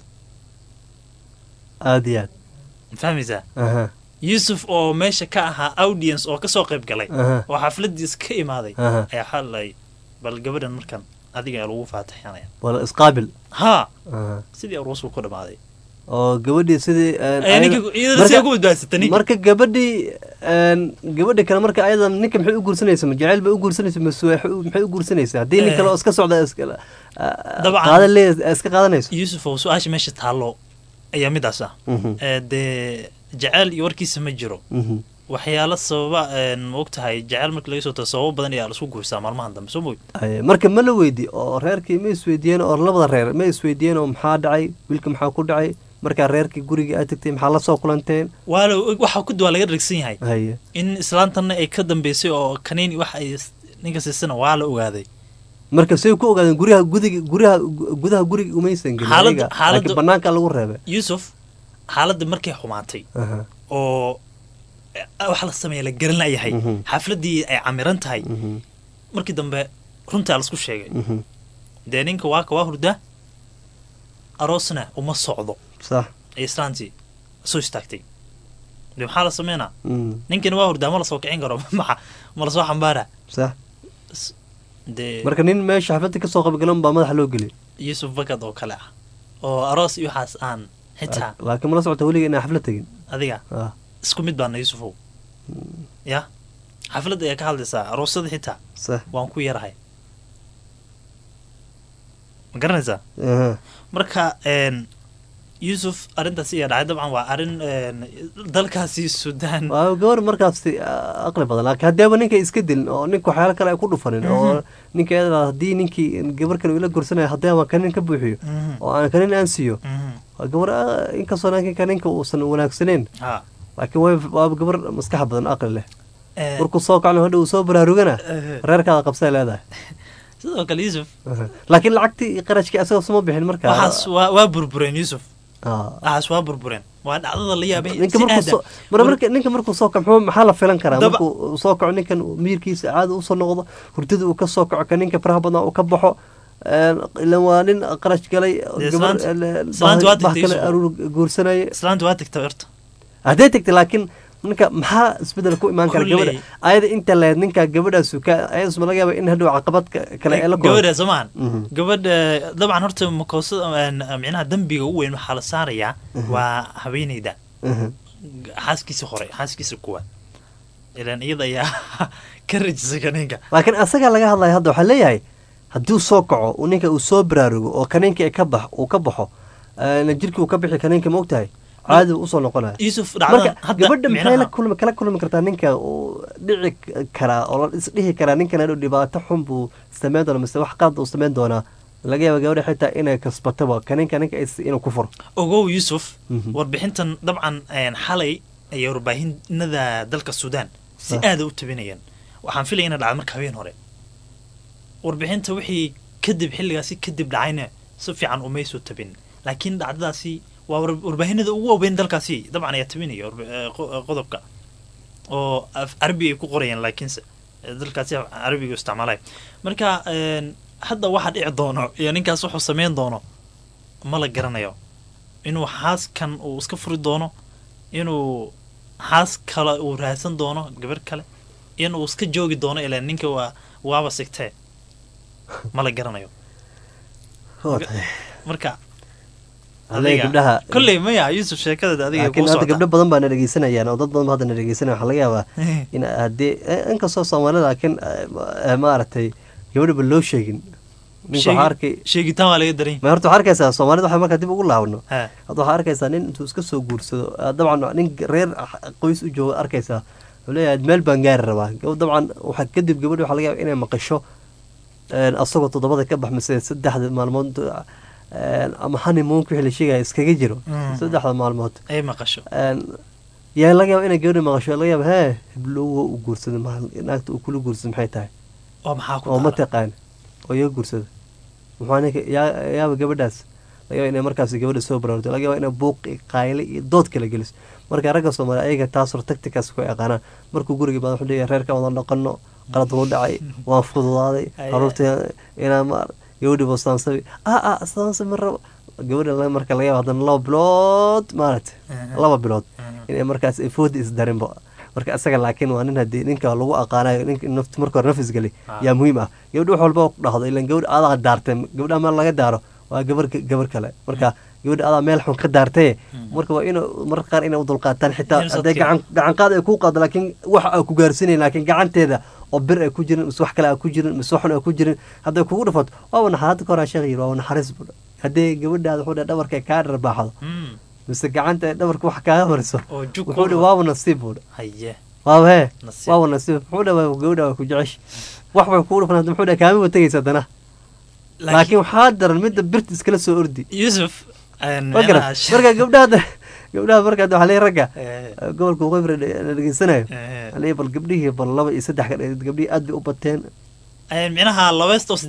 aad iyo aad fahmaysaa yuusuf oo meesha ka ahaa audience oo kasoo qayb galay oo xafladiis ka imaaday ayaa xalay bal gabadhan markan adiga lagu faataxinaya wala isqaabil sidii aroosku ku dhamaaday oo gabadhii sidii marka gabadhi kale marka ayada ninka maxay u guursanaysa ma jacayl bay u guursanaysa maxay u guursanaysaa haddii nin kale oo iska socda iska qaadanayso yuusuf oo su-aasha meesha taallo ayaa midaas ah dee jacayl iyo warkiisa ma jiro waxyaalo sababa ma og tahay jacayl marka laga soo tago sababo badan ayaa laisku guursaa maalmahan dambe soo moy marka ma la weydi oo reerkii ma isweydiiyeen oo labada reer ma isweydiiyeen oo maxaa dhacay wiilka maxaa ku dhacay markaa reerkii guriga aad tagtay maxaa la soo kulanteen waxa ku duwaa laga dharagsan yahay in islaantanna ay ka dambeysay oo kaniin wax ay ninka siisana waa la ogaaday marka say ku ogaadeen gudaha guriga umaysan gelin banaanka lagu reebay yuusuf xaaladda markay xumaatay oo wax la sameeya la garan layahay xafladii ay camiran tahay markii dambe runtaa laisku sheegay dee ninka waa hurdaa aroosna uma socdo ay islaantii soo istaagtay de maxaa la sameynaa ninkana waa hurdaa ma la soo kicin karo ma la soo xambaara marka nin meesha xafladda kasoo qabgalan baa madaxa loo geliyay yuusuf bakad oo kale ah oo aroos iyo waxaas aan xitaa laakiin mala socota weliga inaan xaflad tegin adiga isku mid baana yuusufow ya xafladda ayaa ka hadlaysaa aroosada xitaa waan ku yarahay ma garanaysaa marka yuusuf arrintaasi ayaa dhacay dabcan waa arrin dalkaasi suudaan gabar markaasi aqli badan laakiin haddeeba ninka iska dilin oo ninka waxyaalo kale ay ku dhufanin oo ninka haddii ninkii gabar kale ila gorsanaya haddeeba kanin ka buuxiyo oo aan kanin aan siiyo gabar inkastoo ninka ninka uusan wanaagsaneyn laakiin waaba gabar maskax badan aqli leh markuu soo kacno hadha uu soo baraarugana reerkaada qabsay leedahay sidoo kale yuusuf laakiin lacagtii iyo qarashkii asagoo suma bixin marka waxaas waa burbureen yuusuf waxaas waa burbureen waa dhacdada la yaabay ninka markuu soo kaco maxaa la filan karaa markuu soo kaco ninkan miirkiisa caada usoo noqdo hurdada uu ka soo kaco ka ninka faraha badan uu ka baxo ilan waa nin qarash galay gabar aruur guursanaya islaanta waa tagta horta hadday tagtay laakiin ninka maxaa isbedel ku imaan kara gabadha ayada inta leed ninka gabadhaas ayada ma laga yaaba in hadhow caqabad kale ay la gabadha soomaan gabadha dabcan horta makoosada micnaha dambiga ugu weyn waxaa la saarayaa waa haweeneyda xaaskiisa hore xaaskiisa kuwaad ilan iyada ayaa ka rajisay kaninka laakiin asagaa laga hadlaya hadda waxaa leeyahay hadduu soo kaco ninka uu soo baraarugo oo kaninka uu ka baxo jirkii uu ka bixi kaninka ma ogtahay caadi usoo noqonaya marka gabadha maxay kala kulmi kartaa ninka uu dhici karaa oo la isdhihi karaa ninkan hadhow dhibaato xun buu sameyn doona mise wax qaad uu sameyn doonaa laga yaaba gabadha xitaa inay kasbataba kaninka inuu ku furo ogow yuusuf warbixintan dabcan xalay ayay warbaahinada dalka suudaan si aada u tabinayaan waxaan filaya ina dhacda marka habeen hore warbixinta wixii kadib xilligaasi kadib dhacayna si fiican umay soo tabin laakiin dhacdadaasi waa warbaahinada ugu waaweyn dalkaasi dabcan ayaa tabinaya qodobka oo carabi ay ku qorayaan laakiinse dalkaasi carabiga isticmaalay marka hadda waxa dhici doono iyo ninkaas wuxuu sameyn doono ma la garanayo inuu xaaskan uu iska furi doono inuu xaas kale uu raadsan doono gabar kale inuu iska joogi doono ilaa ninka waaba sigtee ma la garanayo marka gabdhaha kolley maya Yusuf sheekada adiga ku soo gabdho badan baa na dhageysanayaan oo dad badan hadda na dhageysanaya waxa laga yaabaa in hadii inkastoo Soomaalida laakiin maaragtay gabadha loo sheegin ninka harkay sheegitaan waa laga darin ma horta harkaysa Soomaalida waxa marka dib ugu laabno hadda waxa arkaysa nin intuu iska soo guursado dabcan nin reer qoys u jooga arkaysa walaal meel baan gaar rabaa dabcan waxa kadib gabadha waxa laga yaabaa inay maqasho asagoo todobada ka baxmisay 3 maalmood ama honeymoon ku xilli shigay iskaga jiro 3 maalmood ay maqasho yaa laga yaabaa inay gabadha maqasho laga yaabaa heblo uu guursado naagta uu kula guursado maxay tahay oo maxaa ku oo ma taqaan oo iyo guursado waxaan yaaba gabadhaas laga yaabaa inay markaas gabadha soo bararto laga yaabaa inay buuq qayle iyo dood kala geliso marka ragga Soomaaliya ayaga taas hor tactics ku yaqaanaan markuu guriga baad wuxuu leeyahay reerka wada dhaqano qalad uu dhacay waan fududaaday carruurta inaan maar gabadhi boostaansabi astaansabi mar gabadha marka laga yaabo haddana 2 bilood maaragtay 2 bilood inay markaas ay food isdarinbo marka asaga laakiin waa nin haddii ninka lagu aqaanayo ninka nafta marka hore nafis gali yaa muhiim ah gabadha wax walba ku dhahdo ilaan gabadha adaa daartay gabadha meel laga daaro waa gabar kale marka gabadha adaa meel xun ka daartay marka waa inuu marka qaar inay u dulqaataan xitaa haday gacan qaad ay ku qaado laakiin wax ay ku gaarsinay laakiin gacanteeda oo bir ay ku jirin wax kale ay ku jirin waxan ay ku jirin haday kugu dhafato waa naxariis ka hor sheegay waa naxariis buu haday gabadhaada wuxuu dhabarka ka dharbaaxdo mise gacanta dhabarka wax kaaga mariso wuxuu waa nasiib buu haye waa nasiib wuxuu dhawa gabadha ku jecesh wax way ku dhafan wuxuu kaama watagaysa dana laakiin waxa daran mid birta iskala soo ordi Yusuf marka gabdhaha marka waxa la raga gobolka qoybre dhageysanayo anay bal gabdhihii bal 2 iyo 3 ka gabdhii aad bay u bateen minaha 2 iyo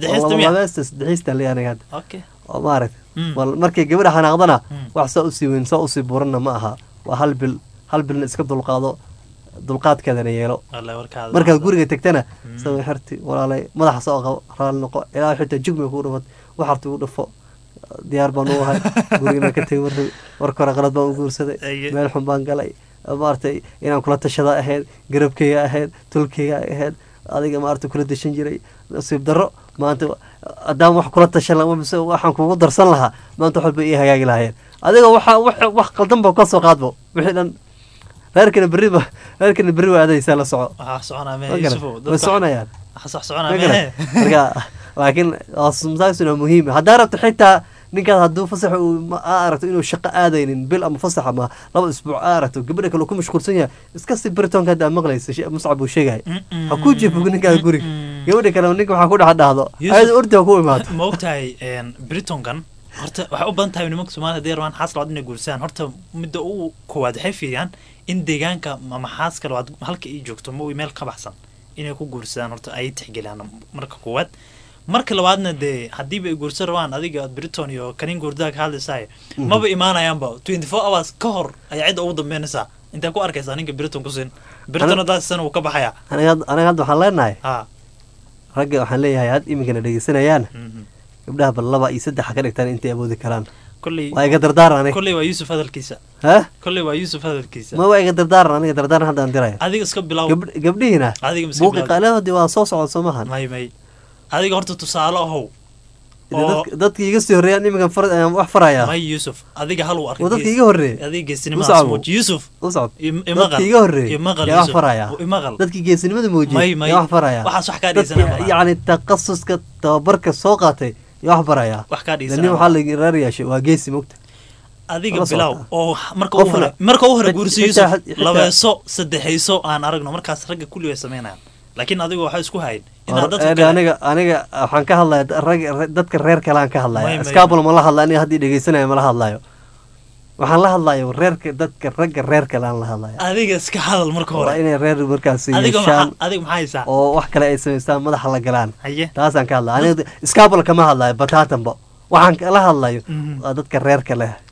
3 la aniga okay oo maarag bal markay gabadha xanaaqdana wax soo u sii weyn soo u sii buurana ma aha waa hal bil iska dulqaado dulqaadkeedana yeelo marka guriga tagtana soo xirti walaalay madaxa soo qabo raal noqo ilaa xitaa jigme ku dhufad waxartu u dhufo diyaar baan u ahay guriga ka tagay war kora qalad baan u guursaday meel xun baan galay maartay inaan kula tashada ahayd garabkayga ahayd tulkayga ahayd adiga maartay kula dashan jiray nasiib darro maanta adaan wax kula tashan waxaan kugu darsan lahaa maanta wax walba ii hagaagi lahaayeen adiga wax qaldan baa ka soo qaadbo wixii dhan reerkana berri waa adaysaa la soco soconayaan laakiin asumsaasuna muhiim haddaa rabto xitaa ninkaas hadduu fasax aragto inuu shaqo aadaynin bil ama fasax ama 2 isbuuc aragto gabadha kale ku mashquulsan yahay iska si baritonka hadda maqlaysa Muscab uu sheegay ha ku jiifo ninka guriga gabadha kale ninka waxa ku dhaxdhaado ayada ordi ku imaato ma ogtahay baritonkan horta waxa u badan tahay nimanka Soomaaliya deerwan xaas loo inay guursadaan horta midda uu koowaad waxay fiiriyaan in deegaanka ama xaas kale halka ay joogto ma uu meel ka baxsan inay ku guursadaan horta ay tixgeliyaan marka koowaad marka labaadna de hadii ay guursan rabaan adiga Britain iyo kanin guurdaag hadlaysaa maba imaanayaanba 24 hours ka hor ay cid ugu dambeynaysaa inta ku arkaysaa ninka Britain ku sin Britain daas sana uu ka baxaya aniga hadda waxaan leenahay ragga waxaan leeyahay had imikana dhageysanayaan gabdhaha bal 2 iyo 3 ka dhigtaan intay awoodi karaan kulli waa iga dardaaran kulli waa Yusuf hadalkiisa kulli waa Yusuf hadalkiisa ma waa iga dardaaran aniga dardaaran hadda aan diray adiga iska bilaw gabdhihina buuqi qaalahoodii waa soo socod Soomahan may adiga horta tusaale ahow dadkii iga soo horeeyay iminka wax faraya may Yusuf adiga hal uu arkay dadkii iga horeeyay adiga geesinimada muuji Yusuf dadkii iga horeeyay wax faraya dadkii geesinimada muuji wax faraya waxa wax ka dhisanaa yaani taqassuska tababarka soo qaatay wax faraya wax ka dhisanaa waxa la raariyaashay waa geesi mugta adiga bilaw oo marka uu hore guursiyo Yusuf labeeso saddexayso aan aragno markaas ragga kulli way sameynayaan laakiin adiga waxa isku hayd aniga waxaan ka hadlayaa dadka reer kale aan ka hadlayaa iskaabul ma la hadlayo hadii dhageysanayo ma la hadlayo waxaan la hadlayo reerka dadka ragga reer kale aan la hadlayo adiga iska hadal marka hore inay reer markaas yeeshaan adiga maxay haysaa oo wax kale ay sameystaan madaxa la galaan taas aan ka hadlayo aniga iskaabul kama hadlayo bataatanba waxaan la hadlayo dadka reer kale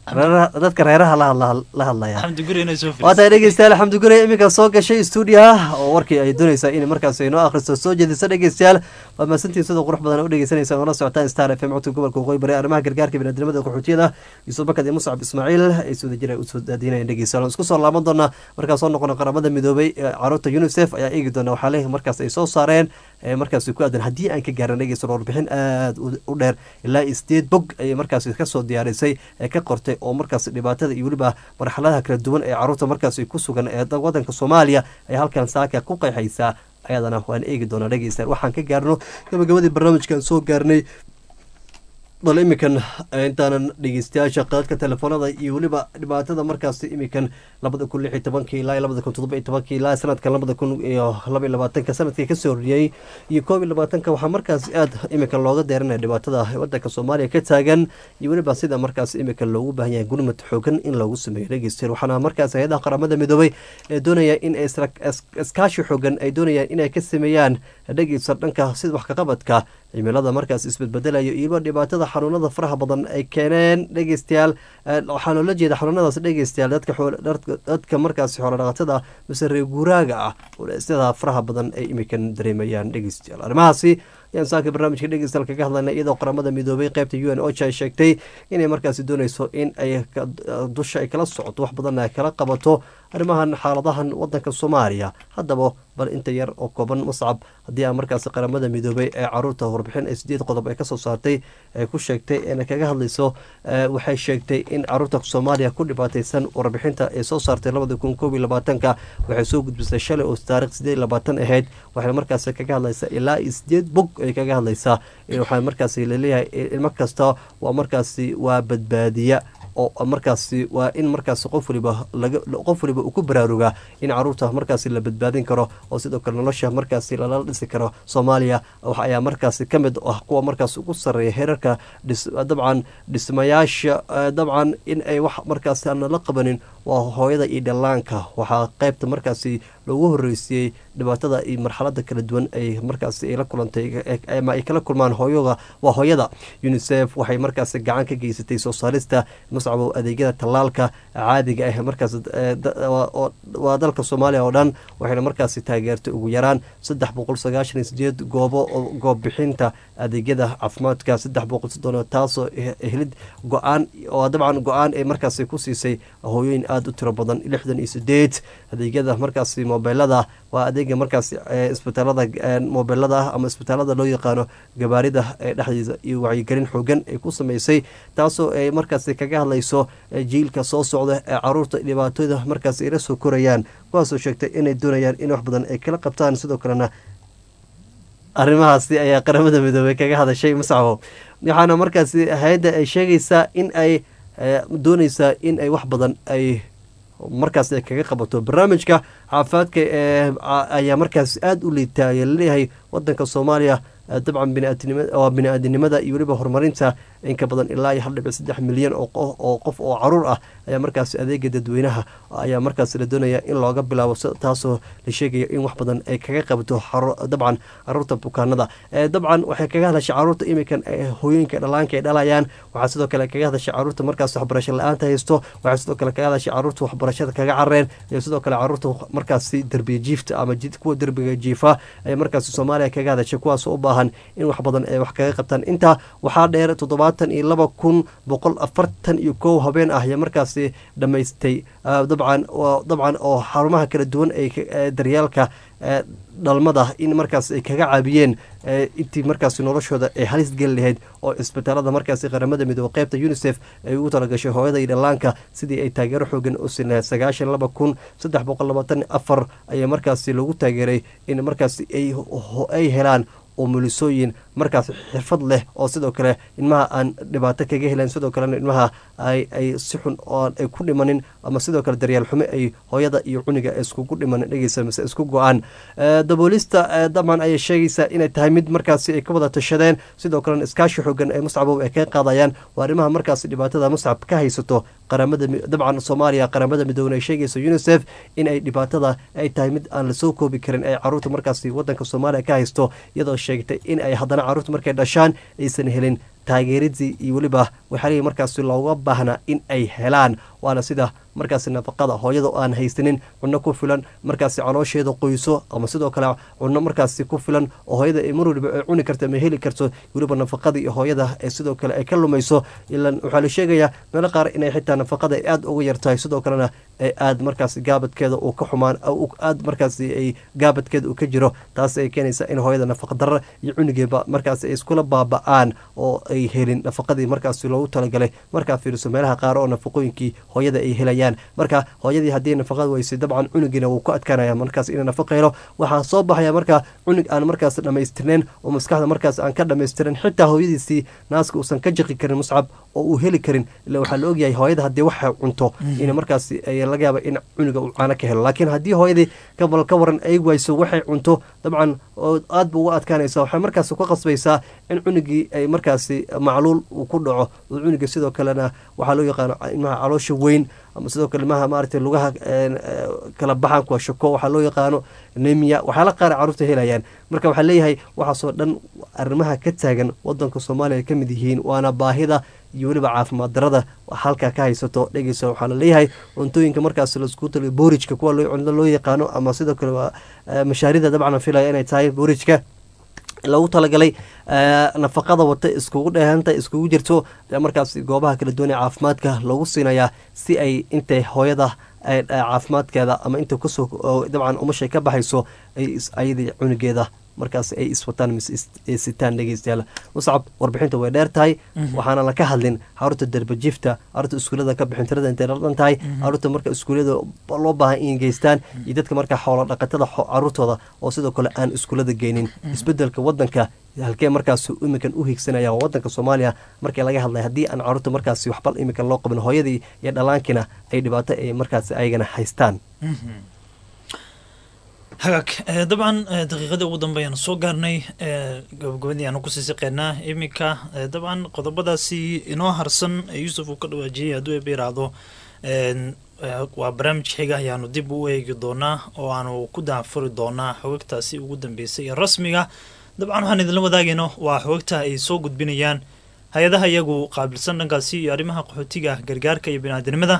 dadka reeraha la hadlaya xamdi guri inay soo waata dhegeystayaal xamdi guri iminka soo gashay stuudiyaha oo warkii ay doonaysaa in markaas ay noo akhristo soo jeedisa dhegeystayaal waa maasantiin sida qurux badan u dhegeysanaysa oo la socotaan Star FM codka gobolka Waqooyi Bari arrimaha gargaarka bini'aadamada qaxootiyada Yuusuf Bakad iyo Muscab Ismaaciil ay soo dejinayaan u soo daadinayaan dhegeystayaal isku soo laaban doona markaas soo noqon qaramada midoobay caruurta UNICEF ayaa eegi doona waxa leeyahay markaas ay soo saareen markaas ku aadan haddii aan ka gaaran dhegeystayaal warbixin aad u dheer ilaa 8 bog ay markaas ka soo diyaarisay ka qortay oo markaas dhibaatada iyo waliba marxaladaha kala duwan ee caruurta markaas ku sugan ee wadanka Soomaaliya ay halkan saaka ku qeexaysaa ayadana waan eegi doonaa dhegeystayaal waxaan ka gaarno gabagabadii barnaamijkan soo gaarnay bal imikan intaanan dhegeystayaasha qaadka telefoonada iyo waliba dhibaatada markaas imikan 2016 ilaa 2017 ilaa sanadka 2022 sanadkii ka soo horreeyay iyo 2020 waxa markaas aad imikan looga deeranaya dhibaatada wadanka Soomaaliya ka taagan iyo waliba sida markaas imikan loogu baahan yahay gurmad xoogan in lagu sameeyo dhegeystayaal waxaana markaas hay'adaha qaramada midoobay ee doonaya in ay iskaashi xoogan ay doonayaan inay ka sameeyaan dhegeysta dhanka sida wax ka qabadka cimilada markaas isbedbedelayo iyo dhibaatada xanuunada faraha badan ay keeneen dhegeystayaal waxaan la jeedaa xanuunadaas dhegeystayaal dadka markaas xoolo dhaqatada mise reer guuraaga ah sida faraha badan ay imikan dareemayaan dhegeystayaal arrimahaasi ayaan saaka barnaamijka dhegeystayaal kaga hadlayna iyadoo qaramada midoobay qaybta UN OCHA ay sheegtay inay markaasi doonayso in ay dusha ay kala socoto wax badan ay kala qabato arrimahan xaaladahan wadanka Soomaaliya haddaba bal inta yar oo kooban Muscab haddii aan markaas qaramada midoobay ee caruurta warbixin ay 8 qodob ay ka soo saartay ay ku sheegtay in kaga hadlayso waxay sheegtay in caruurta Soomaaliya ku dhibaataysan warbixinta ay soo saartay 2022 waxay soo gudbisay shalay oo taariikh 28 ahayd waxay markaas kaga hadlaysaa ilaa 8 bog ay kaga hadlaysaa waxay markaas leeyahay ilmo kasta waa markaas waa badbaadiya oo markaasi waa in markaas qof waliba uu ku baraaruga in caruurta markaasi la badbaadin karo oo sidoo kale nolosha markaasi lala dhisi karo Soomaaliya waxa ayaa markaasi kamid ah kuwa markaas ugu sareeya heerarka dabcan dhismayaasha dabcan in ay wax markaasi aan la qabanin waa hooyada iyo dhalaanka waxa qaybta markaasi loogu horeysay dhibaatada iyo marxalada kala duwan ay markaasi ay la kulantay ama ay kala kulmaan waa hooyada UNICEF waxay markaasi gacan ka geysatay soo saarista mas'abo adeegyada talaalka caadiga ah markaas waa dalka Soomaaliya oo dhan waxayna markaasi taageertay ugu yaraan 398 goob bixinta adeegyada caafimaadka 300 taasoo helid go'aan oo dabcan go'aan ay markaasi ku siisay hooyooyin aad u tiro badan 68 adeegyada markaasi mobilada waa adeega markaasi isbitaalada mobilada ama isbitaalada loo yaqaano gabaarida dhexdiisa iyo wacyigelin xoogan ay ku sameysay taasoo ay markaasi kaga hadlayso jiilka soo socda ee caruurta dhibaatada markaasi ay la soo korayaan kuwaasoo sheegtay inay doonayaan in wax badan ay kala qabtaan sidoo kalena arrimahaasi ayaa qaramada midoobay kaga hadashay Muscabo waxaana markaasi hay'adda ay sheegaysaa in ay doonaysaa in ay wax badan ay markaas ay kaga qabato barnaamijka caafimaadka ayaa markaas aad u liitay leeyahay wadanka Soomaaliya dabcan bini'aadanimada iyo waliba horumarinta in ka badan ilaa 1.3 milyan oo qof oo caruur ah ayaa markaas adeega dadweynaha ayaa markaas la doonaya in looga bilaabo taasoo la sheegaya in wax badan ay kaga qabato dabcan caruurta bukaanada dabcan waxay kaga hadashay caruurta imikan hooyooyinka dhalaanka ay dhalayaan waxaa sidoo kale kaga hadashay caruurta markaas waxbarasho la'aanta haysto waxaa sidoo kale kaga hadashay caruurta waxbarashada kaga careen iyo sidoo kale caruurta markaas darbiga jiifta ama kuwa darbiga jiifa ay markaas Soomaaliya kaga hadashay kuwaas oo baahan in wax badan ay wax kaga qabtaan inta waxaa dheer 72,141 habeen ah ayaa markaasi dhamaystay dabcan oo xarumaha kala duwan ay daryeelka dhalmada in markaas ay kaga caabiyeen intii markaas noloshooda ay halis gal lahayd oo isbitaalada markaas qaramada midoobay qaybta UNICEF ay ugu talagashay hooyada iyo dhalaanka sidii ay taageero xoogan u siinayeen 92,324 ayaa markaas lagu taageeray in markaas ay helaan oo mulisooyin markaas xirfad leh oo sidoo kale ilmaha aan dhibaato kaga heleen sidoo kale ilmaha ay si xun oo ay ku dhimanin ama sidoo kale daryeel xumo ay hooyada iyo cuniga iskugu dhimanin dhageysa mise isku go'aan daboolista daman ay sheegaysaa inay tahay mid markaas ay ka wada tashadeen sidoo kale iskaashi xoogan ay Muscabo ay ka qaadayaan waa arrimaha markaas dhibaatada Muscab ka haysato qaramada dabcan Soomaaliya qaramada midoobay ay sheegayso UNICEF in ay dhibaatada ay tahay mid aan la soo koobi karin ay caruurta markaas wadanka Soomaaliya ka haysto iyadoo sheegtay in ay haddana caruurta markay dhashaan aysan helin taageeridii iyo weliba waxaa markaasi looga baahnaa in ay helaan waana sida markaasi nafaqada hooyada oo aan haysanin cunno ku filan markaasi caloosheeda qoyso ama sidoo kale cunno markaasi ku filan oo hooyada ay mar waliba ay cuni karto ama heli karto weliba nafaqada iyo hooyada ee sidoo kale ay ka lumayso ilan waxaa la sheegayaa meelo qaar inay xitaa nafaqada ay aada uga yartahay sidoo kalena ay aada markaasi gaabadkeeda uu ka xumaan aada markaasi ay gaabadkeeda uu ka jiro taas ay keenaysa in hooyada nafaqa darra iyo cunigeeba markaasi ay iskula baaba-aan oo ay helin nafaqadii markaasi loogu talagalay markaa fiiriso meelaha qaar oo nafaqooyinkii hooyada ay helayaan marka hooyadii haddii nafaqada weysay dabcan cunugiina wuu ku adkaanaya markaas inuu nafaqa helo waxaa soo baxaya markaa cunug aan markaas dhammaystirnayn oo maskaxda markaas aan ka dhammaystirin xitaa hooyadiisii naaska uusan ka jaqi karin muscab oo uu heli karin ila waxaa la ogyahay hooyada haddii waxa cunto in markaas laga yaaba in cunuga uu caano ka helo laakiin haddii hooyadii kabal ka waran ay wayso waxay cunto dabcan aad ba uga adkaanaysa waxay markaas ku qasbaysaa in cunugii ay markaasi macluul uu ku dhaco oo cunuga sidoo kalena waxaa loo yaqaano ilmaha caloosha weyn ama sidoo kale ilmaha maaragtay lugaha kala baxan kuwa shako waxaa loo yaqaano nemia waxyaala qaar carruurta helayaan marka waxaa leeyahay waxaasoo dhan arrimaha ka taagan wadanka soomaaliya ay ka mid yihiin waana baahida iyo weliba caafimaad darada halkaa ka haysato dhegeysa waxaa la leeyahay cuntooyinka markaas laisku taliyo boorijka kuwa loo yaqaano ama sidoo kale waa mashaarida dabcan filaya inay tahay boorijka loogu talagalay nafaqada wata iskugu dheehanta iskugu jirto markaas goobaha kala duwan ee caafimaadka loogu siinayaa si ay intay hooyada caafimaadkeeda ama inta kusoo dabcan umashay ka baxayso ay ayadii cunugeeda markaas ay iswataan mise sitaan dhegeystayaal muscab warbixinta way dheer tahay waxaana la ka hadlin caruurta darbajifta caruurta iskuulada ka bixintirada intay la dhan tahay caruurta marka iskuulada loo baahan in geystaan iyo dadka marka xoolo dhaqatada caruurtooda oo sidoo kale aan iskuulada geynin isbedelka wadanka halkee markaas iminkan u hiigsanaya wadanka Soomaaliya markii laga hadlay haddii aan caruurta markaas waxba iminkan loo qabin hooyadii iyo dhalaankiina ay dhibaato ay markaas ayagana haystaan hagaag dabcan daqiiqadii ugu dambeeyaan soo gaarnay gabagabadii aanu kusii siqeynaa iminka dabcan qodobadaasi inoo harsan yuusuf uu ka dhawaajiyey hadduu eeba yiraahdo waa barnaamij xiga ayaanu dib u eegi doonaa oo aanu ku daafuri doonaa xogagtaasi ugu dambeysay ee rasmiga dabcan waxaan idinla wadaagayno waa xogagta ay soo gudbinayaan hay-adaha iyagu qaabilsan dhankaasi iyo arrimaha qaxootiga gargaarka iyo biniaadanimada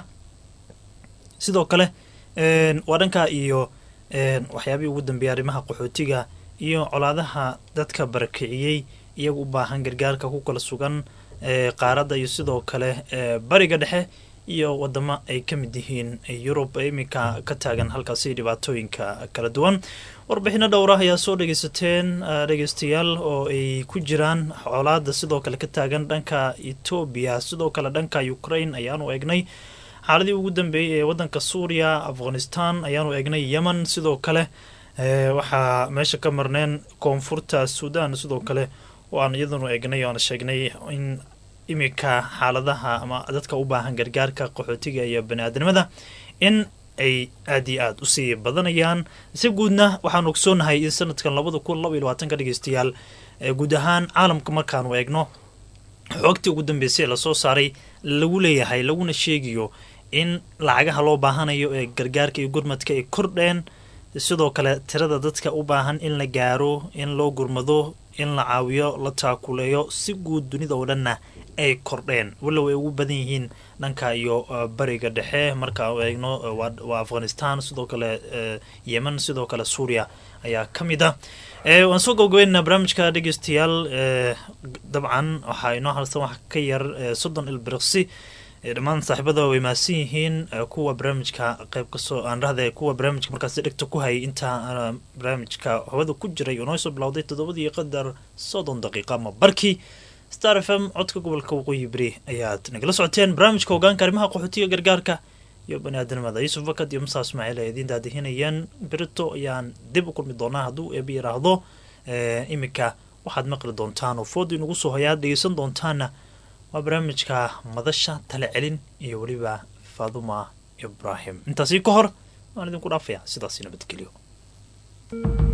sidoo kale waa dhanka iyo waxyaabihii ugu dambeeyay arrimaha qaxootiga iyo colaadaha dadka barakiciyey iyagu u baahan gargaarka ku kala sugan qaaradda iyo sidoo kale bariga dhexe iyo wadamo ay ka mid yihiin yurub iminka ka taagan halkaasi dhibaatooyinka kala duwan warbixino dhowra ayaa soo dhegeysateen dhegeystayaal oo ay ku jiraan colaada sidoo kale ka taagan dhanka Ethiopia sidoo kale dhanka Ukraine ayaanu eegnay xaaladii ugu dambeeyay ee wadanka Suuriya Afghanistan ayaanu eegnay Yemen sidoo kale waxaa meesha ka marneen koonfurta Sudan sidoo kale waan iyaduna eegnay oo sheegnay in imika xaaladaha ama dadka u baahan gargaarka qaxootiga iyo bani'aadanimada in ay aad iyo aad u sii badanayaan si guudna waxaan ogsoonahay in sanadkan 2022 ka dhigeystayaal guud ahaan caalamka markaanu eegno xogtii ugu dambeysay la soo saaray lagu leeyahay laguna sheegiyo in lacagaha loo baahanayo ee gargaarka iyo gurmadka ay kordheen sidoo kale tirada dadka u baahan in la gaaro in loo gurmado in la caawiyo la taakuleeyo si guud dunida oo dhanna ay kordheen walow ay ugu badan yihiin dhanka iyo bariga dhexe marka eegno waa Afghanistan sidoo kale Yemen sidoo kale Suuriya ayaa kamid ah waan soo gabagabeynaa barnaamijka dhegeystayaal dabcan waxaa inoo halsan wax ka yar 30 ilbiriqsi dhammaan saaxiibada way maasan yihiin kuwa barnaamijka qayb ka soo aan raahday kuwa barnaamijka markaas dhigta ku hay inta barnaamijka hawada ku jiray oo soo bilowday 7:30 daqiiqo ama barkii Star FM codka gobolka waqooyi bari ayaad nagala socoteen barnaamijka hoggaanka arrimaha qaxootiga gargaarka iyo bani'aadanimada Yuusuf Fakad iyo Musa Ismaaciil ay idin daadihinayaan birito ayaan dib u kulmi doonaa hadduu eeba yiraahdo imika waxaad maqli doontaan oo food inagu soo hayaa dhegeysan doontaana waa barnaamijka madasha tala celin iyo waliba Faaduma Ibrahim intaasi ka hor waan idinku dhaafayaa sidaas nabadgelyo